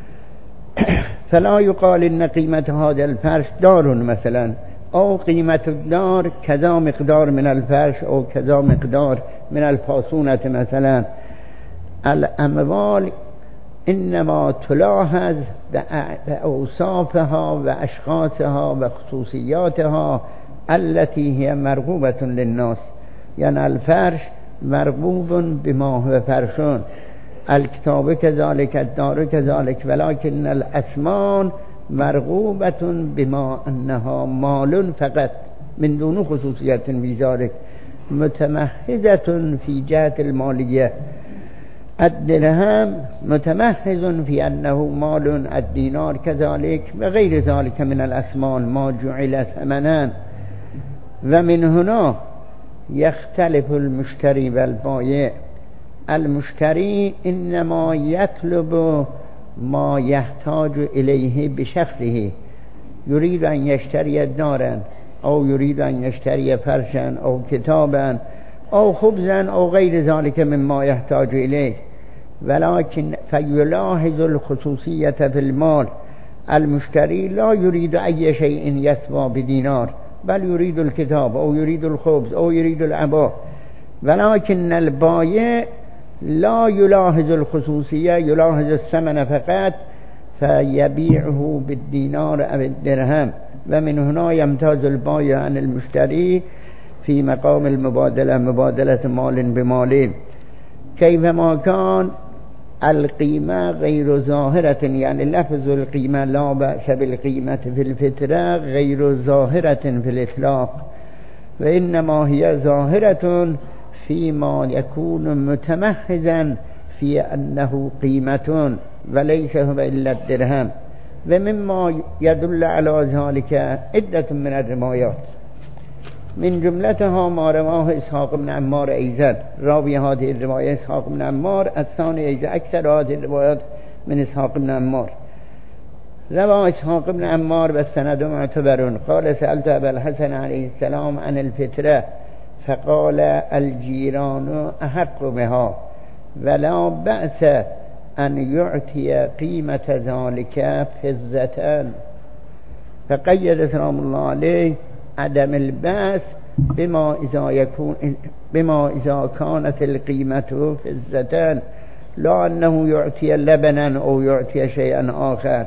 فلا يقال إن قيمة هذا الفرش دار مثلا، أو قيمة الدار كذا مقدار من الفرش أو كذا مقدار من الفاسونة مثلا. الأموال إنما تلاحظ بأوصافها وأشخاصها وخصوصياتها التي هي مرغوبة للناس، يعني الفرش مرغوب بما هو فرشون، الكتاب كذلك، الدار كذلك، ولكن الأثمان مرغوبة بما أنها مال فقط من دون خصوصية في ذلك، متمهزة في جهة المالية. الدرهم متمهز في أنه مال، الدينار كذلك، وغير ذلك من الأثمان ما جعل ثمنا. ومن هنا يختلف المشتري والبائع. المشتري إنما يطلب ما يحتاج إليه بشخصه، يريد أن يشتري دارا أو يريد أن يشتري فرشا أو كتابا أو خبزا أو غير ذلك مما يحتاج إليه، ولكن فيلاحظ الخصوصية في المال. المشتري لا يريد أي شيء يسوى بدينار، بل يريد الكتاب أو يريد الخبز أو يريد العباء، ولكن البائع لا يلاحظ الخصوصية، يلاحظ الثمن فقط، فيبيعه بالدينار أو الدرهم. ومن هنا يمتاز البائع عن المشتري في مقام المبادلة، مبادلة مال بمال. كيفما كان القيمة غير ظاهرة، يعني لفظ القيمة لا بأس بالقيمة في الفترة غير ظاهرة في الإطلاق، وإنما هي ظاهرة فيما يكون متمهزا في أنه قيمة وليس هو إلا الدرهم. ومما يدل على ذلك عدة من الروايات، من جملتها ما رواه إسحاق بن عمار أيضا، راوي هذه الرواية إسحاق بن عمار، الثاني أيضا أكثر هذه الروايات من إسحاق بن عمار. روى إسحاق بن عمار والسند معتبر قال سألت أبا الحسن عليه السلام عن الفترة فقال الجيران أحق بها ولا بأس أن يعطي قيمة ذلك فزة. فقيد سلام الله عليه عدم البأس بما إذا يكون بما إذا كانت القيمة فزة، لا أنه يعطي لبنا أو يعطي شيئا آخر.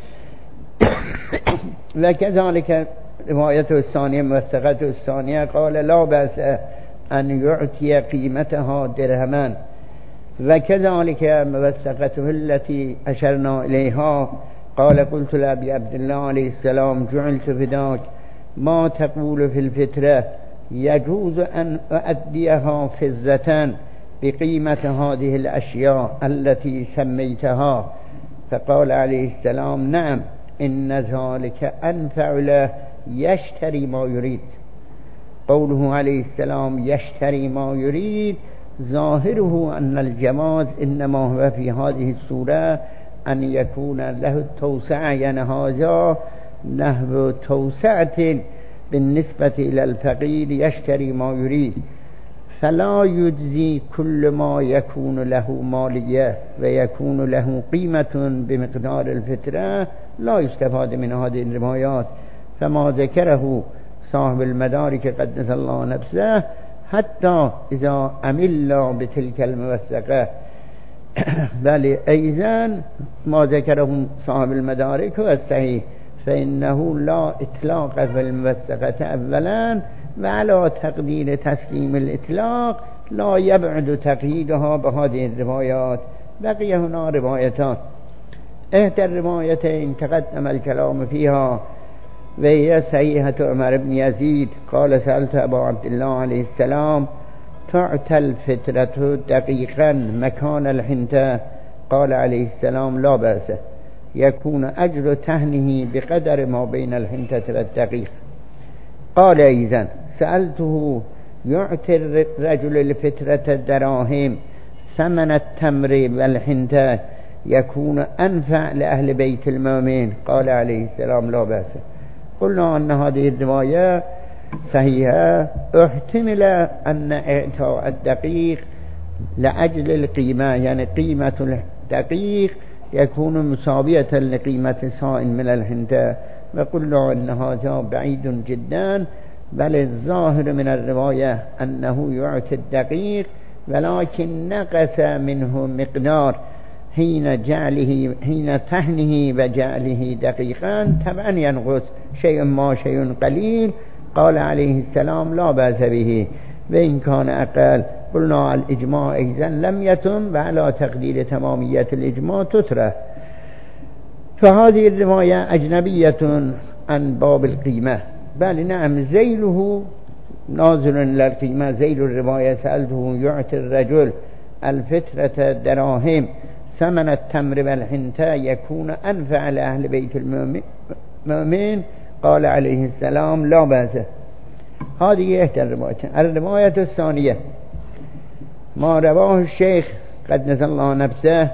وكذلك رواية الثانية موثقة الثانية قال لا بأس أن يعطي قيمتها درهما. وكذلك موثقته التي أشرنا إليها قال قلت لأبي عبد الله عليه السلام جعلت فداك ما تقول في الفترة، يجوز أن أؤديها فزة بقيمة هذه الأشياء التي سميتها؟ فقال عليه السلام نعم، إن ذلك أنفع له، يشتري ما يريد. قوله عليه السلام يشتري ما يريد ظاهره أن الجواز إنما هو في هذه الصورة أن يكون له التوسعة، يعني هذا نحو توسعة بالنسبة إلى الفقير يشتري ما يريد، فلا يجزي كل ما يكون له مالية ويكون له قيمة بمقدار الفترة. لا يستفاد من هذه الروايات، فما ذكره صاحب المدارك قدس الله نفسه حتى إذا عملنا بتلك الموثقة. بل أيضا ما ذكره صاحب المدارك هو الصحيح، فإنه لا إطلاق في الموثقة أولا، وعلى تقدير تسليم الإطلاق لا يبعد تقييدها بهذه الروايات. بقي هنا روايتان، إحدى الروايتين تقدم الكلام فيها وهي صحيحة عمر بن يزيد قال سألت أبا عبد الله عليه السلام تعطى الفترة دقيقا مكان الحنطة؟ قال عليه السلام لا بأس، يكون أجر تهنه بقدر ما بين الحنطة والدقيق. قال أيضا سألته يعطي الرجل الفترة دراهم ثمن التمر والحنطة يكون أنفع لأهل بيت المؤمن؟ قال عليه السلام لا بأس. قلنا أن هذه الرواية صحيحة، احتمل أن إعطاء الدقيق لأجل القيمة، يعني قيمة الدقيق يكون مساوية لقيمة صاع من الحنطة، وقلنا أن هذا بعيد جدا، بل الظاهر من الرواية أنه يعطي الدقيق ولكن نقص منه مقدار حين جعله حين تهنه وجعله دقيقا، طبعا ينقص شيء ما شيء قليل. قال عليه السلام لا بأس به وإن كان أقل. قلنا الإجماع أيضا لم يتم وعلى تقدير تمامية الإجماع تترى، فهذه الرواية أجنبية عن باب القيمة. بل نعم زيله ناظر إلى القيمة، زيل الرواية سألته يعطي الرجل الفترة دراهم ثمن التمر والحنطة يكون أنفع لأهل بيت المؤمن؟ قال عليه السلام لا بأس. هذه إحدى الروايات. الرواية الثانية ما رواه الشيخ قدس الله نفسه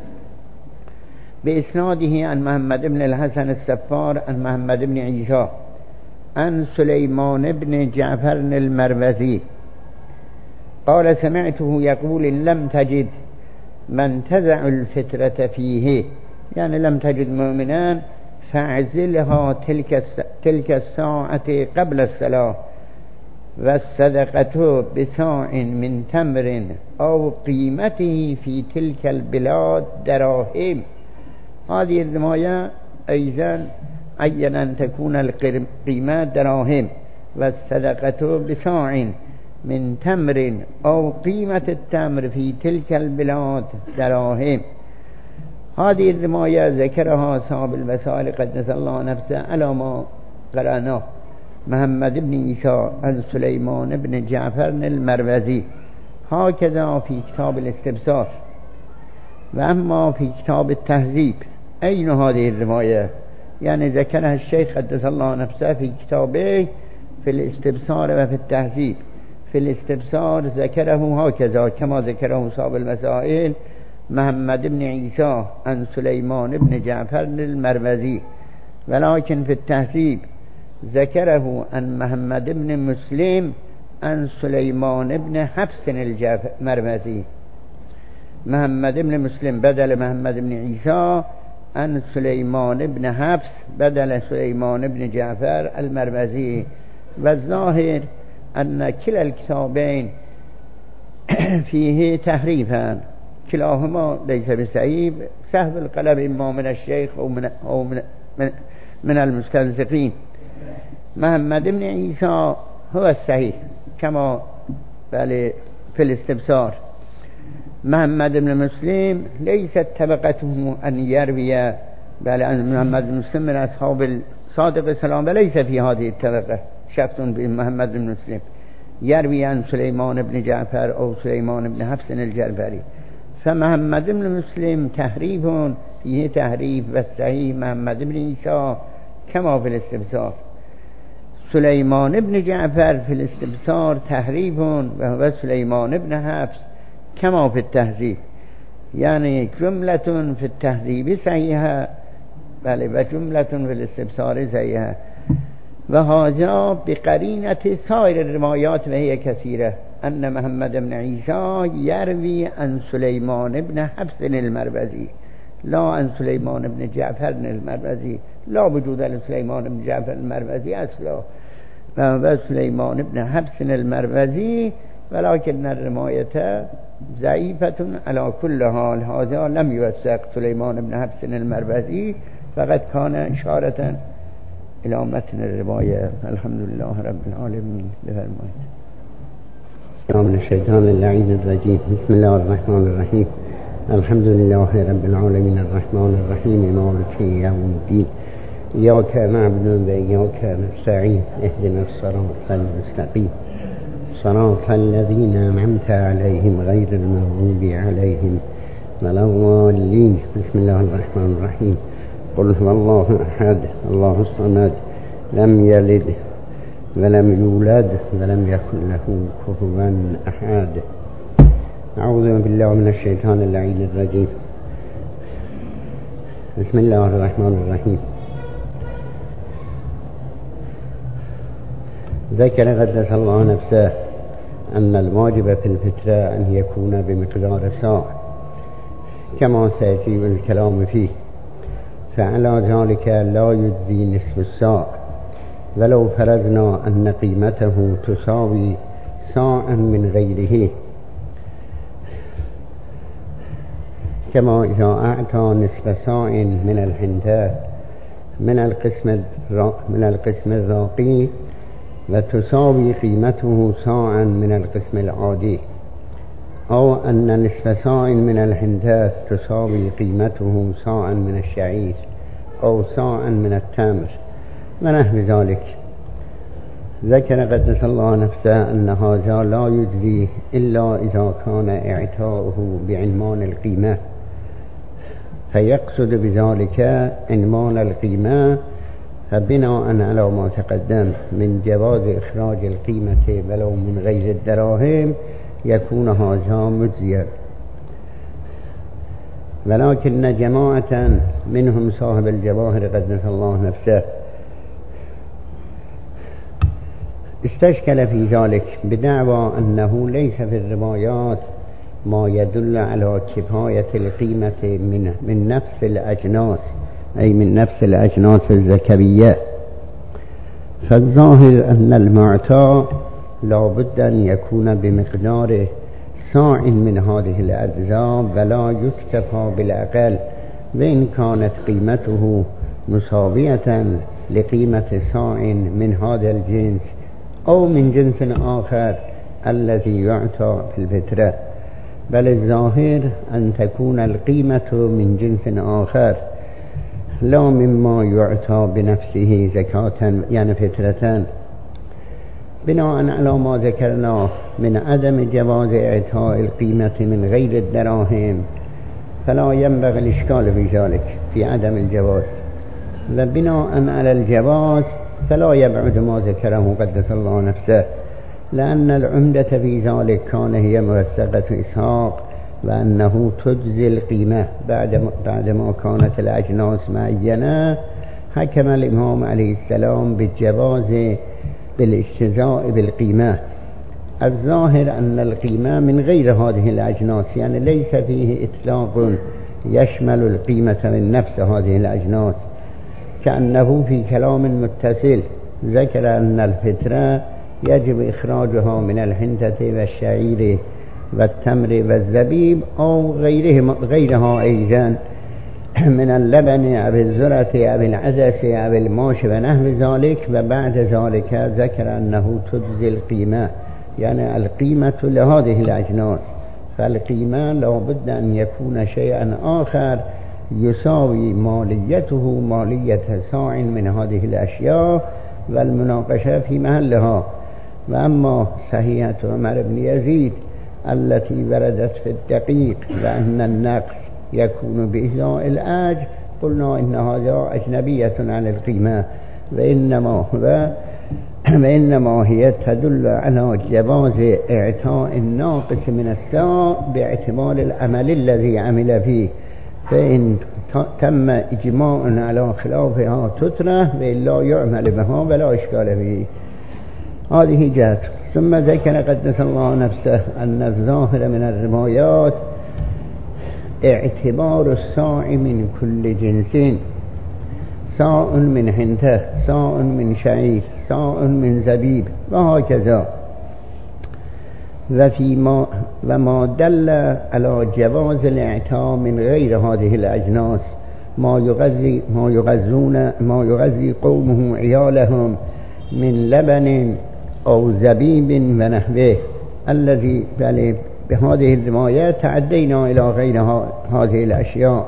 بإسناده عن محمد بن الحسن السفار عن محمد بن عيسى عن سليمان بن جعفر المروزي قال سمعته يقول إن لم تجد من تزع الفترة فيه، يعني لم تجد مؤمنا فاعزلها تلك تلك الساعة قبل الصلاة، والصدقة بساع من تمر أو قيمته في تلك البلاد دراهم. هذه الرواية أيضا عين أن تكون القيمة دراهم والصدقة بساع من تمر أو قيمة التمر في تلك البلاد دراهم. هذه الرواية ذكرها أصحاب الوسائل قدس الله نفسه على ما قرأناه. محمد بن عيسى عن سليمان بن جعفر المروزي هكذا في كتاب الاستبصار. وأما في كتاب التهذيب أين هذه الرواية؟ يعني ذكرها الشيخ قدس الله نفسه في كتابه في الاستبصار وفي التهذيب. في الاستبصار ذكره هكذا كما ذكره أصحاب المسائل محمد بن عيسى عن سليمان بن جعفر المروزي، ولكن في التهذيب ذكره عن محمد بن مسلم عن سليمان بن حفص المروزي. محمد بن مسلم بدل محمد بن عيسى عن سليمان بن حفص بدل سليمان بن جعفر المروزي. والظاهر أن كلا الكتابين فيه تحريفا، كلاهما ليس بصحيح، سهل القلم إما من الشيخ أو من, أو من, من, من المستنسخين. محمد بن عيسى هو الصحيح كما بل في الاستبصار. محمد بن مسلم ليست طبقته أن يروي، بل أن محمد بن مسلم من أصحاب الصادق السلام وليس في هذه الطبقة شخص بمحمد بن مسلم يروي عن سليمان بن جعفر أو سليمان بن حفص الجربري. فمحمد بن مسلم تحريف فيه تحريف، والصحيح محمد بن عيسى كما في الاستبصار. سليمان بن جعفر في الاستبصار تحريف وهو سليمان بن حفص كما في التهذيب، يعني جملة في التهذيب صحيحة بل وجملة في الاستبصار صحيحة. وهذا بقرينة سائر الروايات وهي كثيرة أن محمد بن عيسى يروي عن سليمان بن حفص المروزي لا عن سليمان بن جعفر المروزي، لا وجود لسليمان بن جعفر المروزي أصلا، وهو سليمان بن حفص المروزي، ولكن الرواية ضعيفة على كل حال. هذا لم يوثق سليمان بن حفص المروزي، فقد كان إشارة إلى متن الرواية. الحمد لله رب العالمين. بفرمایید. من الشيطان اللعين الرجيم. بسم الله الرحمن الرحيم. الحمد لله رب العالمين الرحمن الرحيم مالك يوم الدين. إياك نعبد وإياك نستعين اهدنا الصراط المستقيم صراط الذين أنعمت عليهم غير المغضوب عليهم ولا الضالين. بسم الله الرحمن الرحيم. قل هو الله أحد الله الصمد لم يلد ولم يولد ولم يكن له كفوا أحد. أعوذ بالله من الشيطان اللعين الرجيم. بسم الله الرحمن الرحيم. ذكر قدس الله نفسه أن الواجب في الفطرة أن يكون بمقدار صاع كما سيأتي الكلام فيه، فعلى ذلك لا يجزي نصف الصاع ولو فرضنا أن قيمته تساوي صاعا من غيره، كما إذا أعطى نصف صاع من الحنطة من القسم من القسم الراقي وتساوي قيمته صاعا من القسم العادي، أو أن نصف صاع من الحنطة تساوي قيمته صاعا من الشعير أو صاعا من التمر ونحو ذلك. ذكر قدس الله نفسه أن هذا لا يجزي إلا إذا كان إعطاؤه بعنوان القيمة، فيقصد بذلك عنوان القيمة، فبناء على ما تقدم من جواز إخراج القيمة ولو من غير الدراهم يكون هذا مجزيا. ولكن جماعة منهم صاحب الجواهر قدس الله نفسه استشكل في ذلك بدعوى أنه ليس في الروايات ما يدل على كفاية القيمة من, من نفس الأجناس، أي من نفس الأجناس الذكرية. فالظاهر أن المعطى لا بد أن يكون بمقدار صاع من هذه الأجزاء ولا يكتفى بالأقل، وإن كانت قيمته مساوية لقيمة صاع من هذا الجنس أو من جنس آخر الذي يعطى في الفطرة، بل الظاهر أن تكون القيمة من جنس آخر لا مما يعطى بنفسه زكاة يعني فطرة. بناء على ما ذكرنا من عدم جواز إعطاء القيمة من غير الدراهم فلا ينبغي الإشكال في ذلك في عدم الجواز، وبناء على الجواز فلا يبعد ما ذكره قدس الله نفسه، لأن العمدة في ذلك كان هي موثقة إسحاق، وأنه تجزي القيمة بعدما كانت الأجناس معينة. حكم الإمام عليه السلام بالجواز بالاجتزاء بالقيمة. الظاهر أن القيمة من غير هذه الأجناس، يعني ليس فيه إطلاق يشمل القيمة من نفس هذه الأجناس، كأنه في كلام متصل ذكر أن الفطرة يجب إخراجها من الحنطة والشعير والتمر والزبيب أو غيرها, غيرها أيضا من اللبن أو الذرة أو العدس أو الماش ونحو ذلك. وبعد ذلك ذكر أنه تجزي القيمة، يعني القيمة لهذه الأجناس، فالقيمة لا بد أن يكون شيئا آخر يساوي ماليته مالية صاع من هذه الأشياء، والمناقشة في محلها. وأما صحيحة عمر بن يزيد التي وردت في الدقيق لأن النقص يكون بإزاء الأجر، قلنا إن هذا أجنبية عن القيمة، وإنما هو وإنما هي تدل على جواز إعطاء الناقص من الساع باعتبار العمل الذي عمل فيه، فإن تم إجماع على خلافها تترك وإلا يعمل بها ولا إشكال فيه. هذه جهة. ثم ذكر قدس الله نفسه أن الظاهر من الروايات اعتبار الصاع من كل جنس، صاع من حنطة، صاع من شعير، صاع من زبيب، وهكذا. وفيما وما دل على جواز الإعطاء من غير هذه الأجناس ما يغذي ما يغذون ما يغذي قومه عيالهم من لبن أو زبيب ونحوه، الذي بل بهذه الروايات تعدينا إلى غير هذه الأشياء.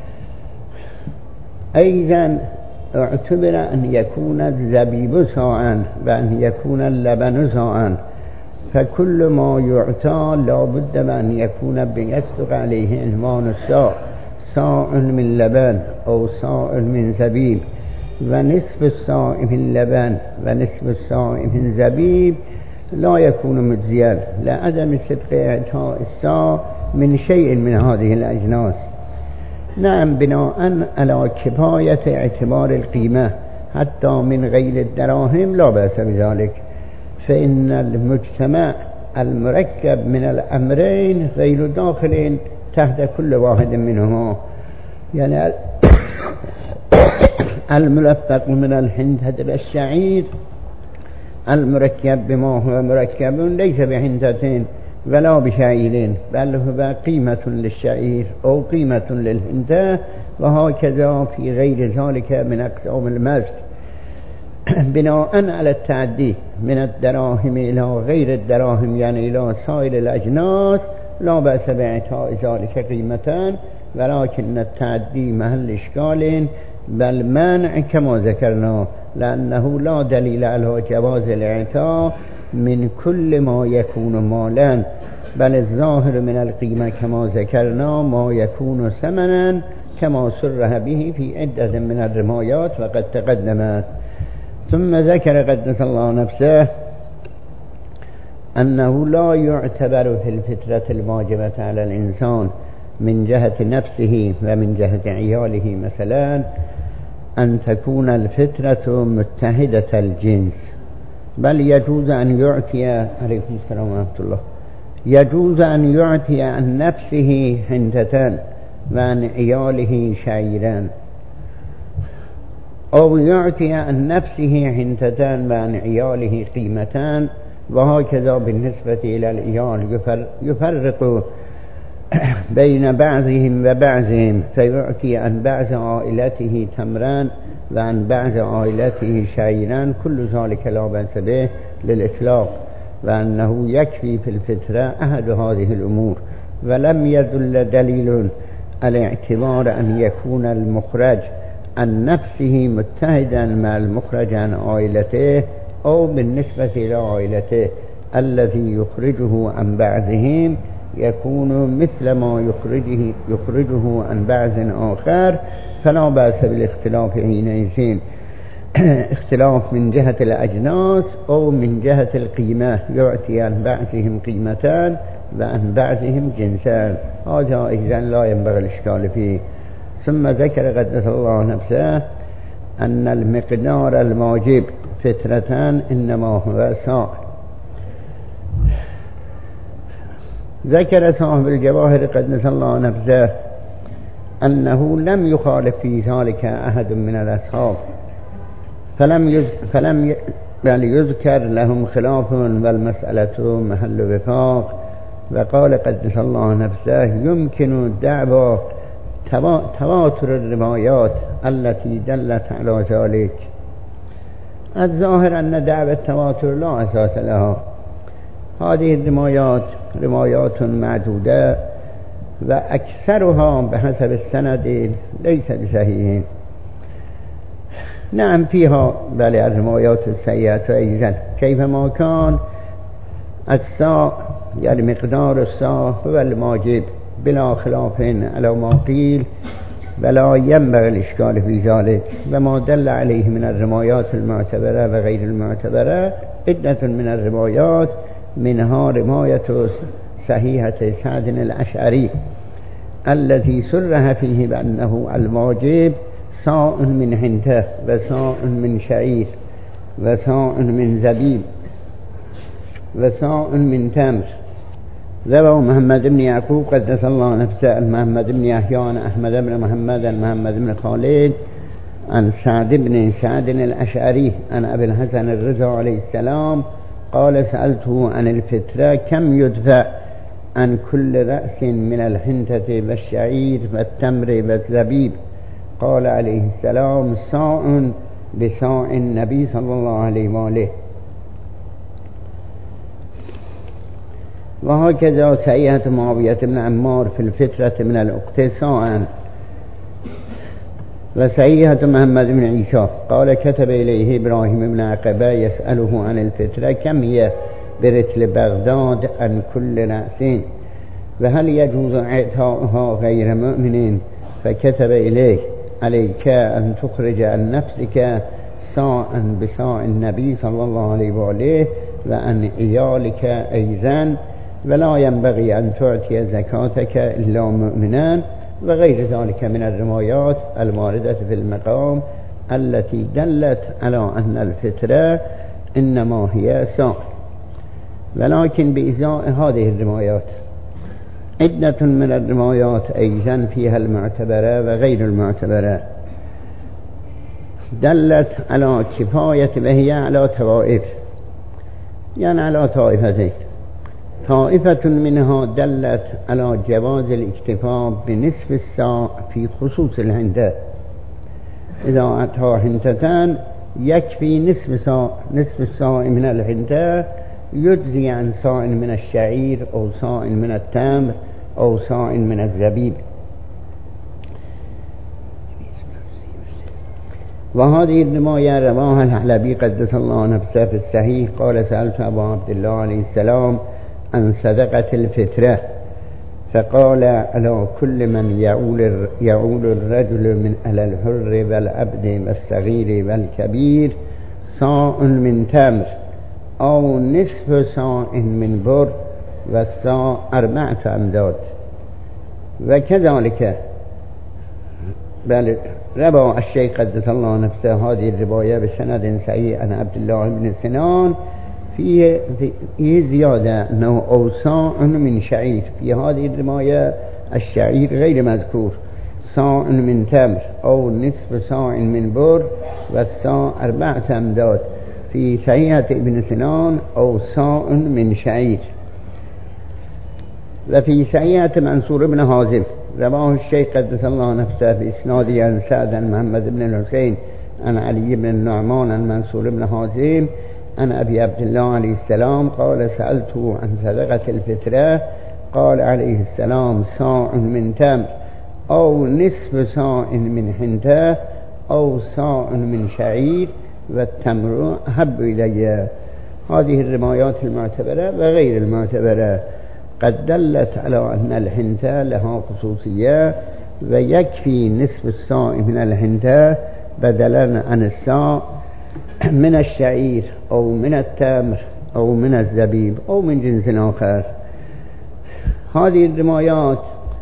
أيضا اعتبر أن يكون الزبيب ساعا وأن يكون اللبن ساعا، فكل ما يعطى لا بد من يكون بيصدق عليه عنوان الساع، ساع من لبن أو ساع من زبيب، ونصف الساع من لبن ونصف الساع من زبيب لا يكون مجزيا لعدم صدق إعطاء الساع من شيء من هذه الأجناس. نعم، بناء على كفاية اعتبار القيمة حتى من غير الدراهم لا بأس بذلك، فإن المجتمع المركب من الأمرين غير داخل تحت كل واحد منهما، يعني الملفق من الحنطة والشعير المركب بما هو مركب ليس بحنطة ولا بشعير، بل هو قيمة للشعير أو قيمة للحنطة، وهكذا في غير ذلك من أقسام المزج. بناء على التعدي من الدراهم إلى غير الدراهم، يعني إلى سائر الأجناس، لا بأس بإعطاء ذلك قيمة، ولكن التعدي محل إشكال بل منع كما ذكرنا، لأنه لا دليل على جواز الإعطاء من كل ما يكون مالا، بل الظاهر من القيمة كما ذكرنا ما يكون ثمنا كما صرح به في عدة من الروايات وقد تقدمت. ثم ذكر قدس الله نفسه أنه لا يعتبر في الفترة الواجبة على الإنسان من جهة نفسه ومن جهة عياله مثلا أن تكون الفترة متحدة الجنس، بل يجوز أن يعطي عليكم السلام ورحمة الله يجوز أن يعطي عن نفسه حنطة وعن عياله شعيرا، أو يعطي عن نفسه حنطة وعن عياله قيمتان، وهكذا بالنسبة إلى العيال يفرق بين بعضهم وبعضهم، فيعطي عن بعض عائلته تمرا وعن بعض عائلته شعيرا، كل ذلك لا بأس به للإطلاق، وأنه يكفي في الفترة أحد هذه الأمور. ولم يدل دليل على اعتبار أن يكون المخرج عن نفسه متحدا مع المخرج عن عائلته أو بالنسبة إلى عائلته، الذي يخرجه عن بعضهم يكون مثل ما يخرجه, يخرجه عن بعض آخر، فلا بأس بالاختلاف حينئذ، اختلاف من جهة الأجناس أو من جهة القيمة، يعطي عن بعضهم قيمتان وعن بعضهم جنسان، هذا إذن لا ينبغي الإشكال فيه. ثم ذكر قدس الله نفسه أن المقدار الواجب فترة إنما هو ساع. ذكر صاحب الجواهر قدس الله نفسه أنه لم يخالف في ذلك أحد من الأصحاب، فلم يز... فلم ي... بل يذكر لهم خلاف والمسألة محل وفاق. وقال قدس الله نفسه يمكن الدعوى توا... تواتر الروايات التي دلت على ذلك. الظاهر أن دعوى التواتر لا أساس لها، هذه الروايات روايات معدودة وأكثرها بحسب السند ليس بصحيح. نعم فيها بل الروايات السيئة أيضا، كيفما كان الساع يعني مقدار الساع هو الواجب بلا خلاف على ما قيل، ولا ينبغي الإشكال في ذلك. وما دل عليه من الروايات المعتبرة وغير المعتبرة عدة من الروايات، منها رواية صحيحة سعد الأشعري الذي سرح فيه بأنه الواجب صاع من حنطة وصاع من شعير وصاع من زبيب وصاع من تمر. رواه محمد بن يعقوب قدس الله نفسه، محمد بن يحيى، أحمد بن محمد، محمد بن خالد، عن سعد بن سعد الأشعري عن أبي الحسن الرضا عليه السلام قال سألته عن الفترة كم يدفع عن كل رأس من الحنطة والشعير والتمر والزبيب؟ قال عليه السلام صاع بصاع النبي صلى الله عليه وآله. وهكذا سيئة معاوية بن عمار في الفترة من الاقتصاء. وسيئة محمد بن عيسى قال كتب إليه إبراهيم بن عقبة يسأله عن الفترة كم هي برتل بغداد عن كل رأس وهل يجوز اعطاؤها غير مؤمنين، فكتب إليه عليك أن تخرج عن نفسك ساعا بساع النبي صلى الله عليه وآله وعن عيالك أيضا، ولا ينبغي أن تعطي زكاتك إلا مؤمنا، وغير ذلك من الروايات الواردة في المقام التي دلت على أن الفترة إنما هي ساع. ولكن بإزاء هذه الروايات عدة من الروايات أيضا فيها المعتبرة وغير المعتبرة دلت على كفاية، وهي على طوائف، يعني على طائفتين. طائفة منها دلت على جواز الاكتفاء بنصف الساع في خصوص الهندة، إذا أعطى هندتان يكفي نصف ساع، نصف الساع من الهندة يجزي عن ساع من الشعير أو ساع من التمر أو ساع من الزبيب. وهذه الرواية رواها الحلبي قدس الله نفسه في الصحيح قال سألت أبا عبد الله عليه السلام عن صدقة الفترة فقال على كل من يعول يعول الرجل من على الحر والعبد والصغير والكبير صاع من تمر أو نصف صاع من بر والصاع أربعة أمداد. وكذلك بل روى الشيخ قدس الله نفسه هذه الرواية بسند صحيح عن عبد الله بن سنان فيه في زيادة أنه أوصاع من شعير. في هذه الرواية الشعير غير مذكور، صاع من تمر أو نصف صاع من بر والصاع أربعة أمداد. في صحيحة ابن سنان أوصاع من شعير. وفي صحيحة منصور بن حازم رواه الشيخ قدس الله نفسه بإسناده عن سعد عن محمد بن الحسين عن علي بن النعمان عن منصور بن حازم عن أبي عبد الله عليه السلام قال سألته عن صدقة الفترة قال عليه السلام صاع من تمر أو نصف صاع من حنطة أو صاع من شعير والتمر أحب إلي. هذه الروايات المعتبرة وغير المعتبرة قد دلت على أن الحنطة لها خصوصية، ويكفي نصف الصاع من الحنطة بدلا عن الصاع من الشعير أو من التمر أو من الزبيب أو من جنس آخر. هذه الروايات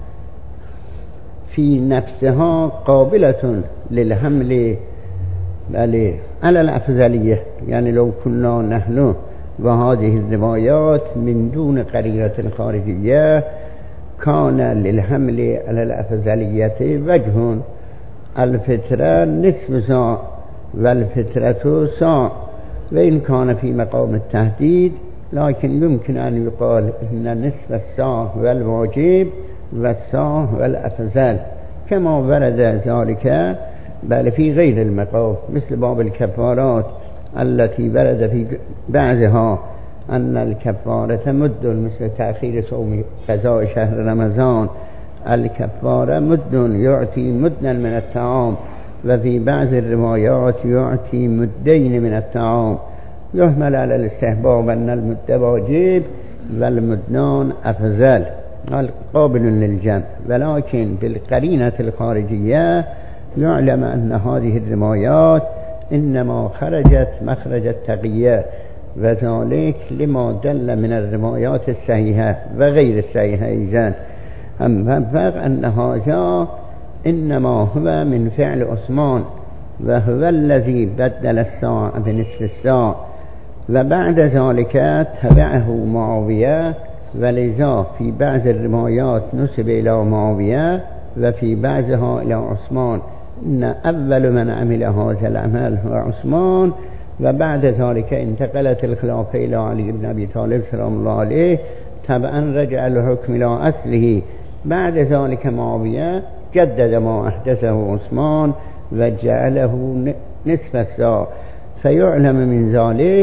في نفسها قابلة للحمل بل على الأفضلية، يعني لو كنا نحن وهذه الروايات من دون قرينة خارجية كان للحمل على الأفضلية وجه. الفترة نصف ساع والفترة ساع، وإن كان في مقام التهديد لكن يمكن أن يقال إن نصف الساع هو الواجب والساع هو الأفضل كما ورد ذلك بل في غير المقام، مثل باب الكفارات التي ورد في بعضها أن الكفارة مد، مثل تأخير صوم قضاء شهر رمضان الكفارة مد يعطي مدا من الطعام، وفي بعض الروايات يعطي مدين من الطعام. يحمل على الاستحباب أن المد واجب والمدنان أفضل قابل للجمع، ولكن بالقرينة الخارجية يعلم أن هذه الروايات إنما خرجت مخرج التقية، وذلك لما دل من الروايات الصحيحة وغير الصحيحة أيضا. أما فرق أن هذا إنما هو من فعل عثمان، وهو الذي بدل الساع بنصف الساع، وبعد ذلك تبعه معاوية، ولذا في بعض الروايات نسب إلى معاوية وفي بعضها إلى عثمان. إن أول من عمل هذا العمل هو عثمان، وبعد ذلك انتقلت الخلافة إلى علي بن أبي طالب سلام الله عليه، طبعا رجع الحكم إلى أصله. بعد ذلك معاوية جدد ما أحدثه عثمان وجعله نصف الساع. فيعلم من ذلك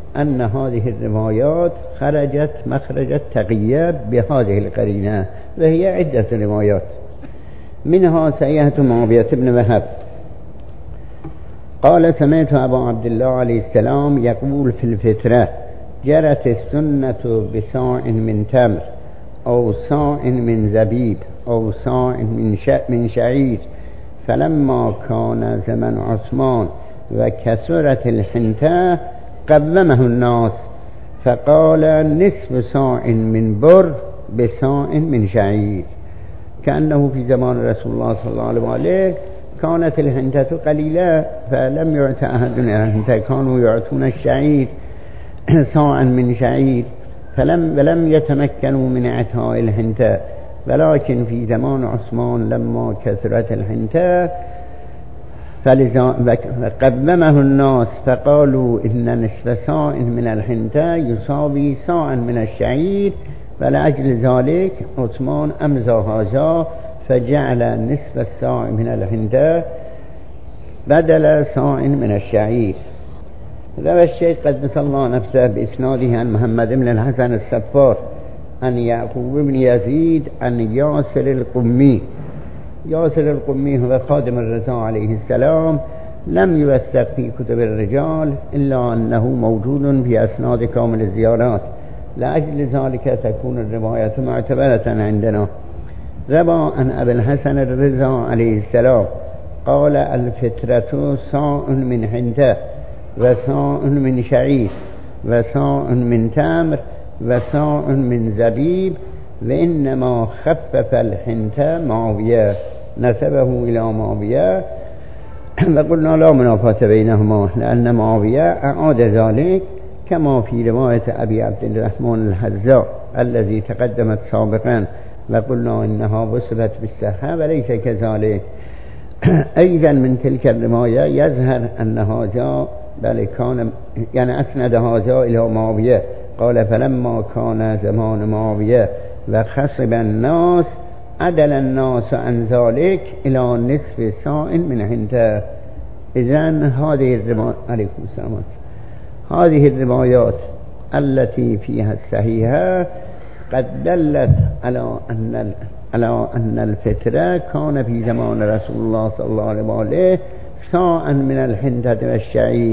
أن هذه الروايات خرجت مخرج التقية بهذه القرينة، وهي عدة روايات. منها سيئة معاوية بن وهب قال سمعت أبا عبد الله عليه السلام يقول في الفترة جرت السنة بصاع من تمر أو صاع من زبيب أو صاع من شعير، فلما كان زمن عثمان وكثرت الحنطة قومه الناس فقال نصف صاع من بر بصاع من شعير، كأنه في زمان رسول الله صلى الله عليه وآله كانت الحنطة قليلة فلم يعط أحد الحنطة، كانوا يعطون الشعير صاعا من شعير فلم ولم يتمكنوا من إعطاء الحنطة، ولكن في زمان عثمان لما كثرت الحنطة فقومه الناس فقالوا إن نصف صاع من الحنطة يساوي صاعا من الشعير، ولأجل ذلك عثمان أمضى هذا فجعل نصف الصاع من الحنطة بدل صاع من الشعير. روى الشيخ قدس الله نفسه بإسناده عن محمد بن الحسن الصفار عن يعقوب بن يزيد عن ياسر القمي. ياسر القمي هو خادم الرضا عليه السلام، لم يوثق في كتب الرجال إلا أنه موجود في أسناد كامل الزيارات، لأجل ذلك تكون الرواية معتبرة عندنا. روى عن أبي الحسن الرضا عليه السلام قال الفترة صاع من حنطة وصاع من شعير وصاع من تمر وصاع من زبيب، وإنما خفف الحنطة معاوية، نسبه إلى معاوية، وقلنا لا منافاة بينهما لأن معاوية أعاد ذلك كما في رواية أبي عبد الرحمن الحذاء الذي تقدمت سابقا، وقلنا إنها وصفت بالصحة وليس كذلك. أيضا من تلك الرواية يظهر أن هذا بل كان يعني أسند هذا إلى معاوية، قال فلما كان زمان معاوية وخصب الناس عدل الناس عن ذلك إلى نصف صاع من حنطة. إذن هذه الروايات عليكم السلام هذه الروايات التي فيها الصحيحة قد دلت على أن على أن الفترة كان في زمان رسول الله صلى الله عليه وآله صاعا من الحنطة والشعير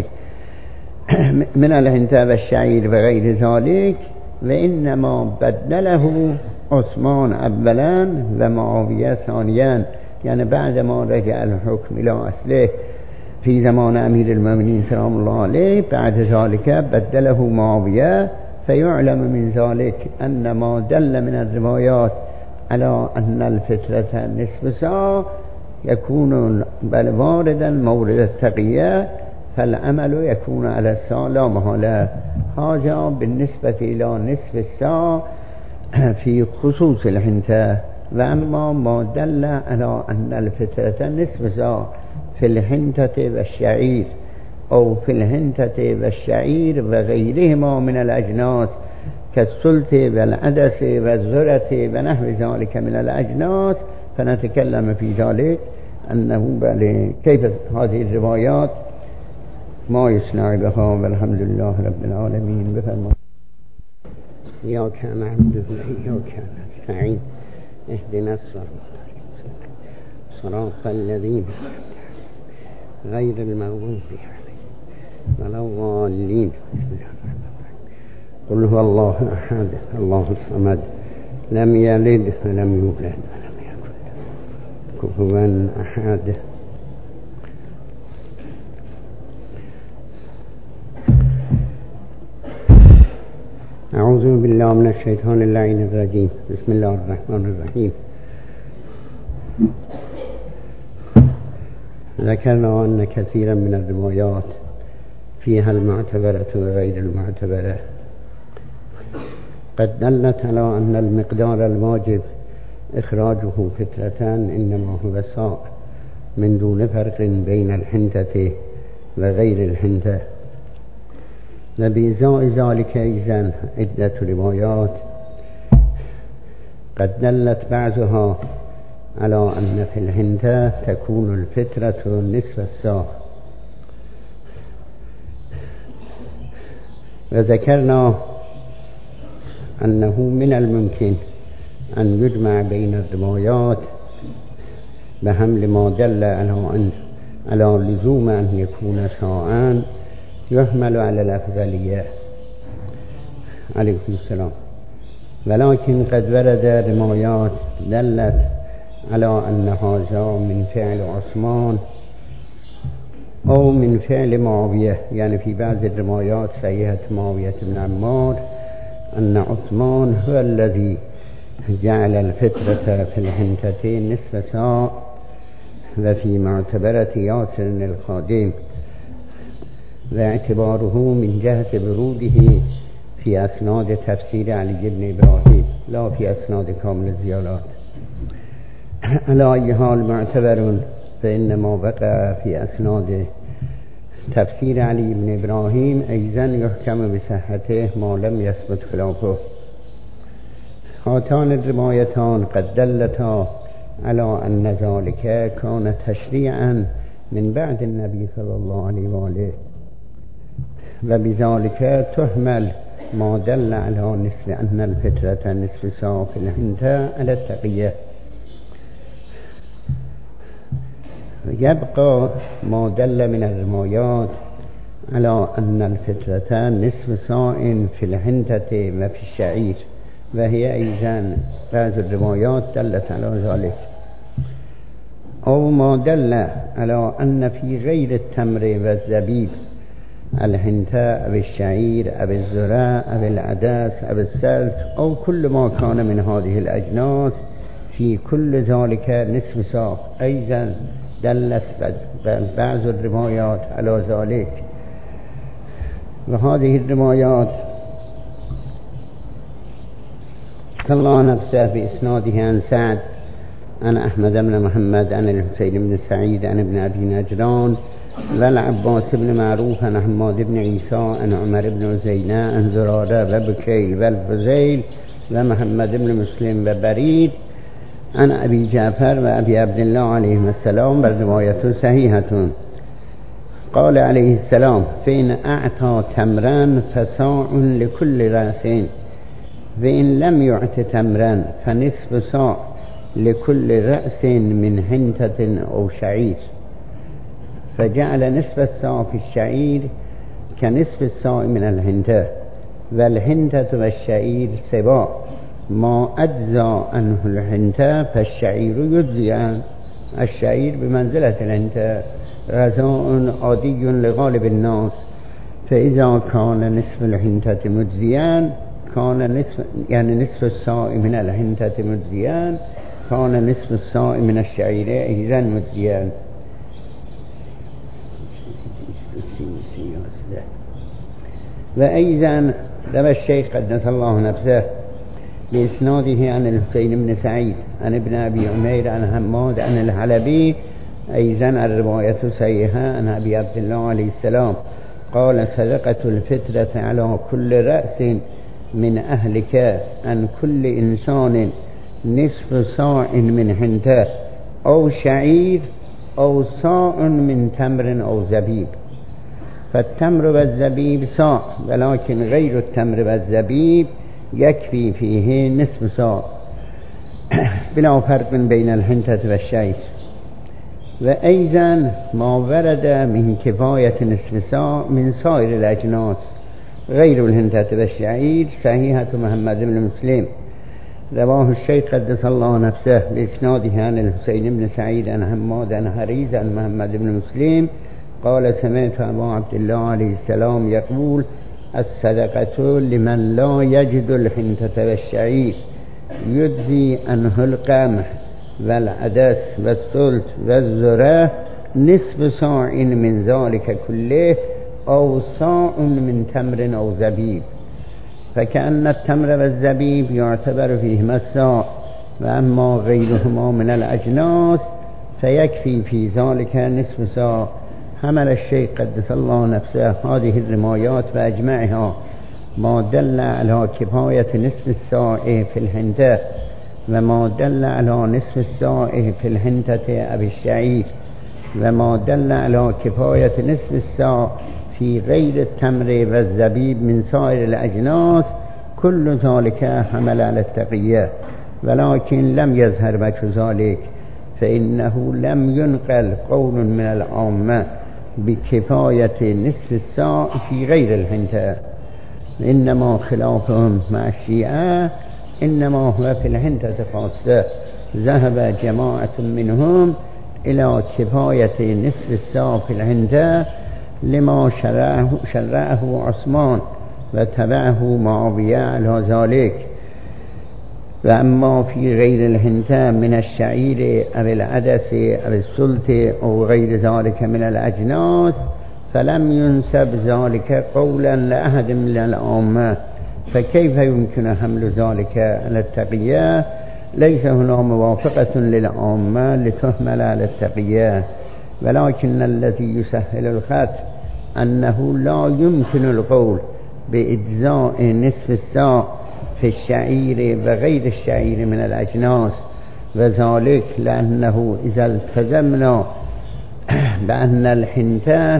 من الحنطة والشعير وغير ذلك، وإنما بدله عثمان أولا ومعاوية ثانيا، يعني بعدما رجع الحكم إلى أصله في زمان أمير المؤمنين سلام الله عليه، بعد ذلك بدله معاوية. فيعلم من ذلك أن ما دل من الروايات على أن الفترة نصف ساعة يكون بل واردا مورد التقية، فالعمل يكون على الساعة لا محالة. هذا بالنسبة إلى نصف الساعة في خصوص الحنطة. وأما ما دل على أن الفترة نصف ساعة في الحنطة والشعير أو في الحنطة والشعير وغيرهما من الأجناس كالسلط والعدس والذرة ونحو ذلك من الأجناس، فنتكلم في ذلك أنه بل كيف هذه الروايات ما يصنع بها. والحمد لله رب العالمين. بفرمان إياك نعبد وإياك نستعين اهدنا الصراط صراط الذين غير المغضوب عليهم ولا الضالين. قل هو الله أحد الله الصمد لم يلد ولم يولد ولم يكن له كفوا أحد. أعوذ بالله من الشيطان اللعين الرجيم. بسم الله الرحمن الرحيم. ذكرنا أن كثيرا من الروايات فيها المعتبرة وغير المعتبرة قد دلت على أن المقدار الواجب إخراجه فترة إنما هو صاع من دون فرق بين الحنطة وغير الحنطة. وبإزاء ذلك أيضا عدة روايات قد دلت بعضها على أن في الحنطة تكون الفترة نصف الصاع، وذكرنا أنه من الممكن أن يجمع بين الروايات بحمل ما دل على أن على لزوم أن يكون ساعا يحمل على الأفضلية عليكم السلام، ولكن قد ورد روايات دلت على أن هذا من فعل عثمان أو من فعل معاوية. يعني في بعض الروايات صحيحة معاوية بن عمار أن عثمان هو الذي جعل الفطرة في الحنطتين نصف ساع، وفي معتبرة ياسر الخادم، واعتباره من جهة بروده في أسناد تفسير علي بن إبراهيم لا في أسناد كامل الزيارات. على أي حال معتبر، فإنما وقع في أسناد تفسير علي بن إبراهيم أيضا يحكم بصحته ما لم يثبت خلافه. هاتان الروايتان قد دلتا على أن ذلك كان تشريعا من بعد النبي صلى الله عليه وآله، وبذلك تحمل ما دل على نصف أن الفطرة نصف ساعة في الحنطة على التقية. يبقى ما دل من الروايات على أن الفطرة نصف ساع في الحنطة وفي الشعير، وهي أيضا بعض الروايات دلت على ذلك. أو ما دل على أن في غير التمر والزبيب الحنطة أو الشعير أو الذرة أو العدس أو السلت أو كل ما كان من هذه الأجناس في كل ذلك نصف ساع، أيضا دلت بعض الروايات على ذلك. وهذه الروايات الله نفسه بإسناده عن سعد عن أحمد بن محمد عن الحسين بن سعيد عن ابن أبي نجران والعباس بن معروف عن حماد بن عيسى عن عمر بن زينة عن زرارة وبكيل والفزيل ومحمد بن مسلم وبريد عن أبي جعفر وأبي عبد الله عليهم السلام، والرواية صحيحة. قال عليه السلام: فإن أعطى تمرا فساع لكل رأس، وإن لم يعط تمرا فنصف ساع لكل رأس من حنطة أو شعير، فجعل نصف الساع في الشعير كنصف الساع من الحنطة، والحنطة والشعير سواء، ما أجزى عنه الحنطة فالشعير يجزي عنه. الشعير بمنزلة الحنطة غذاء عادي لغالب الناس، فإذا كان نصف الحنطة مجزيا كان نصف يعني نصف الساع من الحنطة مجزيا كان نصف الساع من الشعير أيضا مجزيا. وأيضا روى الشيخ قدس الله نفسه بإسناده عن الحسين بن سعيد عن ابن أبي عمير عن حماد عن الحلبي أيضا الرواية صحيحة عن أبي عبد الله عليه السلام قال: صدقة الفطرة على كل رأس من أهلك عن كل إنسان نصف صاع من حنطة أو شعير أو صاع من تمر أو زبيب. فالتمر والزبيب صاع، ولكن غير التمر والزبيب يكفي فيه نصف صاع بلا فرق بين الحنطة والشعير. وأيضا ما ورد من كفاية نصف صاع من سائر الأجناس غير الحنطة والشعير صحيحة محمد بن مسلم. رواه الشيخ قدس الله نفسه بإسناده عن الحسين بن سعيد عن حماد عن حريز عن محمد بن مسلم قال: سمعت أبا عبد الله عليه السلام يقول: الصدقة لمن لا يجد الحنطة والشعير يجزي عنه القمح والعدس والسلت والذرة نصف صاع من ذلك كله أو صاع من تمر أو زبيب. فكأن التمر والزبيب يعتبر فيهما الصاع، وأما غيرهما من الأجناس فيكفي في ذلك نصف صاع. حمل الشيخ قدس الله نفسه هذه الروايات وأجمعها ما دل على كفاية نصف الساع في الحنطة، وما دل على نصف الساع في الحنطة أو الشعير، وما دل على كفاية نصف الساع في غير التمر والزبيب من سائر الأجناس كل ذلك حمل على التقية، ولكن لم يظهر وجه ذلك، فإنه لم ينقل قول من العامة بكفاية نصف الساع في غير الحنطة، إنما خلافهم مع الشيعة إنما هو في الحنطة خاصة. ذهب جماعة منهم إلى كفاية نصف الساع في الحنطة لما شرعه, شرعه عثمان وتبعه معاوية على ذلك، وأما في غير الحنطة من الشعير أو العدس أو السلط أو غير ذلك من الأجناس فلم ينسب ذلك قولا لأحد من العامة، فكيف يمكن حمل ذلك على التقية؟ ليس هنا موافقة للعامة لتحمل على التقية، ولكن الذي يسهل الخط أنه لا يمكن القول بإجزاء نصف الساع في الشعير وغير الشعير من الأجناس، وذلك لأنه إذا التزمنا بأن الحنطة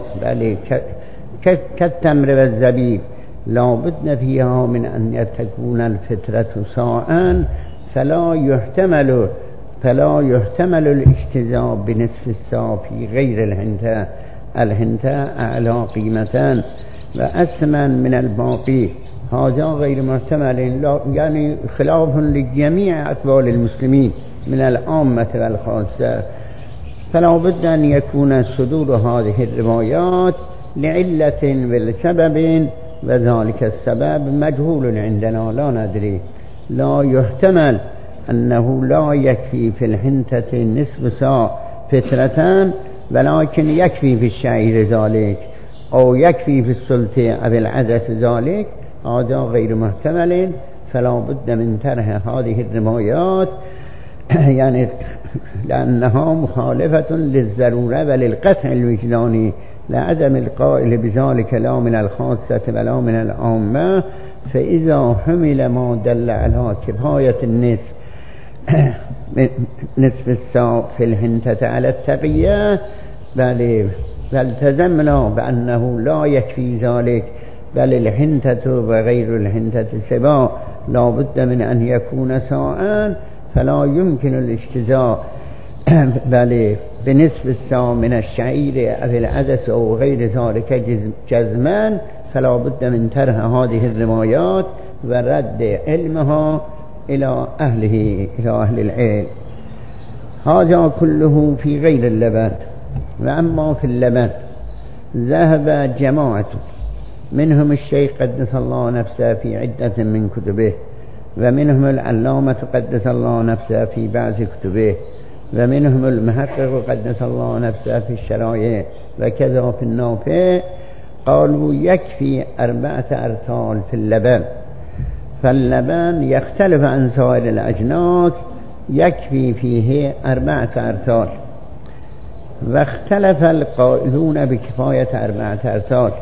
كالتمر والزبيب لا بد فيها من أن تكون الفترة ساعا، فلا يحتمل فلا يحتمل الاجتزاء بنصف الساع في غير الحنطة. الحنطة أعلى قيمة وأثمن من الباقي، هذا غير محتمل، يعني خلاف لجميع أقوال المسلمين من العامة والخاصة، فلا بد أن يكون صدور هذه الروايات لعلة ولسبب، وذلك السبب مجهول عندنا لا ندري. لا يحتمل أنه لا يكفي في الحنطة نصف ساع فترة ولكن يكفي في الشعير ذلك، أو يكفي في السلط أو العدس ذلك، هذا غير محتمل، فلا بد من طرح هذه الروايات يعني لأنها مخالفة للضرورة وللقطع الوجداني لعدم القائل بذلك لا من الخاصة ولا من العامة. فإذا حمل ما دل على كفاية النصف نصف الساع في الحنطة على التقية بل التزمنا بأنه لا يكفي ذلك، بل الحنطة وغير الحنطة سواء لا بد من أن يكون ساعا، فلا يمكن الاجتزاء بل بنصف الساع من الشعير أو العدس أو غير ذلك جزما، فلا بد من طرح هذه الروايات ورد علمها إلى أهله إلى أهل العلم. هذا كله في غير اللبن. وأما في اللبن ذهب جماعة منهم الشيخ قدس الله نفسه في عدة من كتبه، ومنهم العلامة قدس الله نفسه في بعض كتبه، ومنهم المحقق قدس الله نفسه في الشرائع، وكذا في النافع، قالوا يكفي أربعة أرطال في اللبن، فاللبن يختلف عن سائر الأجناس يكفي فيه أربعة أرطال. واختلف القائلون بكفاية أربعة أرطال،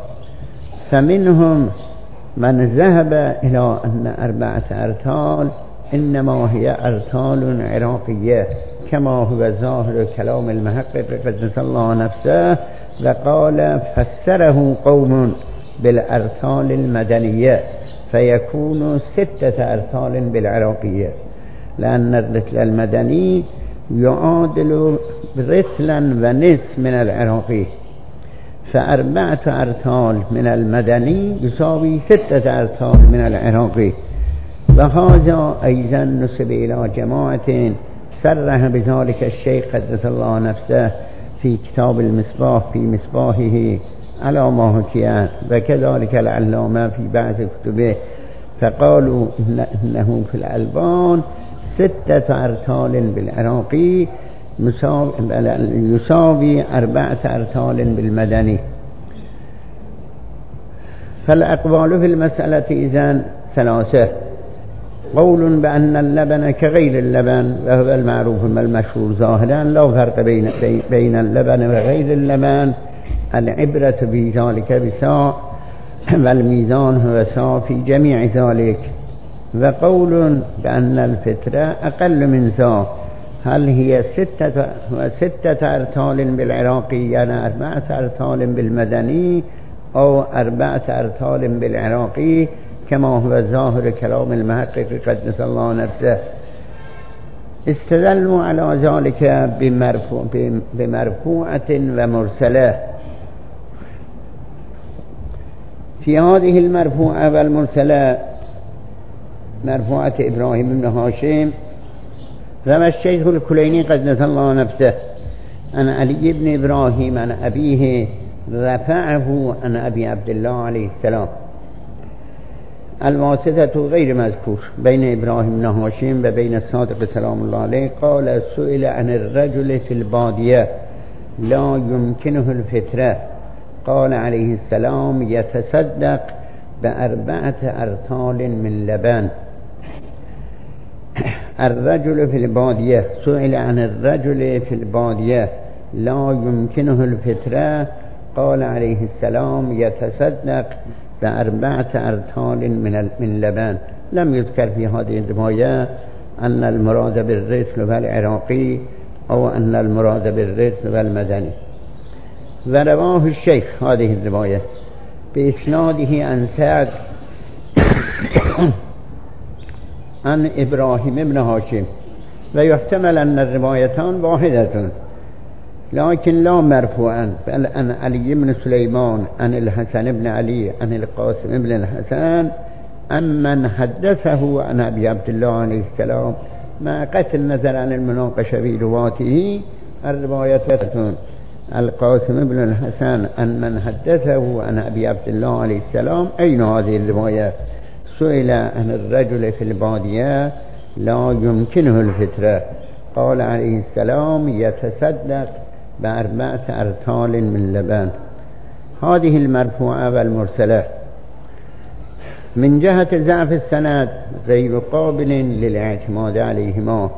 فمنهم من ذهب إلى أن أربعة أرطال إنما هي أرطال عراقية كما هو ظاهر كلام المحقق قدس الله نفسه، وقال فسره قوم بالأرطال المدنية فيكون ستة أرطال بالعراقية، لأن الرطل المدني يعادل رطلا ونصف من العراقي، فأربعة أرطال من المدني يساوي ستة أرطال من العراقي. وهذا أيضا نسب إلى جماعة صرح بذلك الشيخ قدس الله نفسه في كتاب المصباح في مصباحه على ما حكي، وكذلك العلامة في بعض كتبه، فقالوا إنه في الألبان ستة أرطال بالعراقي يساوي أربعة أرطال بالمدني. فالأقوال في المسألة إذن ثلاثة: قول بأن اللبن كغير اللبن وهو المعروف والمشهور ظاهرا لا فرق بين, بين اللبن وغير اللبن، العبرة بذلك بساع والميزان هو ساع في جميع ذلك. وقول بأن الفترة أقل من ساع هل هي ستة, ستة أرطال بالعراقي يعني أربعة أرطال بالمدني أو أربعة أرطال بالعراقي كما هو ظاهر كلام المحقق قدس الله نفسه. استدلوا على ذلك بمرفوع بمرفوعة ومرسلة. في هذه المرفوعة والمرسلة مرفوعة إبراهيم بن هاشم روى الشيخ الكليني قدس الله نفسه عن علي بن إبراهيم عن أبيه رفعه عن أبي عبد الله عليه السلام. الواسطة غير مذكور بين إبراهيم بن هاشم وبين الصادق سلام الله عليه. قال سئل عن الرجل في البادية لا يمكنه الفطرة قال عليه السلام يتصدق بأربعة أرطال من لبن. الرجل في البادية سئل عن الرجل في البادية لا يمكنه الفطرة قال عليه السلام يتصدق بأربعة أرطال من من لبن. لم يذكر في هذه الرواية أن المراد بالرطل والعراقي أو أن المراد بالرطل والمدني. ورواه الشيخ هذه الرواية بإسناده عن سعد عن إبراهيم بن هاشم ويحتمل أن الروايتان واحدة لكن لا مرفوعا بل عن علي بن سليمان عن الحسن بن علي عن القاسم بن الحسن أمن حدثه عن أبي عبد الله عليه السلام مع قطع النظر عن المناقشة في رواته. الروايتان القاسم بن الحسن أن من حدثه عن أبي عبد الله عليه السلام. أين هذه الرواية؟ سئل عن الرجل في البادية لا يمكنه الفطرة قال عليه السلام يتصدق بأربعة أرطال من لبن. هذه المرفوعة والمرسلة من جهة ضعف السند غير قابل للاعتماد عليهما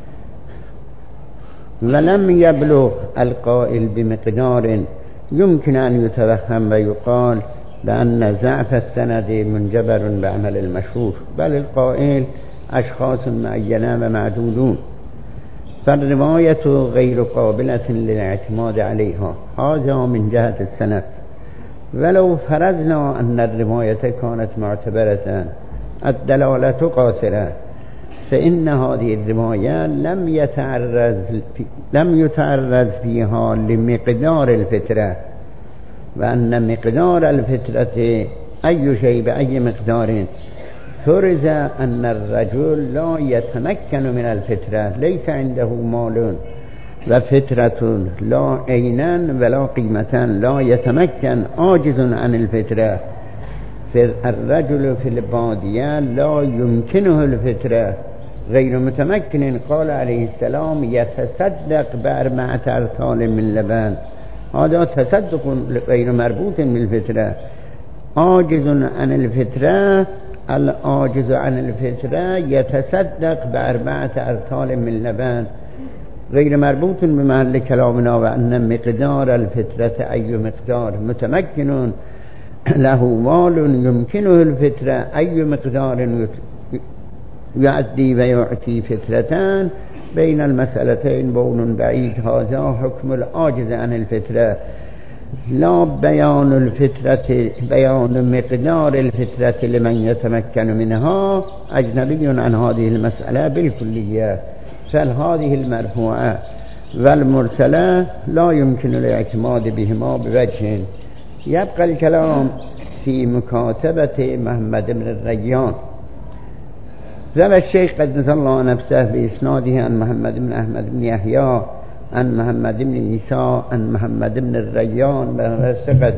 ولم يبلغ القائل بمقدار يمكن أن يتوهم ويقال لأن ضعف السند منجبر بعمل المشهور بل القائل أشخاص معينة ومعدودون فالرواية غير قابلة للاعتماد عليها. هذا من جهة السند. ولو فرضنا أن الرواية كانت معتبرة الدلالة قاصرة فإن هذه الرواية لم يتعرض لم يتعرض فيها لمقدار الفطرة وأن مقدار الفطرة أي شيء بأي مقدار فرض أن الرجل لا يتمكن من الفطرة ليس عنده مال وفطرة لا عينا ولا قيمة لا يتمكن عاجز عن الفطرة. فالرجل في البادية لا يمكنه الفطرة غير متمكن قال عليه السلام يتصدق بأربعة أرطال من لبن. هذا تصدق غير مربوط بالفطرة. عاجز عن الفطرة العاجز عن الفطرة يتصدق بأربعة أرطال من لبن غير مربوط بمحل كلامنا وأن مقدار الفطرة أي مقدار متمكن له مال يمكنه الفطرة أي مقدار يؤدي ويعطي فطرتان بين المسألتين بون بعيد. هذا حكم العاجز عن الفطرة لا بيان الفطرة بيان مقدار الفطرة لمن يتمكن منها أجنبي عن هذه المسألة بالكلية. فهذه المرفوعة والمرسلة لا يمكن الاعتماد بهما بوجه. يبقى الكلام في مكاتبة محمد بن الريان. روى الشيخ قدس الله نفسه بإسناده عن محمد بن أحمد بن يحيى عن محمد بن عيسى عن محمد بن الريان وهو ثقة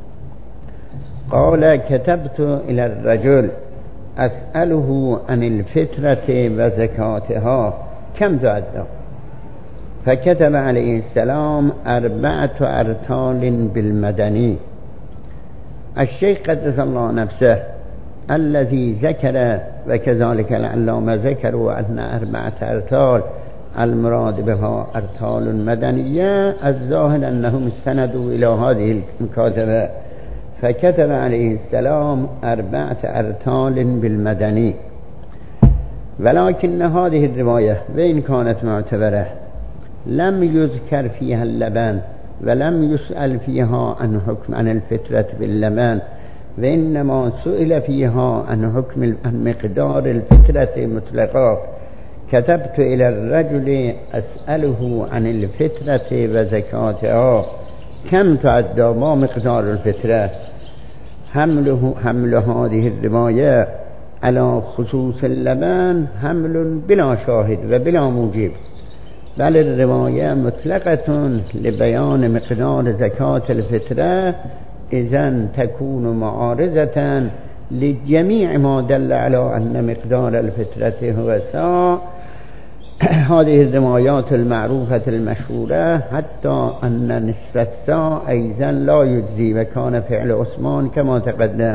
قال كتبت إلى الرجل أسأله عن الفطرة وزكاتها كم تعد فكتب عليه السلام أربعة أرطال بالمدني. الشيخ قدس الله نفسه الذي ذكر وكذلك العلامة ذكروا أن أربعة أرطال المراد بها أرطال مدنية الظاهر أنهم استندوا إلى هذه المكاتبة فكتب عليه السلام أربعة أرطال بالمدني. ولكن هذه الرواية وإن كانت معتبرة لم يذكر فيها اللبن ولم يسأل فيها عن حكم عن الفطرة باللبن، وإنما سئل فيها عن حكم عن مقدار الفطرة مطلقا. كتبت إلى الرجل أسأله عن الفطرة وزكاتها كم تعدى، ما مقدار الفطرة. حمله حمل هذه الرواية على خصوص اللبن حمل بلا شاهد وبلا موجب، بل الرواية مطلقة لبيان مقدار زكاة الفطرة، إذن تكون معارضة لجميع ما دل على أن مقدار الفطرة هو ساء. هذه الروايات المعروفة المشهورة، حتى أن نصف الساء أيضا لا يجزي، وكان فعل عثمان كما تقدم.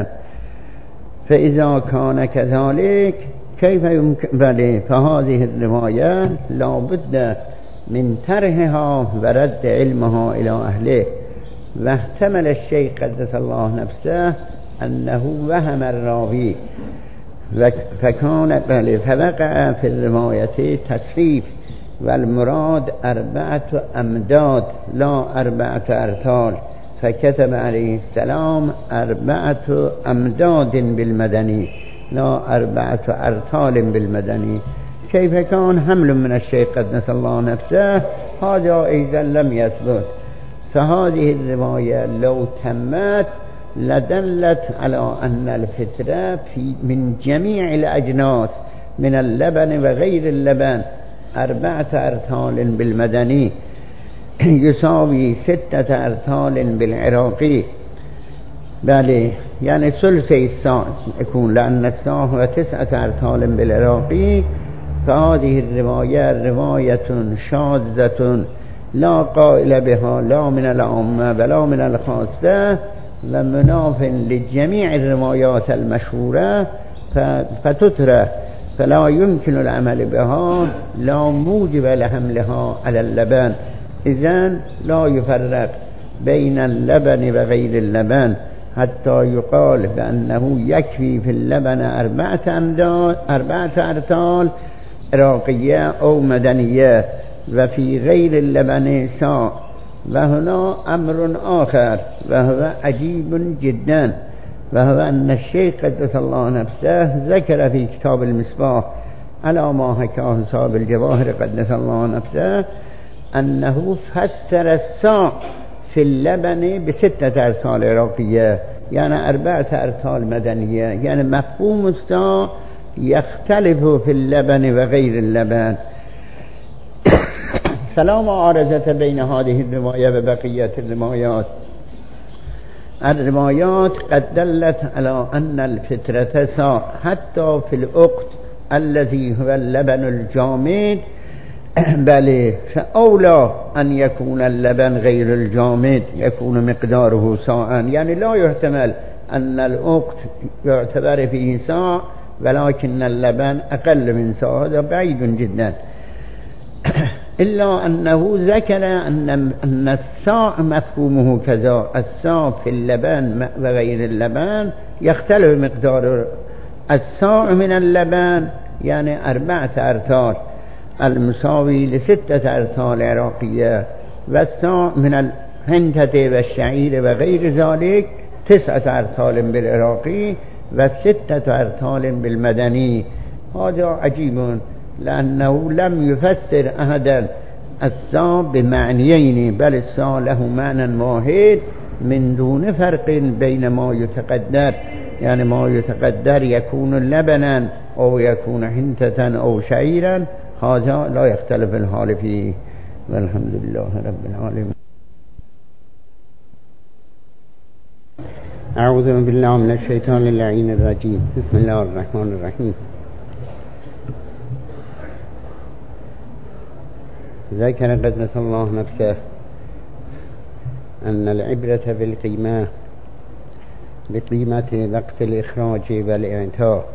فإذا كان كذلك كيف يمكن بله؟ فهذه الرواية لا بد من طرحها ورد علمها إلى أهله. واحتمل الشيخ قدس الله نفسه أنه وهم الراوي، فكان بله فوقع في الرواية تصحيف، والمراد أربعة أمداد لا أربعة أرطال، فكتب عليه السلام أربعة أمداد بالمدني لا أربعة أرطال بالمدني. كيف كان حمل من الشيخ قدس الله نفسه؟ هذا أيضا لم يثبت. فهذه الرواية لو تمت لدلت على أن الفطرة في من جميع الأجناس من اللبن وغير اللبن أربعة أرطال بالمدني يساوي ستة أرطال بالعراقي. بله يعني ثلثي الساع يكون، لأن الساع هو تسعة أرطال بالعراقي. فهذه الرواية رواية شاذة لا قائل بها لا من العامة ولا من الخاصة، ومناف لجميع الروايات المشهورة فتترك، فلا يمكن العمل بها، لا موجب لحملها على اللبن. إذن لا يفرق بين اللبن وغير اللبن، حتى يقال بأنه يكفي في اللبن أربعة أمداد أربعة أرطال عراقية أو مدنية، وفي غير اللبن ساء. وهنا أمر آخر وهو عجيب جدا، وهو أن الشيخ قدس الله نفسه ذكر في كتاب المصباح على ما حكاه صاحب الجواهر قدس الله نفسه أنه فسر الساء في اللبن بستة أرطال عراقية، يعني أربعة أرطال مدنية، يعني مفهوم الساء يختلف في اللبن وغير اللبن. فلا معارضة بين هذه الرواية وبقية الروايات. الروايات قد دلت على أن الفطرة ساء حتى في الأقط الذي هو اللبن الجامد. بل فأولى أن يكون اللبن غير الجامد يكون مقداره ساء، يعني لا يحتمل أن الأقط يعتبر فيه ساء ولكن اللبن أقل من ساء، هذا بعيد جدا. إلا أنه ذكر أن أن الساء مفهومه كذا، الساء في اللبن وغير اللبن يختلف مقدار. الساء من اللبن يعني أربعة أرطال المساوي لستة أرطال عراقية، والساء من الحنطة والشعير وغير ذلك تسعة أرطال بالعراقي وستة أرطال بالمدني. هذا عجيب، لأنه لم يفسر أحدا الساء بمعنيين، بل الساء له معنى واحد من دون فرق بين ما يتقدر، يعني ما يتقدر يكون لبنا أو يكون حنطة أو شعيرا، هذا لا يختلف الحال فيه. والحمد لله رب العالمين. أعوذ بالله من الشيطان اللعين الرجيم. بسم الله الرحمن الرحيم. ذكر قدس الله نفسه أن العبرة بالقيمة بقيمة وقت الإخراج والإعطاء،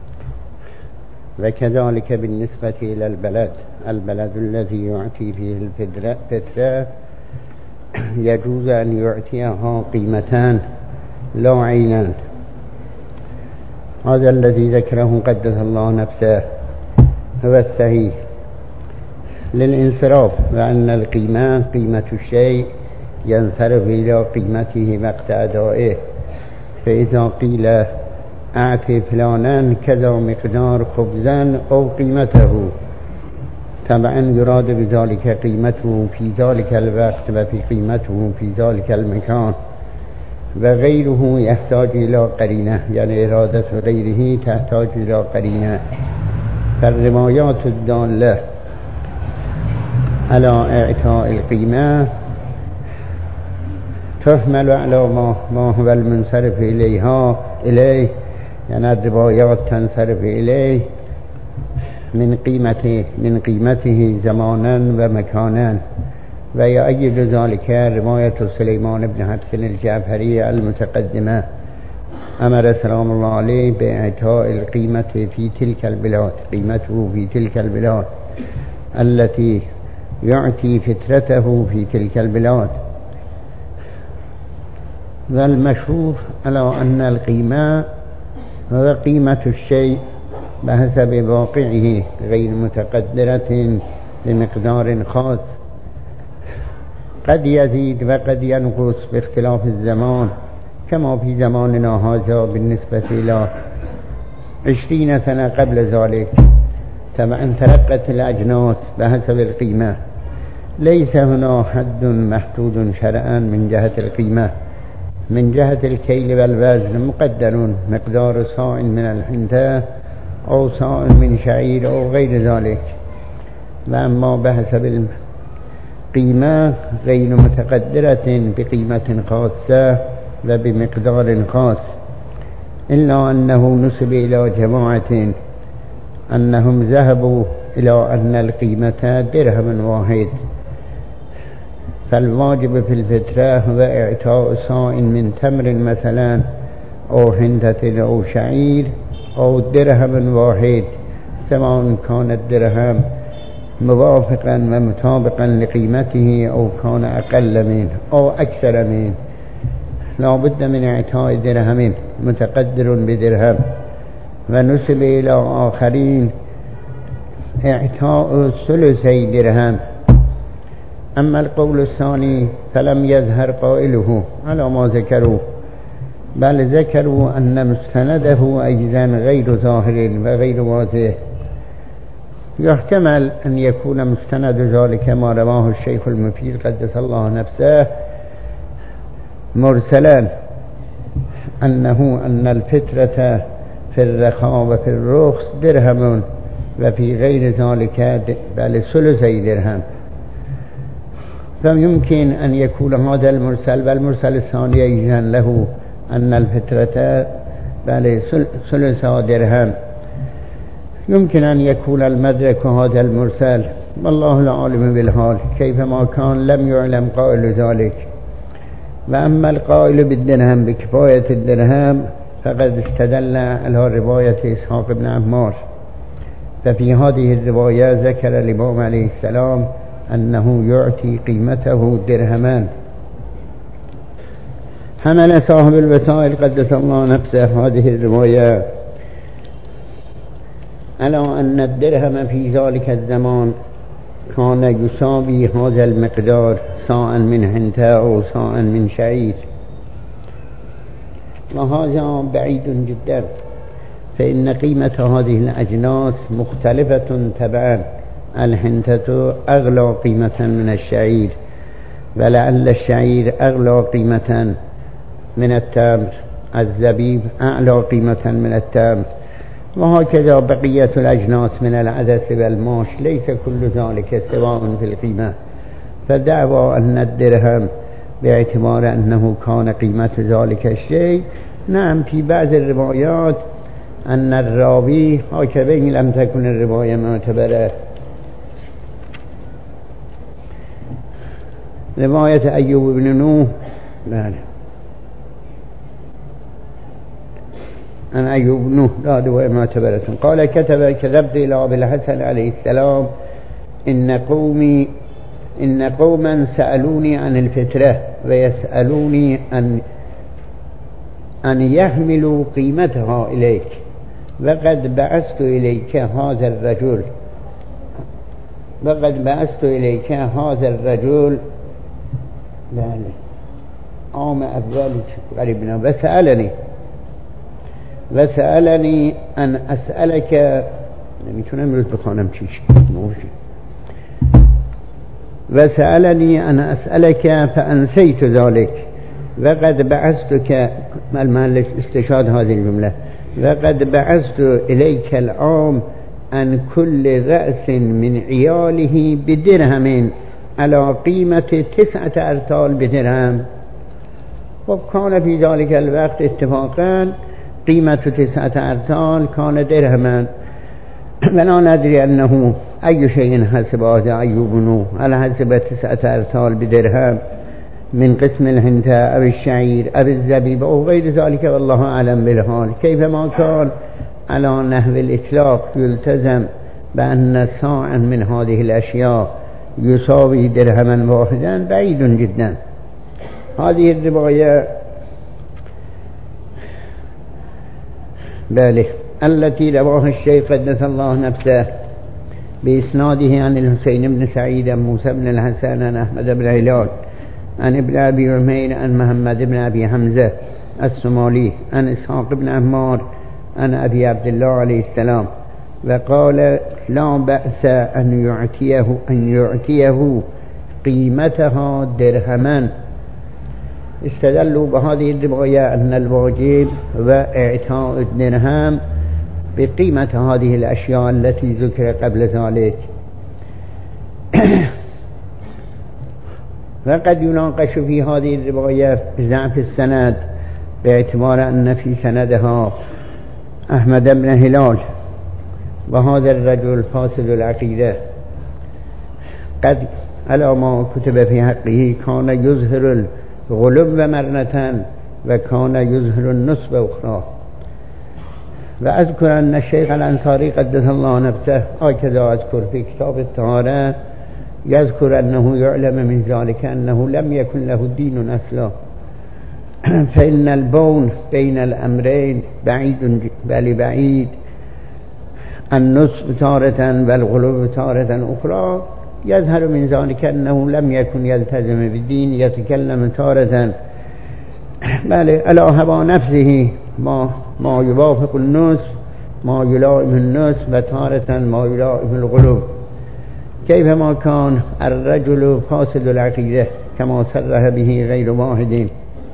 وكذلك بالنسبة إلى البلد البلد الذي يعطي فيه الفطرة يجوز أن يعطيها قيمتان لا عينان. هذا الذي ذكره قدس الله نفسه. هو الصحيح للانصراف، وأن القيمة قيمة الشيء ينصرف إلى قيمته وقت أدائه. فإذا قيل أعطي فلانا كذا مقدار خبزا أو قيمته، طبعا يراد بذلك قيمته في ذلك الوقت وفي قيمته في ذلك المكان، وغيره يحتاج إلى قرينة، يعني إرادة غيره تحتاج إلى قرينة. فالروايات الدالة على إعطاء القيمة تحمل على ما, ما هو المنصرف إليها إليه، يعني الروايات تنصرف إليه من قيمته من قيمته زمانا ومكانا. ويؤيد ذلك رواية سليمان بن حبس الجعفري المتقدمة، أمر سلام الله عليه بإعطاء القيمة في تلك البلاد، قيمته في تلك البلاد التي يعطي فترته في تلك البلاد. والمشهور على أن القيمة هو قيمة الشيء بحسب واقعه غير متقدرة بمقدار خاص، قد يزيد وقد ينقص باختلاف الزمان، كما في زماننا هذا بالنسبة إلى عشرين سنة قبل ذلك. طبعا ترقت الأجناس بحسب القيمة، ليس هنا حد محدود شرعا من جهة القيمة. من جهة الكيل والوزن مقدر مقدار صاع من الحنطة أو صاع من شعير أو غير ذلك، وأما بحسب القيمة غير متقدرة بقيمة خاصة وبمقدار خاص، إلا أنه نسب إلى جماعة أنهم ذهبوا إلى أن القيمة درهم واحد. فالواجب في الفترة هو إعطاء صاع من تمر مثلا أو حنطة أو شعير أو درهم واحد، سواء كان الدرهم موافقا ومطابقا لقيمته أو كان أقل منه أو أكثر منه. لا بد من إعطاء درهم متقدر بدرهم. ونسب إلى آخرين إعطاء ثلثي درهم. أما القول الثاني فلم يظهر قائله على ما ذكروا، بل ذكروا أن مستنده أيضا غير ظاهر وغير واضح. يحتمل أن يكون مستند ذلك ما رواه الشيخ المفيد قدس الله نفسه مرسلا، أنه أن الفترة في الرخاء وفي الرخص درهم، وفي غير ذلك بل ثلثي درهم. فيمكن أن يكون هذا المرسل والمرسل الثاني أيضا له أن الفترة بل ثلثا درهم. يمكن أن يكون المدرك هذا المرسل، والله العالم بالحال. كيفما كان لم يعلم قائل ذلك. وأما القائل بالدرهم بكفاية الدرهم فقد استدل على رواية إسحاق بن عمار. ففي هذه الرواية ذكر الإمام عليه السلام أنه يعطي قيمته درهمان. حمل صاحب الوسائل قدس الله نفسه هذه الرواية على أن الدرهم في ذلك الزمان كان يساوي هذا المقدار صاعا من حنطة أو صاعا من شعير، وهذا بعيد جدا، فإن قيمة هذه الأجناس مختلفة تبعا. الحنطة أغلى قيمة من الشعير، ولعل الشعير أغلى قيمة من التمر، الزبيب أعلى قيمة من التمر، وهكذا بقية الأجناس من العدس والماش. ليس كل ذلك سواء في القيمة. فدعوى أن الدرهم باعتبار أنه كان قيمة ذلك الشيء، نعم في بعض الروايات أن الراوي هكذا لم تكن الرواية معتبرة. رواية أيوب بن نوح لا أن أيوب بن نوح لا رواية معتبرة. قال كتب كتبت إلى أبي الحسن عليه السلام إن قومي إن قوما سألوني عن الفترة ويسألوني أن أن يحملوا قيمتها إليك، وقد بعثت إليك هذا الرجل وقد بعثت إليك هذا الرجل عام أول قريبنا وسألني وسألني أن أسألك نمیتونم امروز بخوانم چیش وسألني أن أسألك فأنسيت ذلك وقد بعثتك المال استشهاد هذه الجملة وقد بعثت إليك العام عن كل رأس من عياله بدرهم على قيمة تسعة أرطال بدرهم وكان في ذلك الوقت اتفاقا قيمة تسعة أرطال كان درهما ولا ندري أنه أي شيء حسب هذا أيوب نو هل حسب تسعة أرطال بدرهم من قسم الهنتاء أو الشعير أو الزبيب أو غير ذلك والله أعلم بالحال كيفما كان على نحو الإطلاق يلتزم بأن صاعا من هذه الأشياء يساوي درهما واحدا بعيد جدا. هذه الرواية باله التي رواها الشيخ قدس الله نفسه بإسناده عن الحسين بن سعيد موسى بن الحسن عن أحمد بن هلال عن ابن أبي عمير عن محمد بن أبي حمزة الصومالي عن إسحاق بن عمار عن أبي عبد الله عليه السلام وقال لا بأس أن يعطيه أن يعطيه قيمتها درهما. استدلوا بهذه الرواية أن الواجب وإعطاء الدرهم بقيمة هذه الأشياء التي ذكر قبل ذلك. وقد يناقش في هذه الرواية بضعف السند باعتبار أن في سندها أحمد بن هلال وهذا الرجل فاسد العقيدة قد على ما كتب في حقه كان يظهر الغلو مرة وكان يظهر النصب أخرى. وأذكر أن الشيخ الأنصاري قدس الله نفسه هكذا أذكر في كتاب الطهارة يذكر أنه يعلم من ذلك أنه لم يكن له دين أصلا فإن البون بين الأمرين بعيد بل بعيد النصب تارة والغلو تارة أخرى. يظهر من ذلك أنه لم يكن يلتزم بالدين يتكلم تارة بل على هوى نفسه ما ما يوافق النصب ما يلائم النصب وتارة ما يلائم الغلو كيفما كان الرجل فاسد العقيدة كما صرح به غير واحد.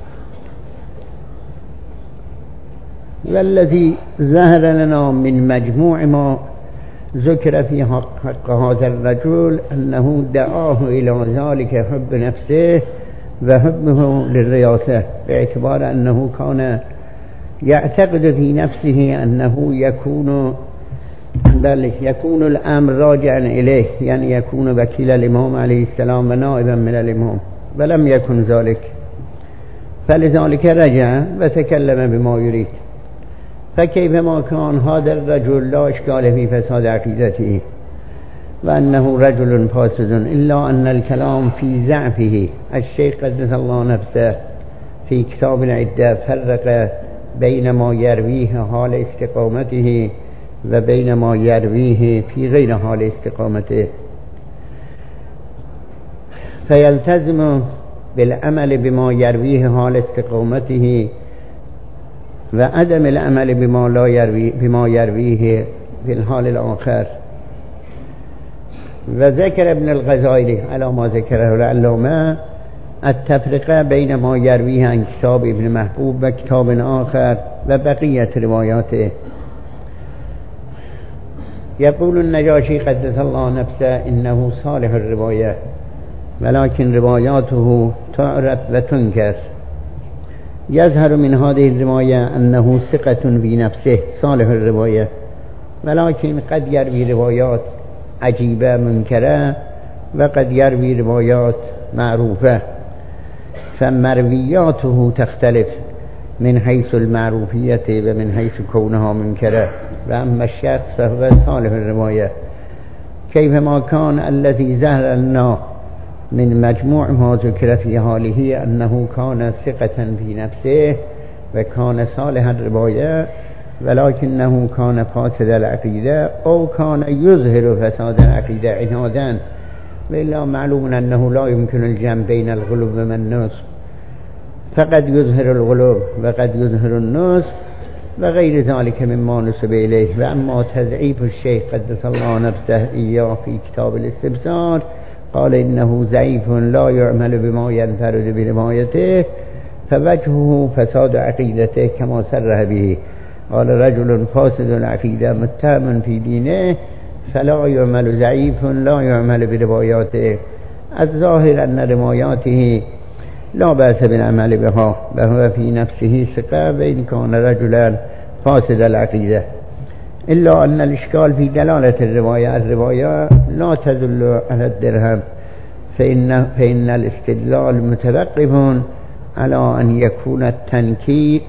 والذي ظهر لنا من مجموع ما ذكر في حق هذا الرجل أنه دعاه إلى ذلك حب نفسه وحبه للرياسة باعتبار أنه كان يعتقد في نفسه أنه يكون بل يكون الأمر راجعا إليه يعني يكون وكيل الإمام عليه السلام ونائبا من الإمام ولم يكن ذلك فلذلك رجع وتكلم بما يريد. فكيفما كان هذا الرجل لا إشكال في فساد عقيدته وأنه رجل فاسد إلا أن الكلام في ضعفه. الشيخ قدس الله نفسه في كتاب العدة فرق بين ما يرويه حال استقامته وبين ما يرويه في غير حال استقامته فيلتزم بالعمل بما يرويه حال استقامته وعدم العمل بما لا يروي بما يرويه في الحال الآخر. وذكر ابن الغزالي على ما ذكره العلامة التفرقة بين ما يرويه عن كتاب ابن محبوب وكتاب آخر وبقية رواياته. يقول النجاشي قدس الله نفسه إنه صالح الرواية ولكن رواياته تعرف وتنكر. يظهر من هذه الرواية أنه ثقة في نفسه صالح الرواية ولكن قد يروي روايات عجيبة منكرة وقد يروي روايات معروفة فمروياته تختلف من حيث المعروفية ومن حيث كونها منكرة. وأما الشخص فهو صالح الرواية كيفما كان. الذي ظهر لنا من مجموع ما ذكر في حاله أنه كان ثقة في نفسه وكان صالح الرواية ولكنه كان فاسد العقيدة أو كان يظهر فساد العقيدة عنادا، وإلا معلوم أنه لا يمكن الجمع بين الغلو والنصب، فقد يظهر الغلو وقد يظهر النصب وغير ذلك مما نسب إليه. وأما تضعيف الشيخ قدس الله نفسه إياه في كتاب الاستبصار قال إنه ضعيف لا يعمل بما ينفرد بروايته، فوجهه فساد عقيدته كما صرح به. قال رجل فاسد العقيدة متهم في دينه فلا يعمل، ضعيف لا يعمل برواياته. الظاهر أن رواياته لا بأس بالعمل بها وهو في نفسه ثقة، وإن كان رجلا فاسد العقيدة، إلا أن الإشكال في دلالة الرواية. الرواية لا تدل على الدرهم، فإن, فإن الاستدلال متوقف على أن يكون التنكير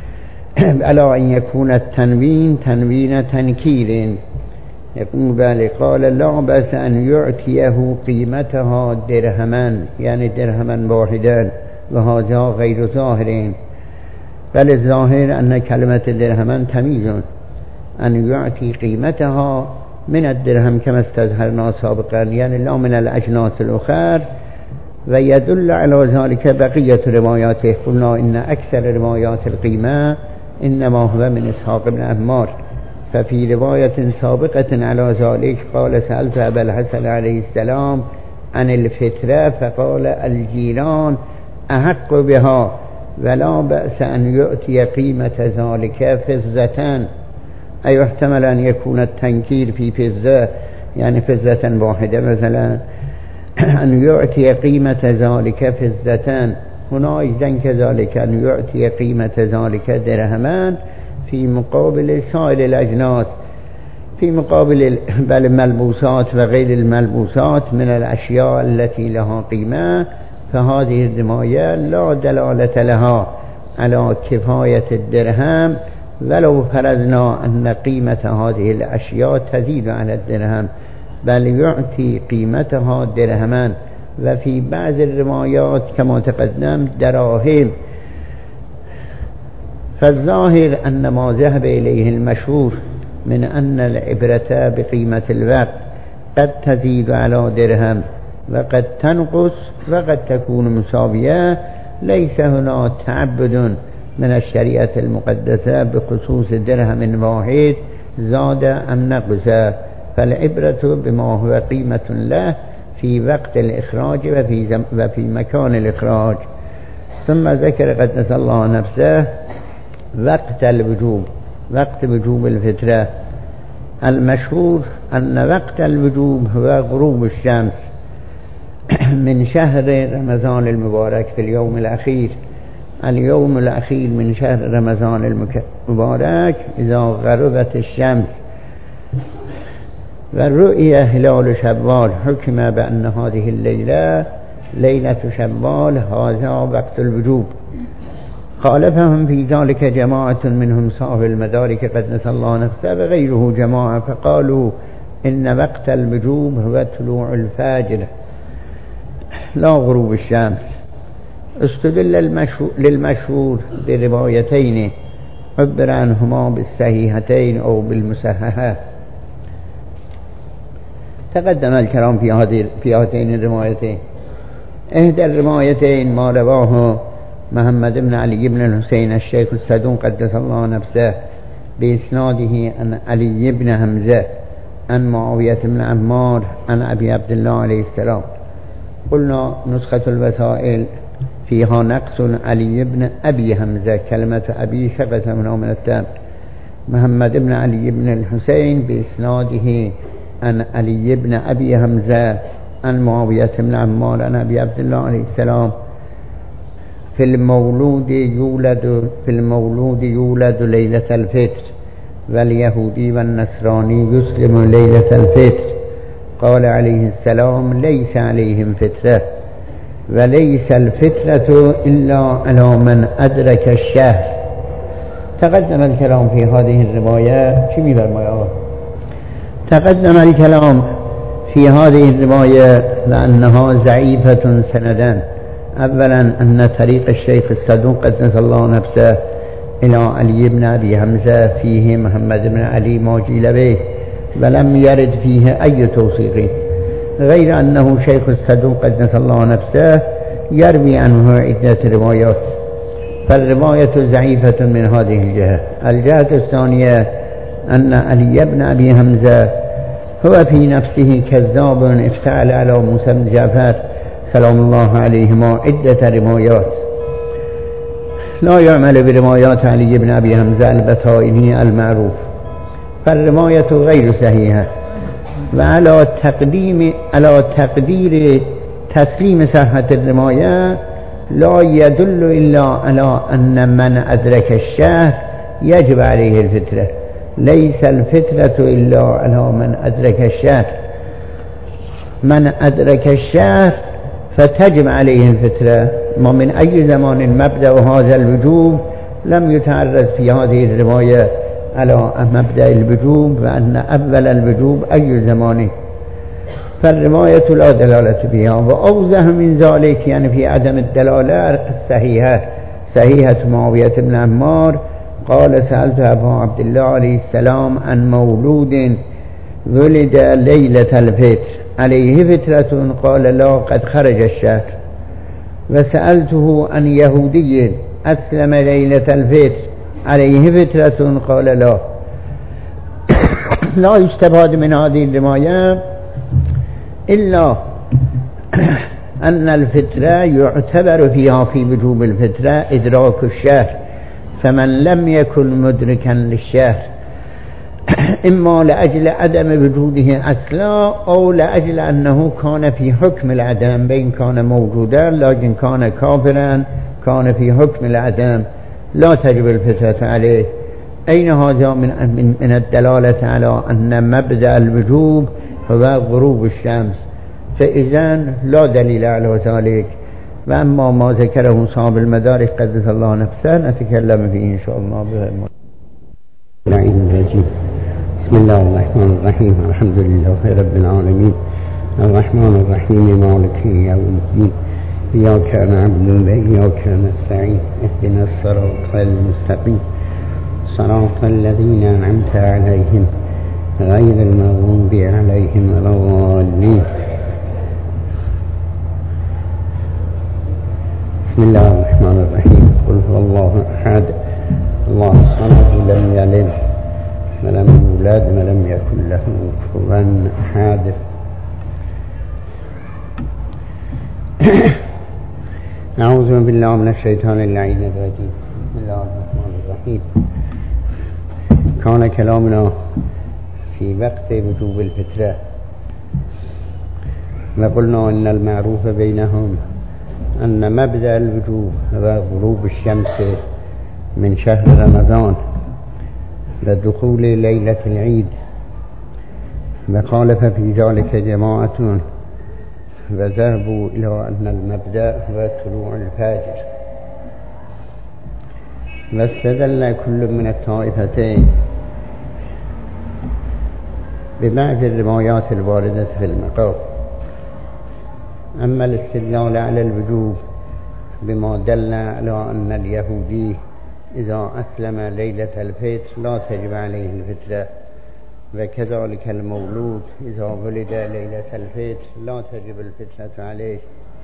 على أن يكون التنوين تنوين تنكير. يقول بل قال لا بأس أن يعطيه قيمتها درهما، يعني درهما واحدا، وهذا غير ظاهر، بل الظاهر أن كلمة درهما تمييز، أن يعطي قيمتها من الدرهم كما استظهرنا سابقا، يعني لا من الأجناس الأخر. ويدل على ذلك بقية رواياته. قلنا إن أكثر روايات القيمة إنما هو من إسحاق بن عمار، ففي رواية سابقة على ذلك قال سألت أبا الحسن عليه السلام عن الفترة فقال الجيران أحق بها، ولا بأس أن يؤتي قيمة ذلك فزة، أي يحتمل أن يكون التنكير في فزة، يعني فزة واحدة مثلا، أن يؤتي قيمة ذلك فزة. هنا إذن كذلك أن يؤتي قيمة ذلك درهمان في مقابل سائر الأجناس، في مقابل بل الملبوسات وغير الملبوسات من الأشياء التي لها قيمة. فهذه الرواية لا دلالة لها على كفاية الدرهم، ولو فرضنا أن قيمة هذه الأشياء تزيد على الدرهم، بل يعطي قيمتها درهما. وفي بعض الروايات كما تقدم دراهم. فالظاهر أن ما ذهب إليه المشهور من أن العبرة بقيمة الوقت قد تزيد على درهم وقد تنقص وقد تكون مساوية، ليس هنا تعبد من الشريعة المقدسة بخصوص درهم واحد زاد أم نقص، فالعبرة بما هو قيمة له في وقت الإخراج وفي, وفي مكان الإخراج. ثم ذكر قدس الله نفسه وقت الوجوب، وقت وجوب الفترة. المشهور أن وقت الوجوب هو غروب الشمس من شهر رمضان المبارك في اليوم الأخير. اليوم الأخير من شهر رمضان المبارك إذا غربت الشمس والرؤية هلال شوال حكم بأن هذه الليلة ليلة شوال، هذا وقت الوجوب. خالفهم في ذلك جماعة منهم صاحب المدارك قدس الله نفسه وغيره جماعة، فقالوا إن وقت الوجوب هو طلوع الفجر لا غروب الشمس. استدل للمشهور بروايتين عبر عنهما بالصحيحتين أو بالمصححة. تقدم الكلام في هذه في هاتين الروايتين. إحدى الروايتين ما رواه محمد بن علي بن الحسين الشيخ الصدوق قدس الله نفسه بإسناده عن علي بن حمزة عن معاوية بن عمار عن أبي عبد الله عليه السلام. قلنا نسخة الوسائل فيها نقص علي بن أبي حمزة، كلمة أبي ثبت منه من التام. محمد بن علي بن الحسين بإسناده عن علي بن أبي حمزة عن معاوية بن عمار عن أبي عبد الله عليه السلام. في المولود يولد في المولود يولد ليلة الفطر، واليهودي والنصراني يسلم ليلة الفطر. قال عليه السلام ليس عليهم فترة، وليس الفترة إلا على من أدرك الشهر. تقدم الكلام في هذه الرواية شو بيفرمايا؟ تقدم الكلام في هذه الرواية لأنها ضعيفة سندا. أولا أن طريق الشيخ الصدوق قدس الله نفسه إلى علي بن أبي حمزة فيه محمد بن علي ما قيل به ولم يرد فيه أي توثيق غير أنه شيخ الصدوق قدس الله نفسه يروي عنه عدة روايات، فالرواية ضعيفة من هذه الجهة. الجهة الثانية أن علي بن أبي حمزة هو في نفسه كذاب افتعل على موسى بن جعفر سلام الله عليهما عدة روايات، لا يعمل بروايات علي بن أبي حمزة البطائني المعروف، فالرواية غير صحيحة. وعلى تقديم على تقدير تسليم صحة الرواية لا يدل إلا على أن من أدرك الشهر يجب عليه الفترة، ليس الفترة إلا على من أدرك الشهر. من أدرك الشهر فتجب عليه الفترة، ومن أي زمان مبدأ هذا الوجوب لم يتعرض في هذه الرواية على مبدأ الوجوب، وأن أول الوجوب أي زمان، فالرواية لا دلالة بها. وأوضح من ذلك يعني في عدم الدلالة الصحيحة صحيحة معاوية بن عمار قال سألت أبا عبد الله عليه السلام عن مولود ولد ليلة الفطر عليه فترة قال لا قد خرج الشهر، وسألته عن يهودي أسلم ليلة الفطر عليه فترة قال لا. لا يستفاد من هذه الرواية إلا أن الفترة يعتبر فيها في وجوب الفترة إدراك الشهر، فمن لم يكن مدركا للشهر إما لأجل عدم وجوده أصلا أو لأجل أنه كان في حكم العدم، بين كان موجودا لكن كان كافرا كان في حكم العدم لا تجب الفترة عليه. أين هذا من, من الدلالة على أن مبدأ الوجوب هو غروب الشمس؟ فإذا لا دليل على ذلك. وأما ما ذكره صاحب المدارك قدس الله نفسه نتكلم فيه إن شاء الله. بسم الله الرحمن الرحيم، الحمد لله رب العالمين، الرحمن الرحيم مالك يوم الدين، إياك نعبد وإياك نستعين، اهدنا الصراط المستقيم صراط الذين أنعمت عليهم غير المغضوب عليهم ولا الضالين. بسم الله الرحمن الرحيم، قل هو الله أحد الله الصمد لم يلد ولم يولد ولم يكن له كفوا أحد. أعوذ بالله من الشيطان اللعين الرجيم. بسم الله الرحمن الرحيم. كان كلامنا في وقت وجوب الفترة، وقلنا أن المعروف بينهم أن مبدأ الوجوب هو غروب الشمس من شهر رمضان لدخول ليلة العيد، وخالف في ذلك جماعة وذهبوا إلى أن المبدأ هو طلوع الفجر. واستدل كل من الطائفتين ببعض الروايات الواردة في المقام. أما الاستدلال على الوجوب بما دل على أن اليهودي إذا أسلم ليلة الفطر لا تجب عليه الفترة، وكذلك المولود إذا ولد ليلة الفطر لا تجب الفترة عليه،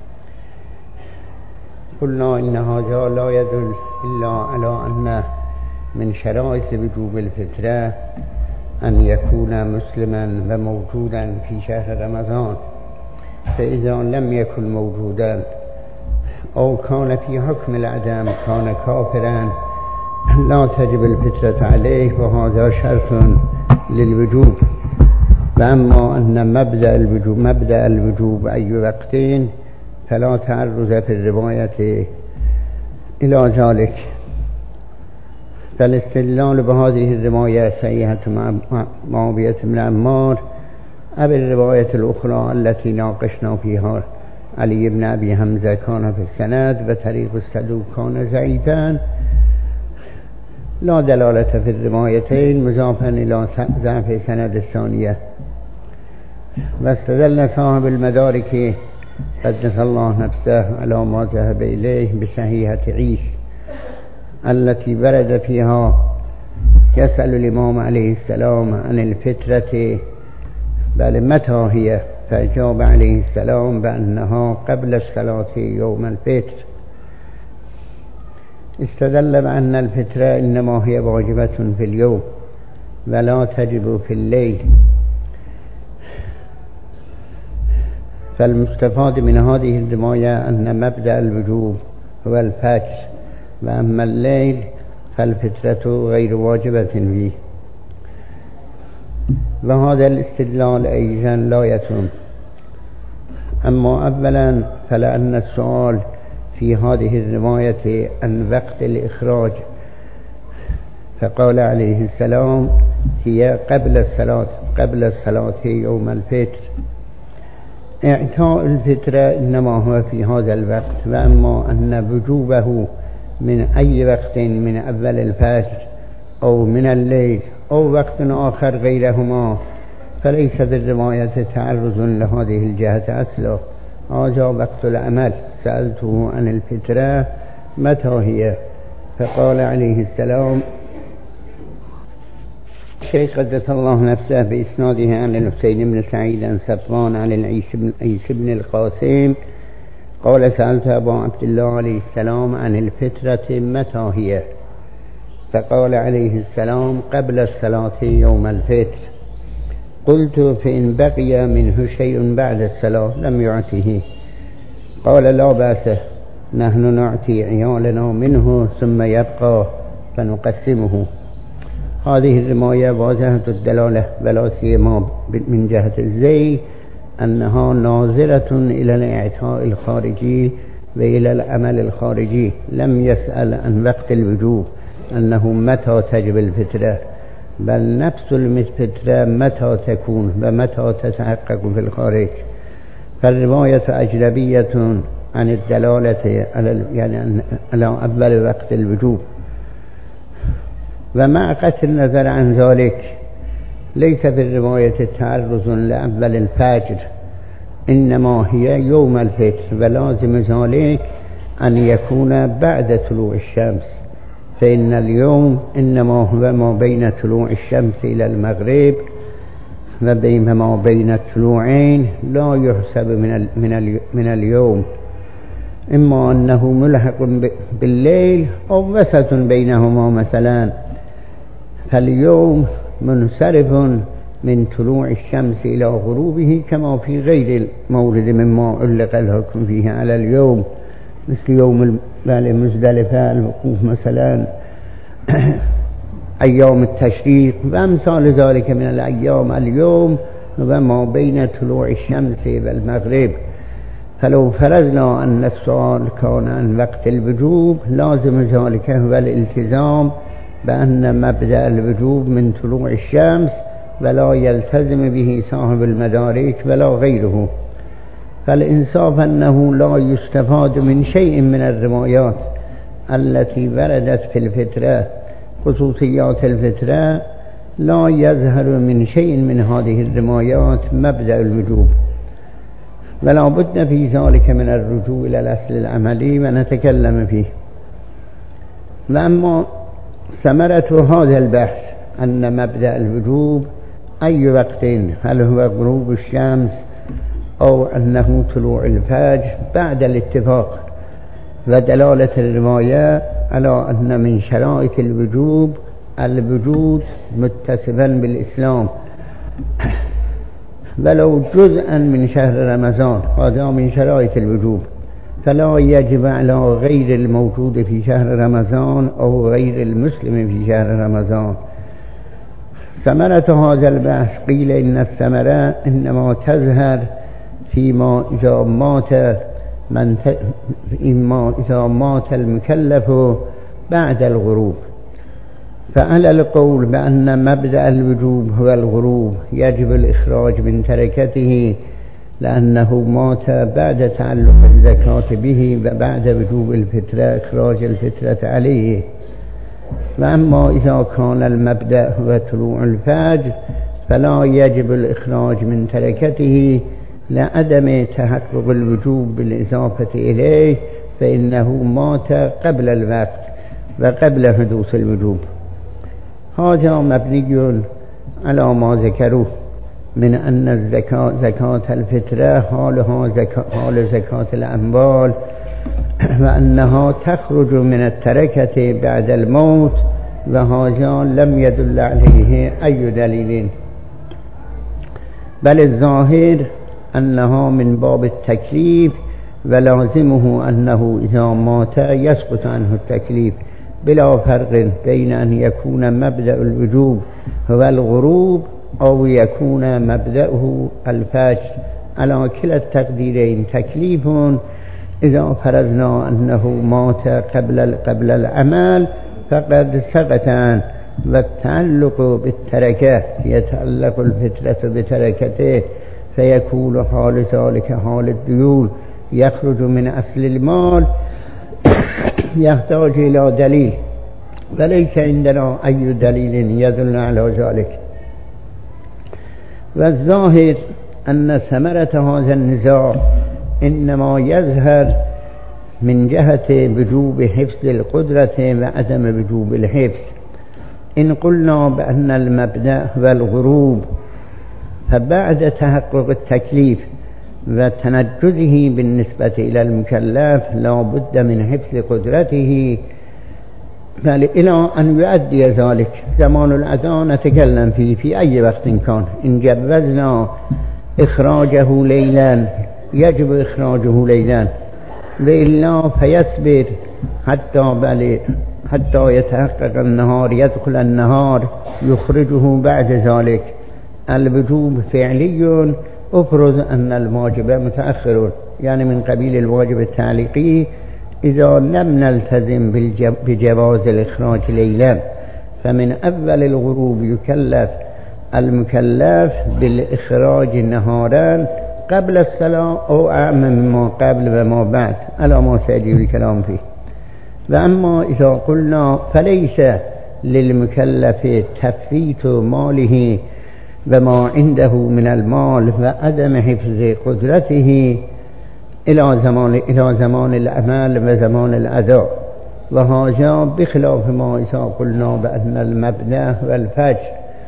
قلنا إن هذا لا يدل إلا على أن من شرائط وجوب الفترة أن يكون مسلما وموجودا في شهر رمضان، فإذا لم يكن موجودا أو كان في حكم العدم كان كافرا لا تجب الفترة عليه، وهذا شرط للوجوب. فأما أن مبدأ الوجوب مبدأ الوجوب أي وقتين فلا تعرض في الرواية إلى ذلك. فالاستدلال بهذه الرواية صحيحة معاوية بن عمار أو الرواية الأخرى التي ناقشنا فيها علي بن أبي حمزة كان في السند وطريق الصدوق كان ضعيفا لا دلالة في الروايتين، مضافا إلى ضعف سند الثانية. واستدل صاحب المدارك قدس الله نفسه على ما ذهب إليه بصحيحة عيسى التي ورد فيها يسأل الإمام عليه السلام عن الفترة بل متى هي، فأجاب عليه السلام بأنها قبل الصلاة يوم الفطر. استدل بأن الفترة إنما هي واجبة في اليوم ولا تجب في الليل، فالمستفاد من هذه الرواية أن مبدأ الوجوب هو الفجر، وأما الليل فالفترة غير واجبة فيه. وهذا الاستدلال أيضا لا يتم. أما أولا فلأن السؤال في هذه الرواية عن وقت الإخراج، فقال عليه السلام هي قبل الصلاة قبل الصلاة يوم الفطر. إعطاء الفترة إنما هو في هذا الوقت، وأما أن وجوبه من أي وقت من أول الفجر أو من الليل أو وقت آخر غيرهما فليس بالرواية تعرض لهذه الجهة أصلا. هذا وقت العمل. سألته عن الفترة متى هي، فقال عليه السلام الشيخ قدس الله نفسه بإسناده عن الحسين بن سعيد عن صفوان عن العيس بن القاسم قال سألت أبا عبد الله عليه السلام عن الفترة متى هي، فقال عليه السلام قبل الصلاة يوم الفطر. قلت فإن بقي منه شيء بعد الصلاة لم يعطه، قال لا بأس، نحن نعطي عيالنا منه ثم يبقى فنقسمه. هذه الرواية واضحة الدلالة ولا سيما من جهة الزي أنها ناظرة إلى الإعطاء الخارجي وإلى العمل الخارجي. لم يسأل عن وقت الوجوب أنه متى تجب الفترة، بل نفس الفترة متى تكون ومتى تتحقق في الخارج. فالرواية أجنبية عن الدلالة على يعني على أول وقت الوجوب. ومع قطع النظر عن ذلك ليس في الرواية تعرض لأول الفجر، إنما هي يوم الفطر، ولازم ذلك أن يكون بعد طلوع الشمس، فإن اليوم إنما هو ما بين طلوع الشمس إلى المغرب، وبينما بين الطلوعين لا يحسب من ال من, ال من اليوم، إما أنه ملحق بالليل أو وسط بينهما مثلا. فاليوم منصرف من طلوع الشمس إلى غروبه كما في غير المورد مما علق الحكم فيه على اليوم، مثل يوم المزدلفة الوقوف مثلا، أيام التشريق وأمثال ذلك من الأيام. اليوم وما بين طلوع الشمس والمغرب. فلو فرضنا أن السؤال كان عن وقت الوجوب لازم ذلك هو الالتزام بأن مبدأ الوجوب من طلوع الشمس، ولا يلتزم به صاحب المدارك ولا غيره. فالإنصاف أنه لا يستفاد من شيء من الروايات التي وردت في الفترة. خصوصيات الفترة لا يظهر من شيء من هذه الروايات مبدأ الوجوب، ولا بد في ذلك من الرجوع إلى الأصل العملي ونتكلم فيه. وأما ثمرة هذا البحث أن مبدأ الوجوب أي وقت، هل هو غروب الشمس أو أنه طلوع الفجر، بعد الاتفاق ودلالة الرواية على أن من شرائط الوجوب الوجود متصفا بالإسلام ولو جزءا من شهر رمضان، هذا من شرائط الوجوب، فلا يجب على غير الموجود في شهر رمضان أو غير المسلم في شهر رمضان. ثمرة هذا البحث قيل إن الثمرة إنما تظهر فيما إذا مات من ت... إما إذا مات المكلف بعد الغروب. فعلى القول بأن مبدأ الوجوب هو الغروب يجب الإخراج من تركته، لأنه مات بعد تعلق الزكاة به وبعد وجوب الفترة إخراج الفترة عليه. وأما إذا كان المبدأ هو طلوع الفجر فلا يجب الإخراج من تركته لعدم تحقق الوجوب بالإضافة إليه، فإنه مات قبل الوقت وقبل حدوث الوجوب. هذا مبني على ما ذكروه من أن الزكاة زكاة الفطرة حالها زكاة حال زكاة الأموال، وأنها تخرج من التركة بعد الموت، وهذا لم يدل عليه أي دليل، بل الظاهر أنها من باب التكليف، ولازمه أنه إذا مات يسقط عنه التكليف، بلا فرق بين أن يكون مبدأ الوجوب هو الغروب أو يكون مبدأه الفجر. على كلا التقديرين تكليف. إذا فرضنا أنه مات قبل قبل العمل فقد سقط عنه، والتعلق بالتركة يتعلق الفطرة بتركته، فيكون حال ذلك حال الديون يخرج من أصل المال، يحتاج إلى دليل، وليس عندنا أي دليل يدل على ذلك. والظاهر أن ثمرة هذا النزاع إنما يظهر من جهة وجوب حفظ القدرة وعدم وجوب الحفظ. إن قلنا بأن المبدأ هو الغروب، فبعد تحقق التكليف وتنجزه بالنسبة إلى المكلف لا بد من حفظ قدرته، بل إلى أن يؤدي ذلك. زمان الأذان نتكلم فيه في أي وقت كان، إن جوزنا إخراجه ليلا يجب إخراجه ليلا، وإلا فيصبر حتى بل حتى يتحقق النهار، يدخل النهار يخرجه بعد ذلك. الوجوب فعلي، أفرض أن الواجب متأخر، يعني من قبيل الواجب التعليقي إذا لم نلتزم بجواز الإخراج ليلا، فمن أول الغروب يكلف المكلف بالإخراج نهارا قبل الصلاة أو أعم مما قبل وما بعد، على ما سيجي الكلام فيه. وأما إذا قلنا فليس للمكلف تفريط ماله وما عنده من المال وعدم حفظ قدرته إلى زمان إلى زمان العمل وزمان الأداء، وهذا بخلاف ما إذا قلنا بأن المبدأ والفجر،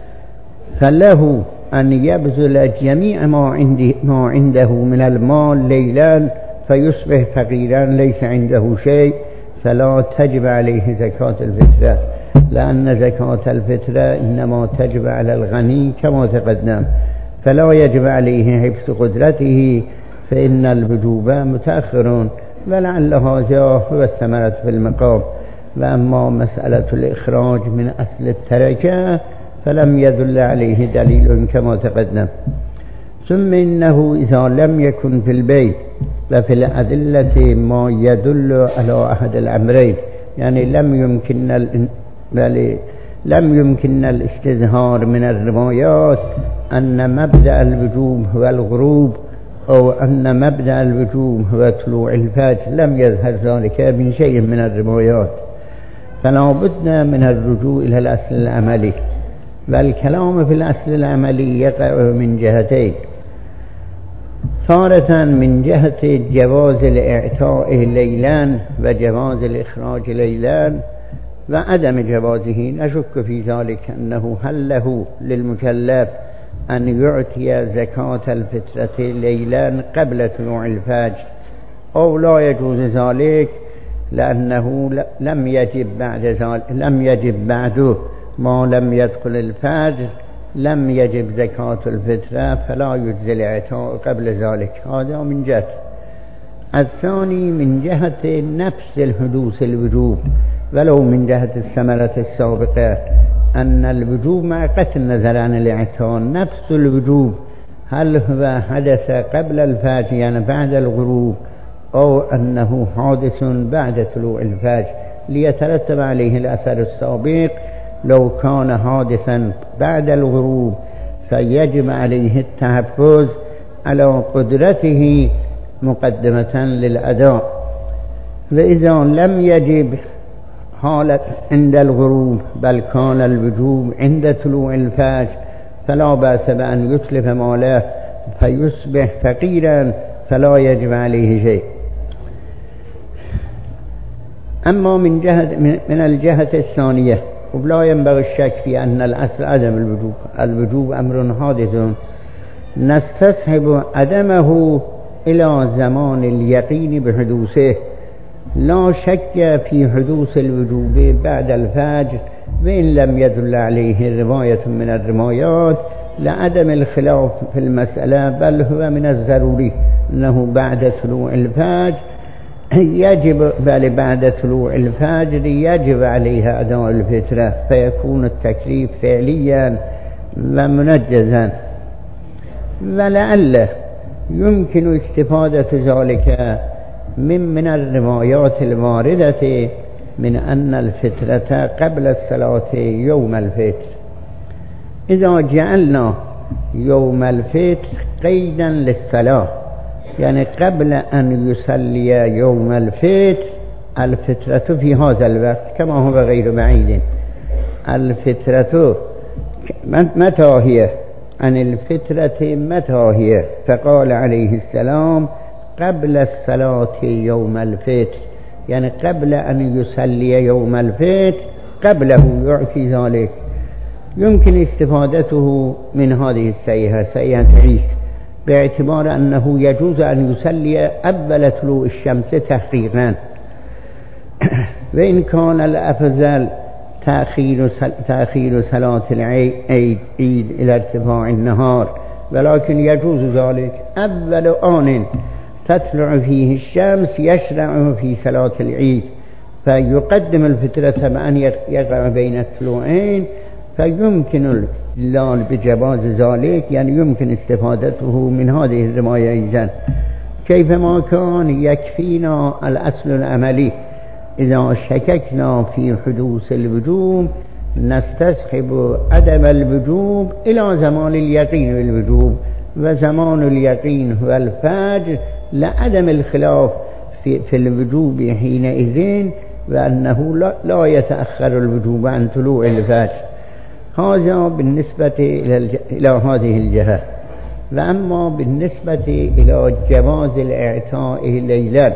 فله أن يبذل جميع ما عنده ما عنده من المال ليلا فيصبح فقيرا ليس عنده شيء، فلا تجب عليه زكاة الفطرة، لأن زكاة الفطرة إنما تجب على الغني كما تقدم، فلا يجب عليه حفظ قدرته، فإن الوجوب متأخر، ولعل هذا هو الثمرة في المقام. وأما مسألة الإخراج من أصل التركة فلم يدل عليه دليل كما تقدم. ثم إنه إذا لم يكن في البيت وفي الأدلة ما يدل على أحد الأمرين، يعني لم يمكن ال... بل لم يمكن الاستظهار من الروايات أن مبدأ الوجوب هو الغروب أو أن مبدأ الوجوب هو طلوع الفجر، لم يظهر ذلك من شيء من الروايات، فلا بد من الرجوع إلى الأصل العملي. والكلام في الأصل العملي يقع من جهتين: تارة من جهة جواز الإعطاء ليلا وجواز الإخراج ليلا، وعدم جوازه نشك في ذلك أنه هل له للمكلف أن يعطي زكاة الفطرة ليلا قبل طلوع الفجر أو لا يجوز ذلك، لأنه لم يجب بعد ذلك لم يجب بعده ما لم يدخل الفجر لم يجب زكاة الفطرة، فلا يجزي الإعطاء قبل ذلك. هذا من جهة. الثاني من جهة نفس الحدوث الوجوب، ولو من جهة الثمرة السابقة أن الوجوب مع قطع النظر عن الإعطاء نفس الوجوب، هل هو حدث قبل الفجر يعني بعد الغروب أو أنه حادث بعد طلوع الفجر، ليترتب عليه الأثر السابق. لو كان حادثا بعد الغروب فيجب عليه التحفظ على قدرته مقدمة للأداء، وإذا لم يجب حالة عند الغروب بل كان الوجوب عند طلوع الفجر فلا بأس بأن يتلف ماله فيصبح فقيرا فلا يجب عليه شيء. أما من جهة من الجهة الثانية ولا ينبغي الشك في أن الأصل عدم الوجوب، الوجوب أمر حادث نستصحب عدمه إلى زمان اليقين بحدوثه، لا شك في حدوث الوجوب بعد الفجر، وإن لم يدل عليه رواية من الروايات لعدم الخلاف في المسألة، بل هو من الضروري أنه بعد طلوع الفجر يجب بل بعد طلوع الفجر يجب عليها أداء الفطرة، فيكون التكليف فعليا ومنجزا. ولعل يمكن استفادة ذلك من من الروايات الواردة من أن الفطرة قبل الصلاة يوم الفطر. إذا جعلنا يوم الفطر قيدا للصلاة، يعني قبل أن يصلي يوم الفطر، الفطرة في هذا الوقت كما هو غير بعيد. الفطرة متى هي؟ عن الفطرة متى هي؟ فقال عليه السلام قبل الصلاة يوم الفطر، يعني قبل أن يصلي يوم الفطر، قبله يعطي ذلك. يمكن استفادته من هذه السيئة سيئة عيسى باعتبار أنه يجوز أن يصلي أول طلوع الشمس تحقيقا، وإن كان الأفضل تأخير تأخير صلاة العيد إلى ارتفاع النهار، ولكن يجوز ذلك. أول آن تطلع فيه الشمس يشرع في صلاة العيد، فيقدم الفطرة بأن يقع بين الطلوعين، فيمكن الاستدلال بجواز ذلك، يعني يمكن استفادته من هذه الرواية أيضا. كيفما كان يكفينا الأصل العملي، إذا شككنا في حدوث الوجوب نستصحب عدم الوجوب إلى زمان اليقين بالوجوب، وزمان اليقين هو الفجر، لعدم الخلاف في, في الوجوب حينئذ، وأنه لا, لا يتأخر الوجوب عن طلوع الفجر. هذا بالنسبة إلى, إلى هذه الجهة. وأما بالنسبة إلى جواز الإعطاء ليلا،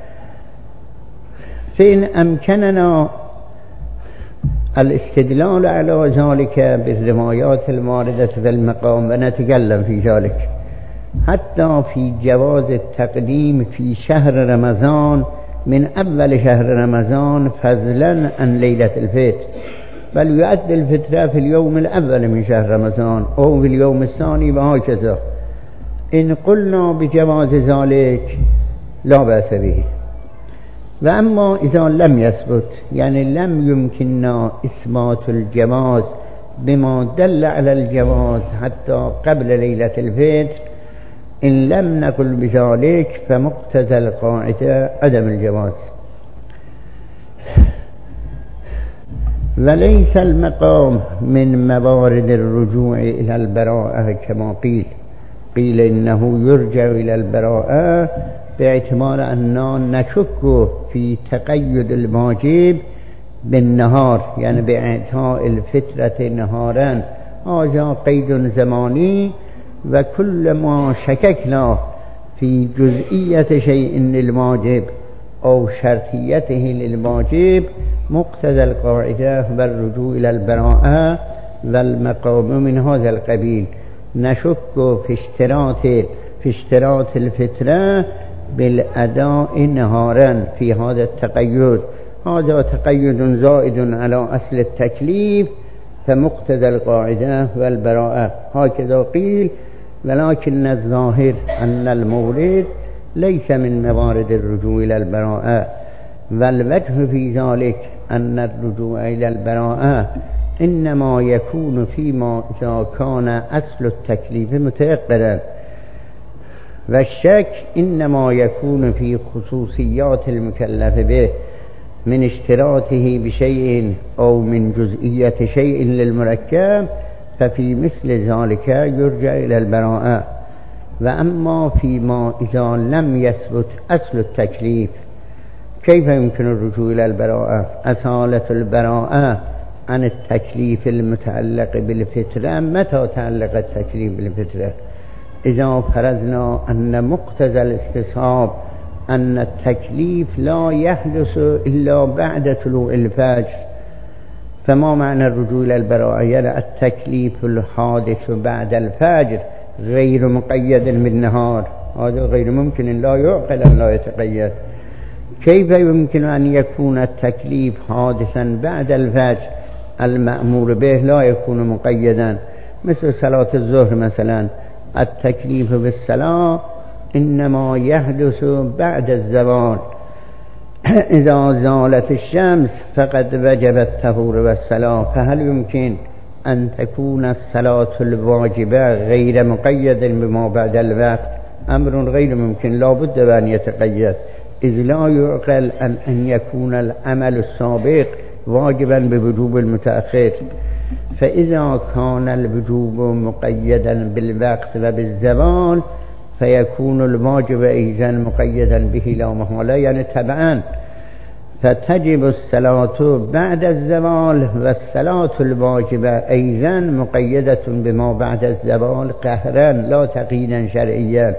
فإن أمكننا الاستدلال على ذلك بالروايات الواردة في المقام ونتكلم في ذلك، حتى في جواز التقديم في شهر رمضان من أول شهر رمضان فضلا عن ليلة الفطر، بل يؤدي الفطرة في اليوم الأول من شهر رمضان أو في اليوم الثاني وهكذا. إن قلنا بجواز ذلك لا بأس به. وأما إذا لم يثبت، يعني لم يمكننا إثبات الجواز بما دل على الجواز حتى قبل ليلة الفطر، إن لم نقل بذلك فمقتضى القاعدة عدم الجواز. وليس المقام من موارد الرجوع إلى البراءة كما قيل قيل إنه يرجع إلى البراءة باعتبار أننا نشك في تقيد الواجب بالنهار، يعني بإعطاء الفطرة نهارا، هذا قيد زماني. وكل ما شككنا في جزئية شيء للواجب أو شرطيته للواجب مقتضى القاعدة والرجوع إلى البراءة، والمقام من هذا القبيل. نشك في اشتراط في اشتراط الفطرة بالأداء نهارا في هذا التقيد، هذا تقيد زائد على أصل التكليف، فمقتضى القاعدة والبراءة هكذا قيل. ولكن الظاهر أن المورد ليس من موارد الرجوع إلى البراءة، والوجه في ذلك أن الرجوع إلى البراءة إنما يكون فيما إذا كان أصل التكليف متيقنا، والشك إنما يكون في خصوصيات المكلف به من اشتراطه بشيء أو من جزئية شيء للمركب، ففي مثل ذلك يرجع إلى البراءة. وأما فيما إذا لم يثبت أصل التكليف كيف يمكن الرجوع إلى البراءة؟ أصالة البراءة عن التكليف المتعلق بالفطرة. متى تعلق التكليف بالفطرة؟ إذا فرضنا أن مقتضى الاستصحاب أن التكليف لا يحدث إلا بعد طلوع الفجر. فما معنى الرجوع إلى البراءة؟ يعني التكليف الحادث بعد الفجر غير مقيد بالنهار، هذا غير ممكن، لا يعقل أن لا يتقيد. كيف يمكن أن يكون التكليف حادثا بعد الفجر المأمور به لا يكون مقيدا؟ مثل صلاة الظهر مثلا، التكليف بالصلاة إنما يحدث بعد الزوال، إذا زالت الشمس فقد وجب الطهور والصلاة. فهل يمكن أن تكون الصلاة الواجبة غير مقيد بما بعد الوقت؟ أمر غير ممكن، لا بد أن يتقيد، إذ لا يعقل أن, أن يكون العمل السابق واجبا بوجوب المتأخر. فإذا كان الوجوب مقيدا بالوقت وبالزوال فيكون الواجب أيضا مقيدا به لا محالة، يعني تبعا. فتجب الصلاة بعد الزوال، والصلاة الواجبة أيضا مقيدة بما بعد الزوال قهرا لا تقييدا شرعيا.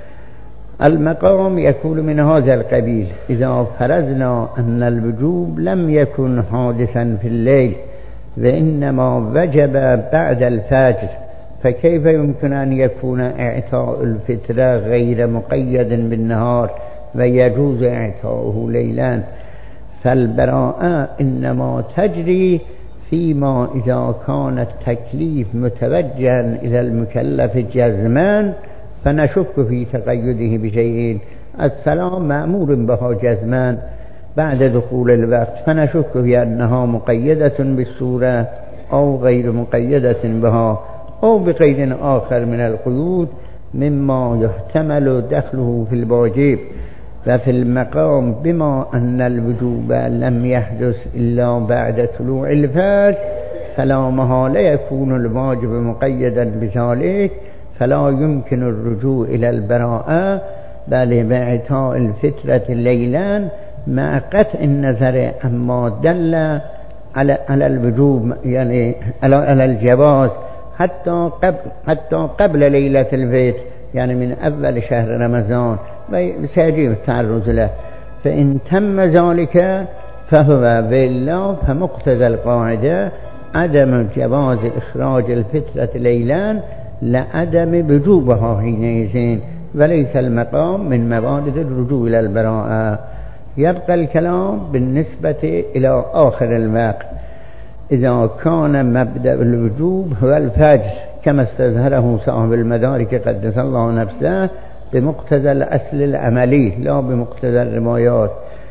المقام يكون من هذا القبيل: إذا فرضنا أن الوجوب لم يكن حادثا في الليل وإنما وجب بعد الفجر، فكيف يمكن أن يكون إعطاء الفطرة غير مقيد بالنهار ويجوز إعطاؤه ليلا؟ فالبراءة إنما تجري فيما إذا كان التكليف متوجها إلى المكلف جزما فنشك في تقيده بشيء. الصلاة مأمور بها جزما بعد دخول الوقت، فنشك في أنها مقيدة بالصورة أو غير مقيدة بها أو بقيد آخر من القيود مما يحتمل دخله في الواجب. وفي المقام بما أن الوجوب لم يحدث إلا بعد طلوع الفجر فلا محالة يكون الواجب مقيدا بذلك، فلا يمكن الرجوع إلى البراءة بل بإعطاء الفطرة ليلا مع قطع النظر أما دل على على الوجوب، يعني على الجواز حتى قبل حتى قبل ليلة الفطر، يعني من أول شهر رمضان سيجب التعرض له. فإن تم ذلك فهو بالله، فمقتضى القاعدة عدم جواز إخراج الفطرة ليلا لعدم وجوبها حينئذ، وليس المقام من موارد الرجوع إلى البراءة. يبقى الكلام بالنسبة إلى آخر الوقت. إذا كان مبدأ الوجوب هو الفجر كما استظهره صاحب المدارك قدس الله نفسه بمقتضى الأصل العملي لا بمقتضى الروايات،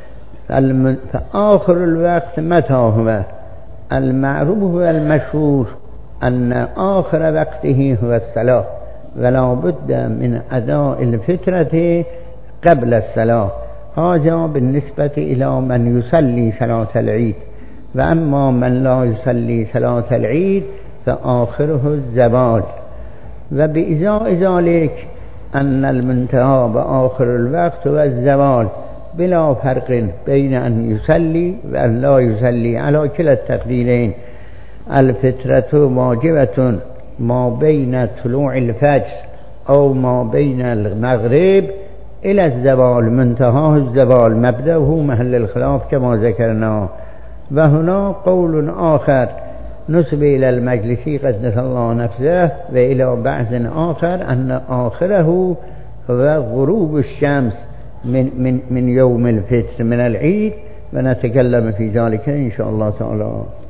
فآخر الوقت متى هو؟ المعروف والمشهور أن آخر وقته هو الصلاة، ولا بد من أداء الفطرة قبل الصلاة. هذا بالنسبة إلى من يصلي صلاة العيد. وأما من لا يصلي صلاة العيد فآخره الزوال. وبإزاء ذلك أن المنتهى بآخر الوقت هو الزوال بلا فرق بين أن يصلي وأن لا يصلي على كلا التقديرين. الفطرة واجبة ما بين طلوع الفجر أو ما بين المغرب إلى الزوال، منتهاه الزوال، مبدأه محل الخلاف كما ذكرنا. وهنا قول آخر نسب إلى المجلسي قدس الله نفسه وإلى بعض آخر أن آخره هو غروب الشمس من, من, من يوم الفطر من العيد، ونتكلم في ذلك إن شاء الله تعالى.